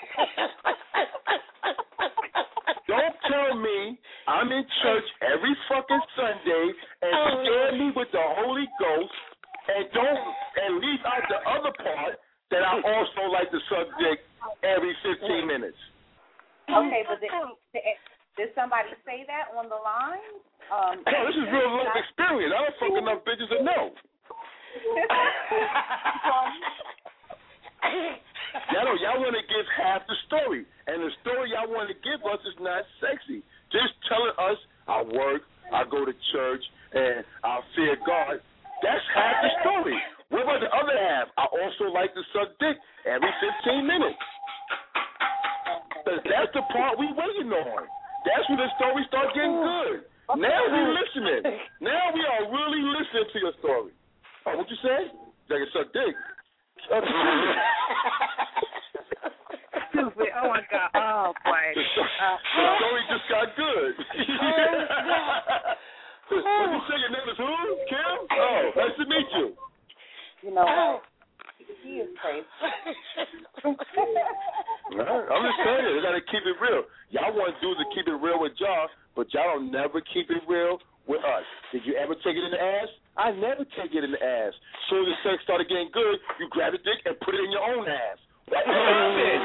[SPEAKER 11] Don't tell me I'm in church every fucking Sunday and scare me with the Holy Ghost and leave out the other part that I also like to suck dick every 15 minutes.
[SPEAKER 10] Okay, but did somebody say that on the line?
[SPEAKER 11] No, this is real life experience. I don't fuck enough bitches to know. Y'all want to give half the story, and the story y'all want to give us is not sexy. Just telling us I work, I go to church, and I fear God. That's half the story. What about the other half? I also like to suck dick every 15 minutes. That's the part we waiting on. That's when the story starts getting good. Now we listening. Now we are really listening to your story. Oh, what you say? They can suck dick.
[SPEAKER 7] Stupid. Oh my God. Oh boy.
[SPEAKER 11] The story just got good. What you say? Your name is who? Kim? Oh, nice to meet you.
[SPEAKER 10] You know, he is crazy.
[SPEAKER 11] I'm just saying, you got to keep it real. Y'all want dudes to keep it real with y'all, but y'all don't never keep it real with us. Did you ever take it in the ass? I never take it in the ass. As soon as the sex started getting good, you grab the dick and put it in your own ass. What happened?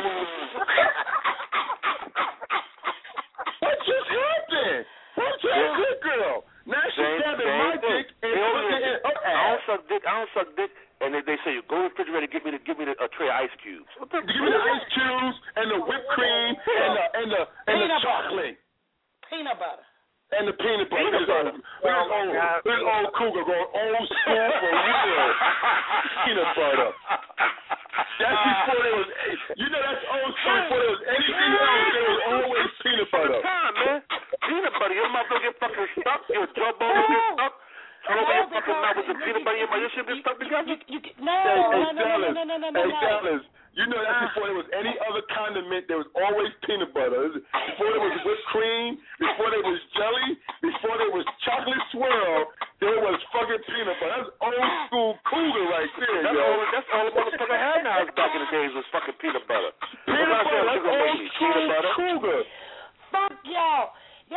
[SPEAKER 11] What just happened? What's that good girl? Now she's grabbing my dick and putting it in her ass.
[SPEAKER 1] I don't suck dick. And they say, go to the refrigerator, give me a tray of ice cubes.
[SPEAKER 11] Give me the ice cubes and the whipped cream and the chocolate.
[SPEAKER 12] Peanut butter.
[SPEAKER 11] And the peanut butter. This old cougar going old school for real. Peanut butter. That's before there was, that's old school. Before there was anything else, there was always peanut butter.
[SPEAKER 1] Time, man. Peanut butter. Your mouth don't get fucking stuck. Your jawbone don't get stuck. I don't get fucking mouth with the peanut butter in my shit get stuck together.
[SPEAKER 12] No.
[SPEAKER 11] Hey, fellas, you know that's before there was any other condiment. There was always peanut butter. Before there was whipped cream, before there was jelly, before there was chocolate swirl, there was fucking peanut butter. That's old school cougar right there,
[SPEAKER 1] That's all the motherfucker had now back in the days was fucking peanut butter.
[SPEAKER 11] Peanut butter, that's old school cougar.
[SPEAKER 12] Fuck y'all.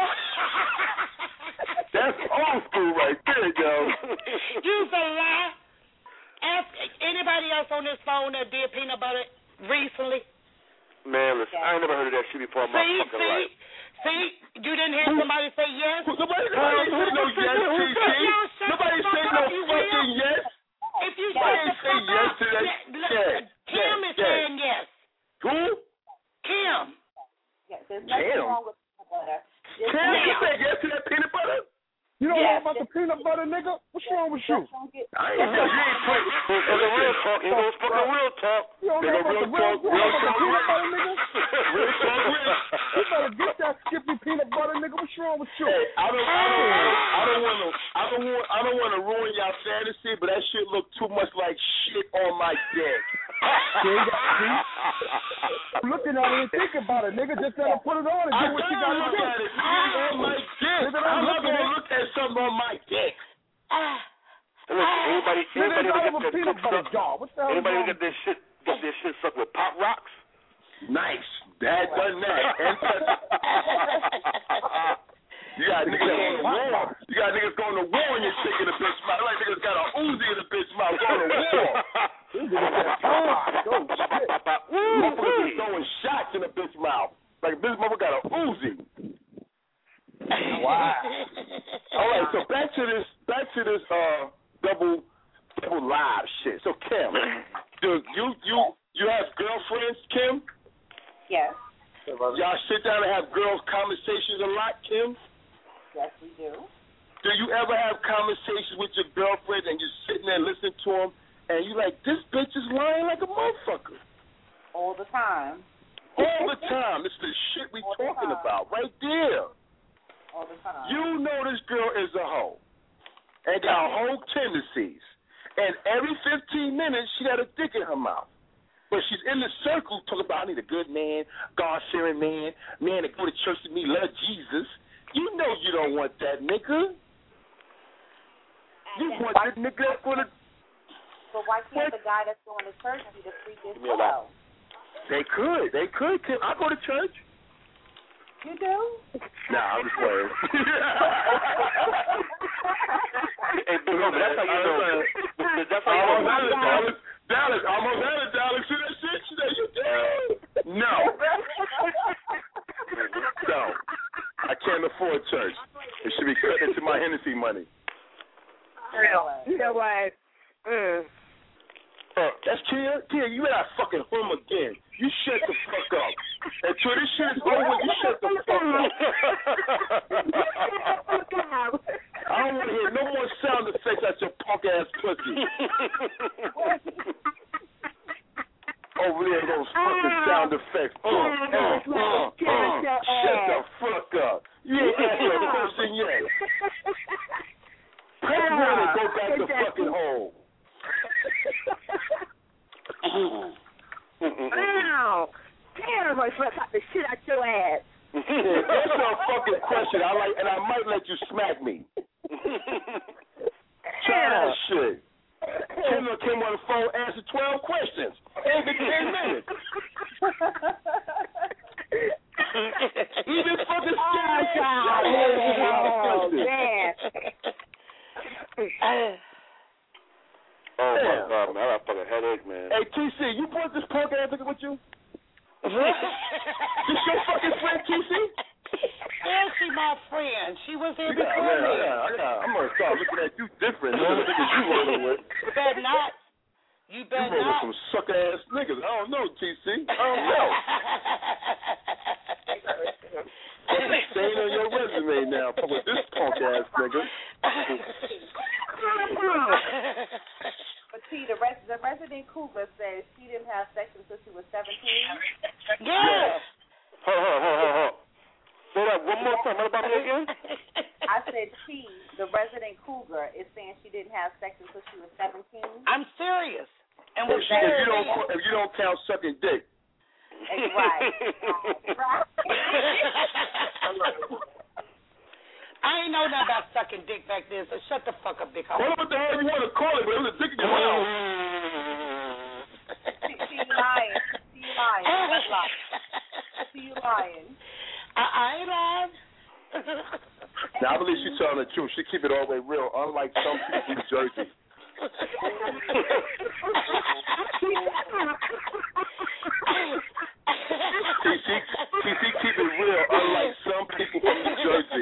[SPEAKER 11] That's old school right there, yo.
[SPEAKER 12] You's a lie. Ask anybody else on this phone that did peanut butter recently.
[SPEAKER 1] Man, listen, I ain't never heard of that shit before in my fucking life.
[SPEAKER 12] See, you didn't hear somebody say yes?
[SPEAKER 11] Nobody say no yes, TT. Nobody say no fucking yes.
[SPEAKER 12] If you
[SPEAKER 11] say yes to that shit.
[SPEAKER 12] Kim is saying yes.
[SPEAKER 11] Who?
[SPEAKER 12] Kim.
[SPEAKER 10] Yes, there's nothing wrong with peanut butter.
[SPEAKER 11] Kim, you said yes to that peanut butter?
[SPEAKER 8] You don't know about the peanut butter, nigga? What's wrong with you?
[SPEAKER 11] I ain't you ain't quick. It's a real talk. It was fucking real talk.
[SPEAKER 8] You don't know about the real peanut butter, nigga?
[SPEAKER 11] Real talk, real.
[SPEAKER 8] You better get that Skippy peanut butter, nigga. What's wrong with you?
[SPEAKER 11] Hey, I don't want to ruin y'all fantasy, but that shit look too much like shit on my dick.
[SPEAKER 8] I'm looking at it and thinking about it, nigga. Just gotta put it on and do what you gotta do.
[SPEAKER 11] Look at it. On my dick. I'm not gonna look at something on my dick.
[SPEAKER 1] Anybody get this shit sucked with pop rocks?
[SPEAKER 11] Nice. Dad done that. You got niggas going to war. You got niggas going to war in your chick in the bitch mouth. Like niggas got a Uzi in the bitch mouth going to war. Motherfuckers throwing shots in the bitch mouth. like this mother got a Uzi.
[SPEAKER 8] Wow.
[SPEAKER 11] All right, so back to this double live shit. So Kim, do you have girlfriends, Kim?
[SPEAKER 7] Yes.
[SPEAKER 11] Y'all sit down and have girls conversations a lot, Kim?
[SPEAKER 7] Yes, we do.
[SPEAKER 11] Do you ever have conversations with your girlfriend and you're sitting there listening to them and you like, this bitch is lying like a motherfucker?
[SPEAKER 7] All the time.
[SPEAKER 11] All the time. It's the shit we talking about right there.
[SPEAKER 7] All the time.
[SPEAKER 11] You know this girl is a hoe and got whole tendencies. And every 15 minutes, she got a dick in her mouth. But she's in the circle talking about, I need a good man, God-fearing man that go to church with me, love Jesus. You know you don't want that nigga. You want this nigga for the...
[SPEAKER 7] But why can't the guy that's going to church be the freak as well?
[SPEAKER 11] They could. Kim, I go to church.
[SPEAKER 7] You do?
[SPEAKER 11] Nah, I'm just playing.
[SPEAKER 1] Hey, that's how you know. That's how you know.
[SPEAKER 11] Dallas, almost had it, Dallas. See that shit? She said, you do? No. No. I can't afford church. It should be cut into my Hennessy money.
[SPEAKER 10] You know what?
[SPEAKER 11] That's Tia. Tia, you better fucking home again. You shut the fuck up. Until this shit is over, you shut the fuck up. I don't want to hear no more sound effects at your punk ass pussy. Over there, those fucking sound effects. Shut the fuck up. You ain't answered a question yet. Press one and go back to fucking home.
[SPEAKER 10] Wow. Damn, I got the shit out your ass.
[SPEAKER 11] Answer a fucking question. And I might let you smack me. Try that shit. Kim came on the phone, answered 12 questions. Ain't been 10 minutes. Even fucking scared.
[SPEAKER 1] Oh my God, man! I got a fucking headache, man.
[SPEAKER 11] Hey, TC, you brought this punk ass nigga with you? This your fucking friend, TC?
[SPEAKER 12] Yeah, she my friend. She was here before me.
[SPEAKER 11] I'm gonna start looking at you different. No niggas you rolling with.
[SPEAKER 12] You better not. You better
[SPEAKER 11] you
[SPEAKER 12] not.
[SPEAKER 11] Some sucker ass niggas. I don't know, TC. I don't know. Staying on your resume now, with this punk ass nigga.
[SPEAKER 7] But see, the resident cougar says she didn't have sex until she was 17.
[SPEAKER 12] Yes.
[SPEAKER 1] Hold. Say that one more time. What about me again?
[SPEAKER 7] I said the resident cougar, is saying she didn't have sex until she was 17.
[SPEAKER 12] I'm serious. And
[SPEAKER 11] if you don't count sucking dick.
[SPEAKER 7] Right.
[SPEAKER 12] I ain't know nothing about sucking dick back then, so shut the fuck up, dick.
[SPEAKER 11] Call it what the hell you want to call it, but it was a dick in your mouth.
[SPEAKER 7] She lying. She lying.
[SPEAKER 12] I ain't lying.
[SPEAKER 11] Now, I believe she's telling the truth. She keep it all the way real, unlike some people in Jersey. TC keep it real, unlike some people from New Jersey.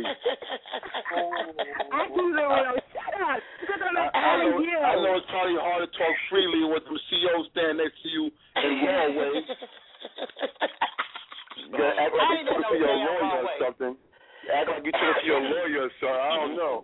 [SPEAKER 11] I know it's probably hard to talk freely with them CEOs standing next to you in Broadway. You act like you're talking to your lawyer or something. Act like you're talking to your lawyer or something. I don't know.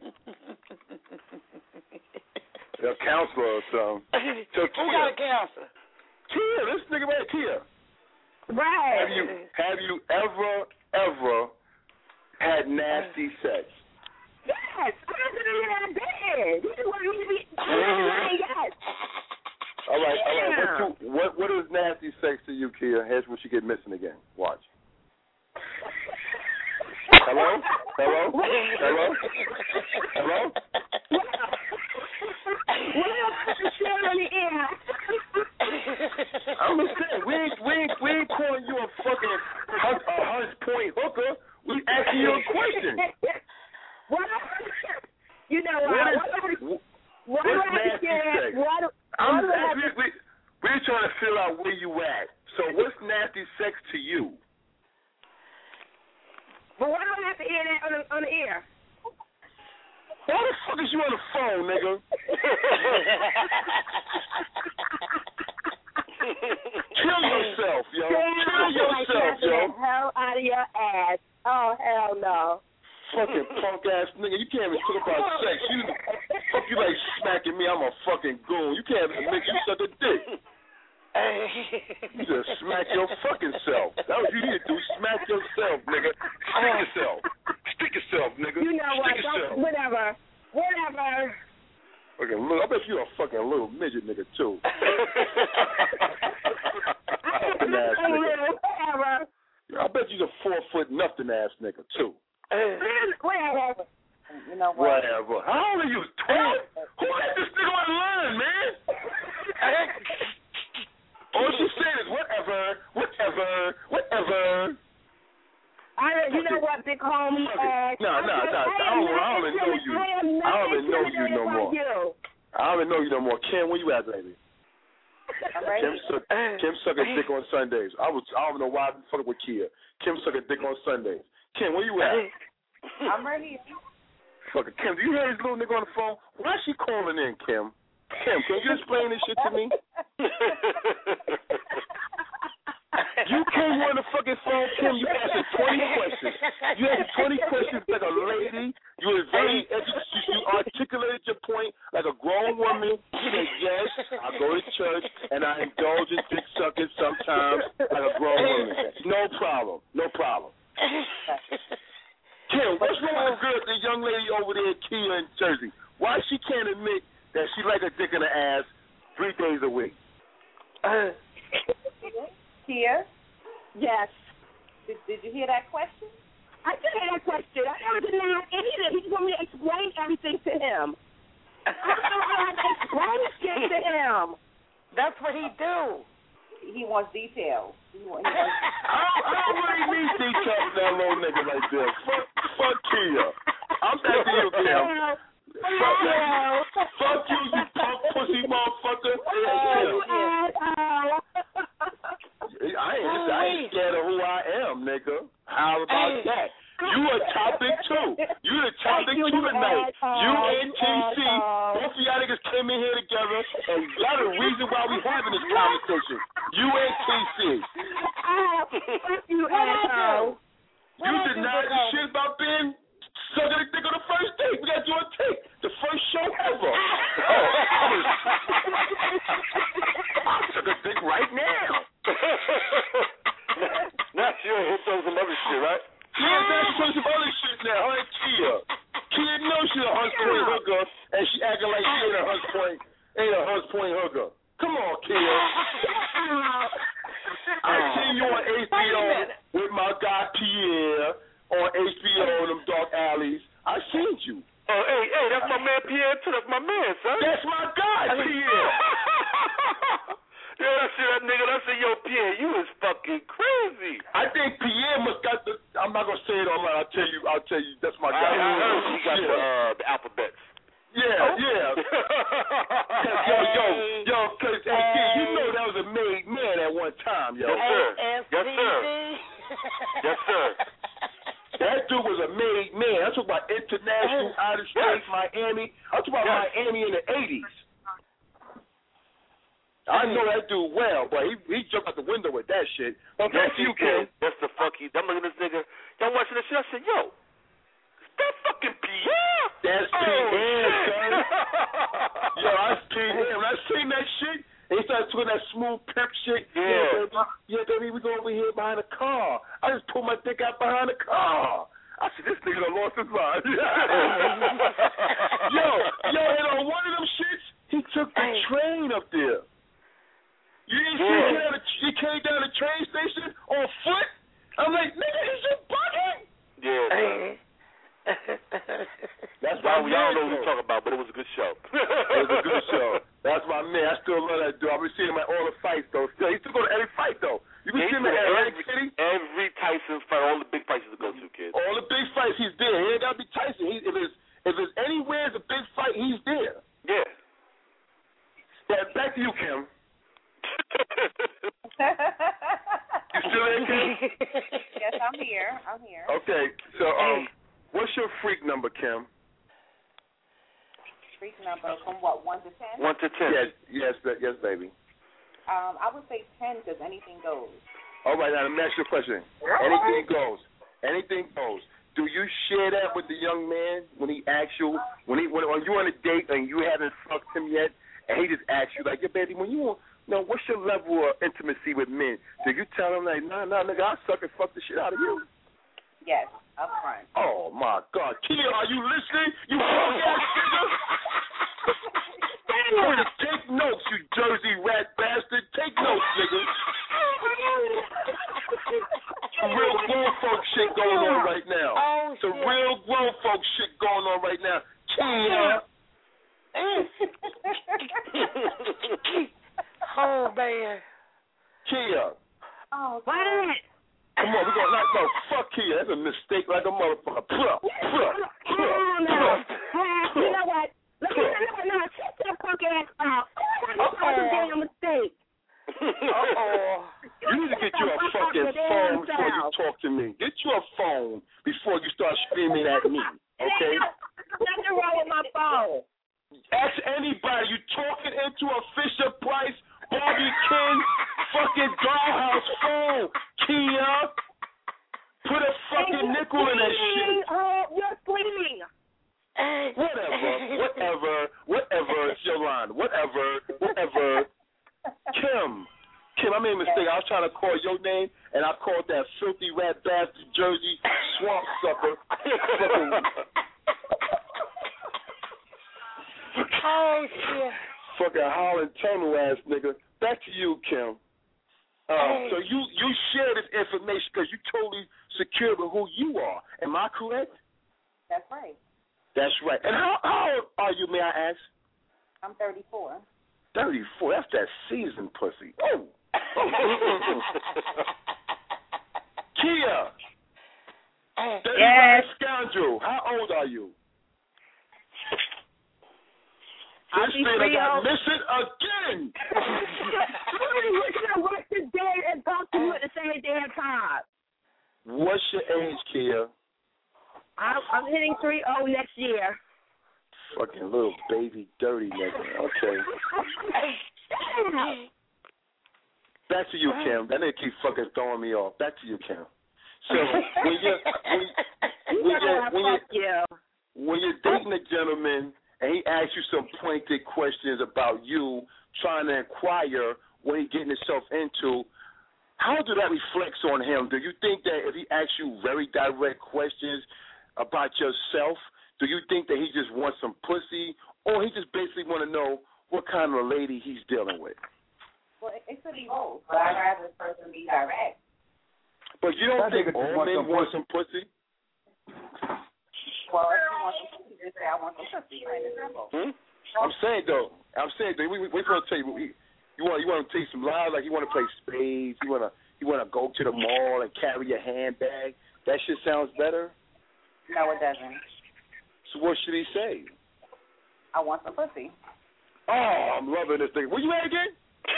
[SPEAKER 11] A counselor or something. So,
[SPEAKER 12] who got a counselor?
[SPEAKER 11] Tia, this nigga right here.
[SPEAKER 10] Right.
[SPEAKER 11] Have you ever had nasty sex?
[SPEAKER 10] Yes. I'm going to have bed. You want me to be? Yes.
[SPEAKER 11] All right. What is nasty sex to you, Kia? Here's when she get missing again. Watch. Hello? I'm just saying, we ain't calling you a fucking Hunts Point hooker. We asking you a question.
[SPEAKER 10] What? You know what?
[SPEAKER 11] What's nasty sex? We're trying to figure out where you at. So what's nasty sex to you?
[SPEAKER 10] But why do I have to hear that on the air?
[SPEAKER 11] Why the fuck is you on the phone, nigga? Kill yourself, yo. Kill yourself, yo.
[SPEAKER 10] Get the hell out of your ass. Oh, hell no.
[SPEAKER 11] Fucking punk ass nigga. You can't even talk about sex. Fuck you like smacking me. I'm a fucking goon. You can't even make you suck a dick. You just smack your fucking self. That's what you need to do. Smack yourself, nigga. Stick yourself. Stick yourself, nigga.
[SPEAKER 10] You know what? Whatever.
[SPEAKER 11] Okay, look, I bet you a fucking little midget nigga too. Nothing ass nigga. I bet you a 4 foot nothing ass nigga too.
[SPEAKER 10] Whatever. You know what?
[SPEAKER 11] Whatever. How old are you? 12? Who let this nigga learn, man? All she said is whatever.
[SPEAKER 10] You know what, big homie?
[SPEAKER 11] No. I don't even know you. I don't even know you no more. I don't even know you no more. Kim, where you at, baby? Kim suck a dick on Sundays. I don't know why I'm fucking with Kia. Kim suck a dick on Sundays. Kim, where you at?
[SPEAKER 7] I'm right here.
[SPEAKER 11] Fucking Kim, do you hear this little nigga on the phone? Why is she calling in, Kim? Kim, can you explain this shit to me? You came on the fucking phone, Kim. You answered 20 questions. You answered 20 questions like a lady. You were very educated. You articulated your point like a grown woman. You said, yes, I go to church and I indulge in dick sucking sometimes like a grown woman. No problem. Kim, what's wrong with the young lady over there at Kia in Jersey? Why she can't admit that she like a dick in the ass 3 days a week?
[SPEAKER 7] Kia?
[SPEAKER 10] Yes.
[SPEAKER 7] Did you hear that question?
[SPEAKER 10] I did hear that question. I never did not anything. He just want me to explain everything to him. I don't know how to explain shit to him. That's what he do.
[SPEAKER 7] He wants details.
[SPEAKER 11] I don't really need details from that little nigga like this. Fuck Kia. I'm back to you, Kim. Fuck you, you punk pussy motherfucker. I ain't scared of who I am, nigga. How about that? You a topic too. You the topic too tonight. You and TC, both of y'all niggas came in here together, and y'all the reason why we having this conversation. You and TC.
[SPEAKER 10] You asshole.
[SPEAKER 11] You denied the shit about being sucking a dick on the first date. We got to do a tape. The first show ever. I'll suck a dick right now.
[SPEAKER 1] Now she'll hit on some other shit, right?
[SPEAKER 11] Yeah, that's some other shit now. Her and Kia. Kia knows she's a Hunts Point hooker, and she acting like she ain't a Hunts Point hooker. Come on, Kia. I seen you on HBO with my guy Pierre on HBO in them dark alleys. I seen you.
[SPEAKER 1] Oh, hey, that's my man Pierre too. That's my man, son.
[SPEAKER 11] That's my guy, Pierre.
[SPEAKER 1] Yeah, I see that nigga. I said, yo, Pierre, you is fucking crazy.
[SPEAKER 11] I think Pierre must got the. I'm not gonna say it online. I'll tell you. That's my guy.
[SPEAKER 1] I heard he got the alphabets.
[SPEAKER 11] Yeah. Cause you know that was a made man at one time, yo.
[SPEAKER 1] Yes, sir.
[SPEAKER 11] That dude was a made man. I'm talking about international, out of state, Miami. I'm talking about Miami in the 80s. I know that dude well, but he jumped out the window with that shit. But back to you, Ken.
[SPEAKER 1] That's the fuck he. I'm looking at this nigga. Y'all watching this shit? I said, yo, that fucking Pierre.
[SPEAKER 11] That's Pierre, son. Yo, that's Pierre. When I seen that shit, and he started doing that smooth pimp shit. Yeah, baby, we go over here behind the car. I just pulled my dick out behind the car. I said, this nigga done lost his mind. Yo, and on one of them shits, he took the train up there. You didn't see he came down the train station on foot? I'm like, nigga, is you bugging?
[SPEAKER 1] Yeah,
[SPEAKER 11] that's why
[SPEAKER 1] we all know what we're talking about, but it was a good show.
[SPEAKER 11] It was a good show. That's my man. I still love that dude. I've been seeing him at all the fights, though. Still, he still go to every fight, though. You can see him at Atlantic City.
[SPEAKER 1] Every Tyson fight, all the big fights to go to, kid.
[SPEAKER 11] All the big fights, he's there. He ain't got to be Tyson. If it's anywhere it's a big fight, he's there.
[SPEAKER 1] Yeah.
[SPEAKER 11] Back to you, Kim. You still there, Kim?
[SPEAKER 13] Yes, I'm here.
[SPEAKER 11] Okay, so what's your freak number, Kim?
[SPEAKER 13] Freak number from what, 1 to 10?
[SPEAKER 1] 1 to 10.
[SPEAKER 11] Yes, baby.
[SPEAKER 13] I would say 10 because anything goes.
[SPEAKER 11] All right, now let me ask you a question. Anything goes. Anything goes. Do you share that with the young man when he asks you, when you're on a date and you haven't fucked him yet, and he just asks you, like, yeah, baby, when you what's your level of intimacy with men? Do you tell him, like, nah, nigga, I'll suck and fuck the shit out of you?
[SPEAKER 13] Yes, up front.
[SPEAKER 11] Oh, my God. Kia, are you listening? You fuck-ass nigga? Take notes, you Jersey rat bastard. Take notes, nigga. Some real grown folk shit going on right now.
[SPEAKER 12] Oh,
[SPEAKER 11] some real grown folk shit going on right now. Kia.
[SPEAKER 12] Oh, man.
[SPEAKER 11] Kia.
[SPEAKER 13] Oh,
[SPEAKER 10] what?
[SPEAKER 11] Come on, we're going to no, fuck Kia. That's a mistake like a motherfucker.
[SPEAKER 10] You know what? Look, no, shut that punk ass up. That's a damn mistake.
[SPEAKER 11] You need to get you a fucking phone before you talk to me. Get you a phone before you start screaming at me, okay?
[SPEAKER 10] Nothing wrong with my phone.
[SPEAKER 11] Ask anybody. You talking into a Fisher-Price, Barbie King, fucking dollhouse phone, Kia. Put a fucking nickel in that shit.
[SPEAKER 10] You're screaming.
[SPEAKER 11] Whatever, Yolanda, whatever. Kim, I made a mistake. I was trying to call your name, and I called that filthy rat bastard Jersey swamp sucker.
[SPEAKER 12] Oh, shit.
[SPEAKER 11] Fucking Holland Tunnel ass nigga. Back to you, Kim. So you share this information because you're totally secure with who you are. Am I correct?
[SPEAKER 13] That's right.
[SPEAKER 11] That's right. And how old are you, may I ask?
[SPEAKER 13] I'm 34.
[SPEAKER 11] 34. That's that seasoned pussy. Oh. Kia.
[SPEAKER 10] Yes.
[SPEAKER 11] Scoundrel. How old are you?
[SPEAKER 10] I'll be 3
[SPEAKER 11] got missing again.
[SPEAKER 10] I'm looking at work today and talk to you at the same damn time.
[SPEAKER 11] What's your age, Kia?
[SPEAKER 10] I'm hitting 30 next year.
[SPEAKER 11] Fucking little baby dirty nigga. Okay. Back to you, Kim. That nigga keep fucking throwing me off. Back to you, Kim. So when you're dating a gentleman and he asks you some pointed questions about you, trying to inquire what he's getting himself into, how do that reflect on him? Do you think that if he asks you very direct questions about yourself, do you think that he just wants some pussy, or he just basically want to know what kind of lady he's dealing with?
[SPEAKER 13] Well, it could be both, but I'd rather the person be direct.
[SPEAKER 11] But you don't think all men want some pussy?
[SPEAKER 13] Well, if you want some pussy, just say I want some pussy. Plain and simple.
[SPEAKER 11] I'm saying though, we want to tell you, you want to take some lies, like you want to play spades, you want to go to the mall and carry your handbag. That shit sounds better.
[SPEAKER 13] No, it doesn't.
[SPEAKER 11] So what should he say?
[SPEAKER 13] I want some pussy.
[SPEAKER 11] Oh, I'm loving this thing. Where you at again?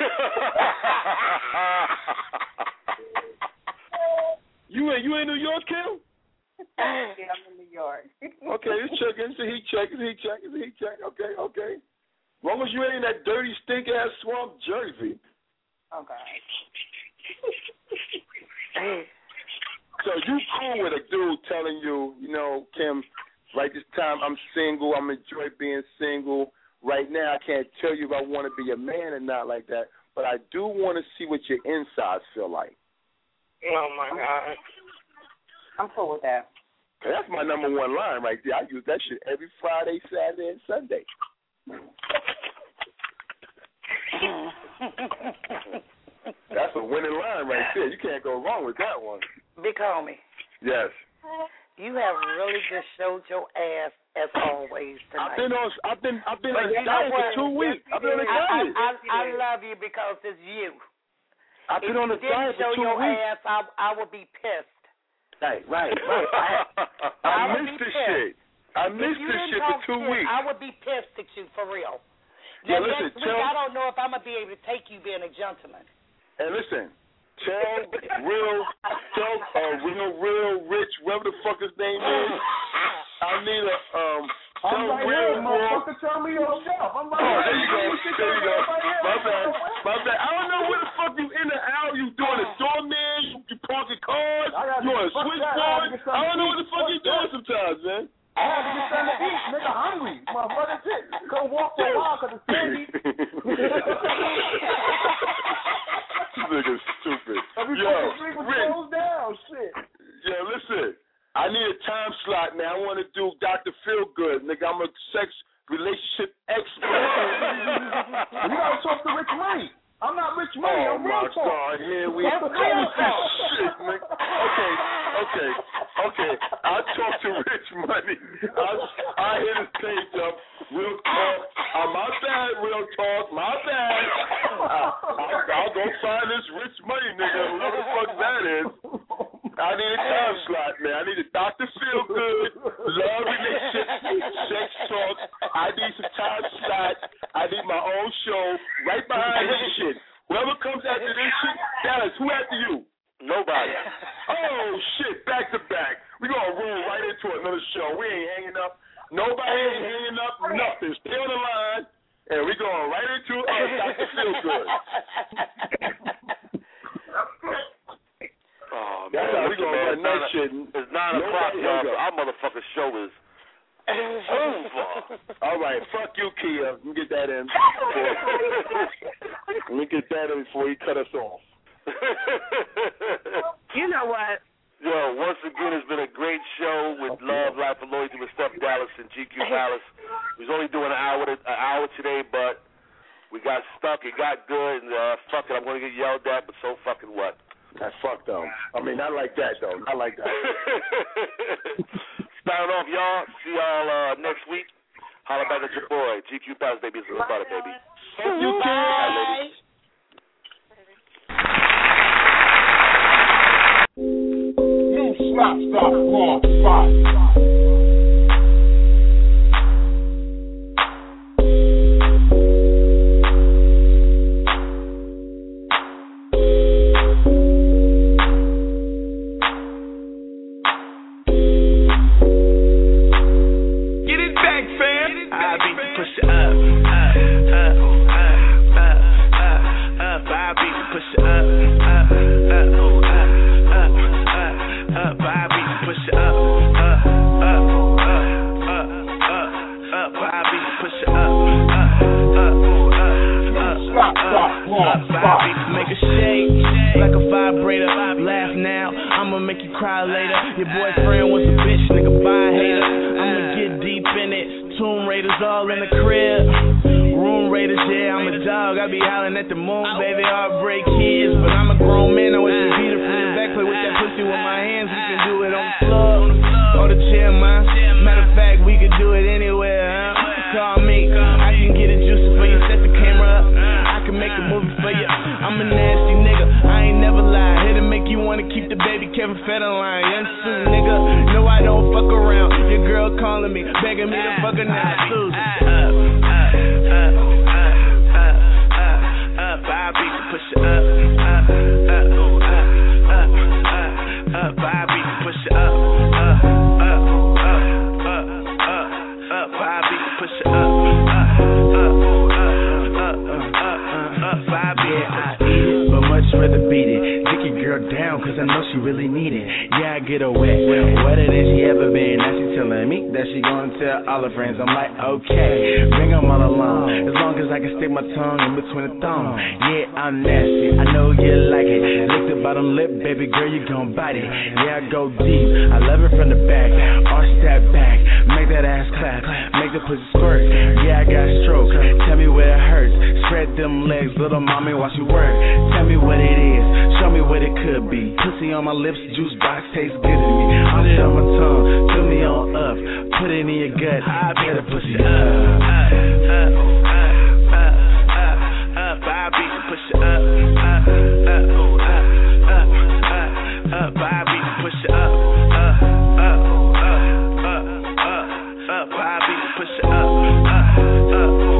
[SPEAKER 11] You in New York, Kim?
[SPEAKER 13] Yeah, I'm in New York.
[SPEAKER 11] Okay, he's checking. So he checking. Okay. As long as you ain't in that dirty, stink-ass swamp Jersey.
[SPEAKER 13] Oh, God.
[SPEAKER 11] So you cool with a dude telling you, Kim, right this time I'm single, I'm enjoy being single. Right now I can't tell you if I want to be a man or not like that, but I do want to see what your insides feel like.
[SPEAKER 12] Oh, my God.
[SPEAKER 13] I'm cool with that.
[SPEAKER 11] That's my number one line right there. I use that shit every Friday, Saturday, and Sunday. That's a winning line right there. You can't go wrong with that one.
[SPEAKER 12] Big homie.
[SPEAKER 11] Yes.
[SPEAKER 12] You have really just showed your ass as always tonight.
[SPEAKER 11] I've been on a diet for 2 weeks. I've been on a diet.
[SPEAKER 12] I love you because it's you.
[SPEAKER 11] I've been on a diet for 2 weeks. If you didn't show your ass,
[SPEAKER 12] I would be pissed.
[SPEAKER 11] Right. I missed this shit. I missed this shit for 2 weeks.
[SPEAKER 12] I would be pissed at you for real.
[SPEAKER 11] Yeah,
[SPEAKER 12] Then
[SPEAKER 11] listen,
[SPEAKER 12] next week, I don't know if I'm going to be able to take you being a gentleman.
[SPEAKER 11] Hey, listen, Tell real rich, whatever the fuck his name is. I need a
[SPEAKER 8] I'm right here, motherfucker. Tell me yourself. I'm right here.
[SPEAKER 11] There you go. My bad. I don't know where the fuck you in and out. You doing a doorman? You parking cars? You on a switchboard? I don't know what the fuck you doing sometimes, man.
[SPEAKER 8] I had to get something to eat. Nigga hungry. Motherfucker, shit. Couldn't walk for a while because it's sandy.
[SPEAKER 11] This nigga's stupid.
[SPEAKER 8] Yo, Rick. Down, shit.
[SPEAKER 11] Yo, listen. I need a time slot, man. I want to do Dr. Feelgood. Nigga, I'm a sex relationship expert.
[SPEAKER 8] You gotta talk to Rich Money. I'm not Rich Money. I'm Real Talk.
[SPEAKER 11] Oh, my God. Here we go. Shit, nigga. Okay. I'll talk to Rich Money. I'll hit his page up. Real Talk. My bad, Real Talk. My bad. I'll go find this Rich Money nigga. Whoever the fuck that is. I need a time slot, man. I need a Dr. Feelgood, love, relationship, sex talk. I need some time slot. I need my own show right behind this shit. Whoever comes after this shit, Dallas, who after you?
[SPEAKER 1] Nobody.
[SPEAKER 11] Oh, shit, back to back. We're going to roll right into another show. We ain't hanging up. Nobody ain't hanging up nothing. Stay on the line, and we're going right into Dr. Feelgood.
[SPEAKER 1] Oh, man. We're going to run that shit. It's 9 o'clock, y'all, so our motherfucking show is over.
[SPEAKER 11] All right, fuck you, Kia. Let me get that in. Let me get that in before he cut us off.
[SPEAKER 7] You know what?
[SPEAKER 1] Yo, once again, it's been a great show with Love, Life, and Loyalty with Steph Dallas and GQ Palace. We was only doing an hour today, but we got stuck. It got good, and fuck it, I'm going to get yelled at, but so fucking what?
[SPEAKER 11] That's fucked up. I mean, not like that, though. Not like that.
[SPEAKER 1] Signing off, y'all. See y'all next week. Holla back at your boy. GQ Palace, baby. It's about it, baby.
[SPEAKER 11] Thank you, ladies.
[SPEAKER 2] New Slap Stop Raw Spot.
[SPEAKER 3] Make a shake like a vibrator. Laugh now, I'ma make you cry later. Your boyfriend was a bitch, nigga, bye hater. I'ma get deep in it. Tomb Raiders all in the crib. Room Raiders, yeah, I'm a dog. I be howling at the moon, baby. Heartbreak kids, but I'm a grown man. I wish to be the free back. Play with that pussy with my hands. We can do it on the floor or the chair, man. Matter of fact, we could do it anywhere, huh? Call me, I can get it juicy for you. Set the camera up, I can make a movie for you. I'm a nasty nigga, I ain't never lie. Here to make you wanna keep the baby Kevin Federline. Young Sue, nigga, no I don't fuck around. Your girl calling me, begging me to fuck her now. Susan, Bobby, push it up, Bobby, push it up, Bobby, push it up, Bobby. Yeah, I eat it, but much rather beat it. Dick your girl down, cause I know she really need it. Yeah, I get her wet, wetter than she ever been. Now she telling me that she gonna tell all her friends. I'm like, okay, bring them all along. As long as I can stick my tongue in between the thumb. Yeah, I'm nasty, I know you like it. Lick the bottom lip, baby girl, you gon' bite it. Yeah, I go deep, I love it from the back. Arch that back, make that ass clap, make the pussy squirt. Yeah, I got stroke, tell me where it hurts. Spread them legs, little mommy, watch you work. Tell me what it is, show me what it could be. Pussy on my lips, juice box tastes good to me. I'm on my tongue, fill me on up. Put it in your gut, I tear the pussy up. Bobby, push it up. Bobby, push it up. Bobby, push it up.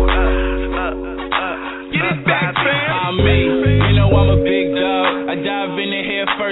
[SPEAKER 3] Get it back, fam. I'm me, you know I'm a big dog. I dive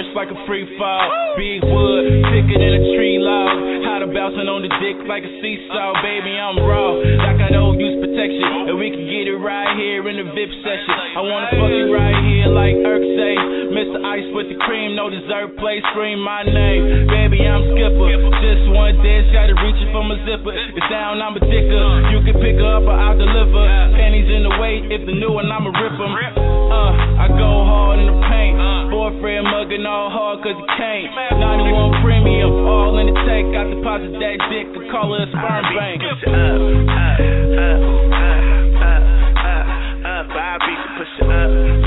[SPEAKER 3] first like a free fall. Big wood, thicker than a tree log. How to bouncing on the dick like a seesaw. Baby, I'm raw, like I don't use protection. And we can get it right here in the VIP session. I wanna fuck you right here like Irk say. Mr. Ice with the cream, no dessert place, scream my name. Baby, I'm Skipper. Just one dance, gotta reach it for my zipper. It's down, I'm a dicker. You can pick her up or I'll deliver. Panties in the way, if the new one, I'ma rip them. I go hard in the paint. Boyfriend mugging all hard cause he can't. 91 premium, all in the tank. I deposit that dick to call it a sperm bank.
[SPEAKER 14] Push it up, I beat the push it up.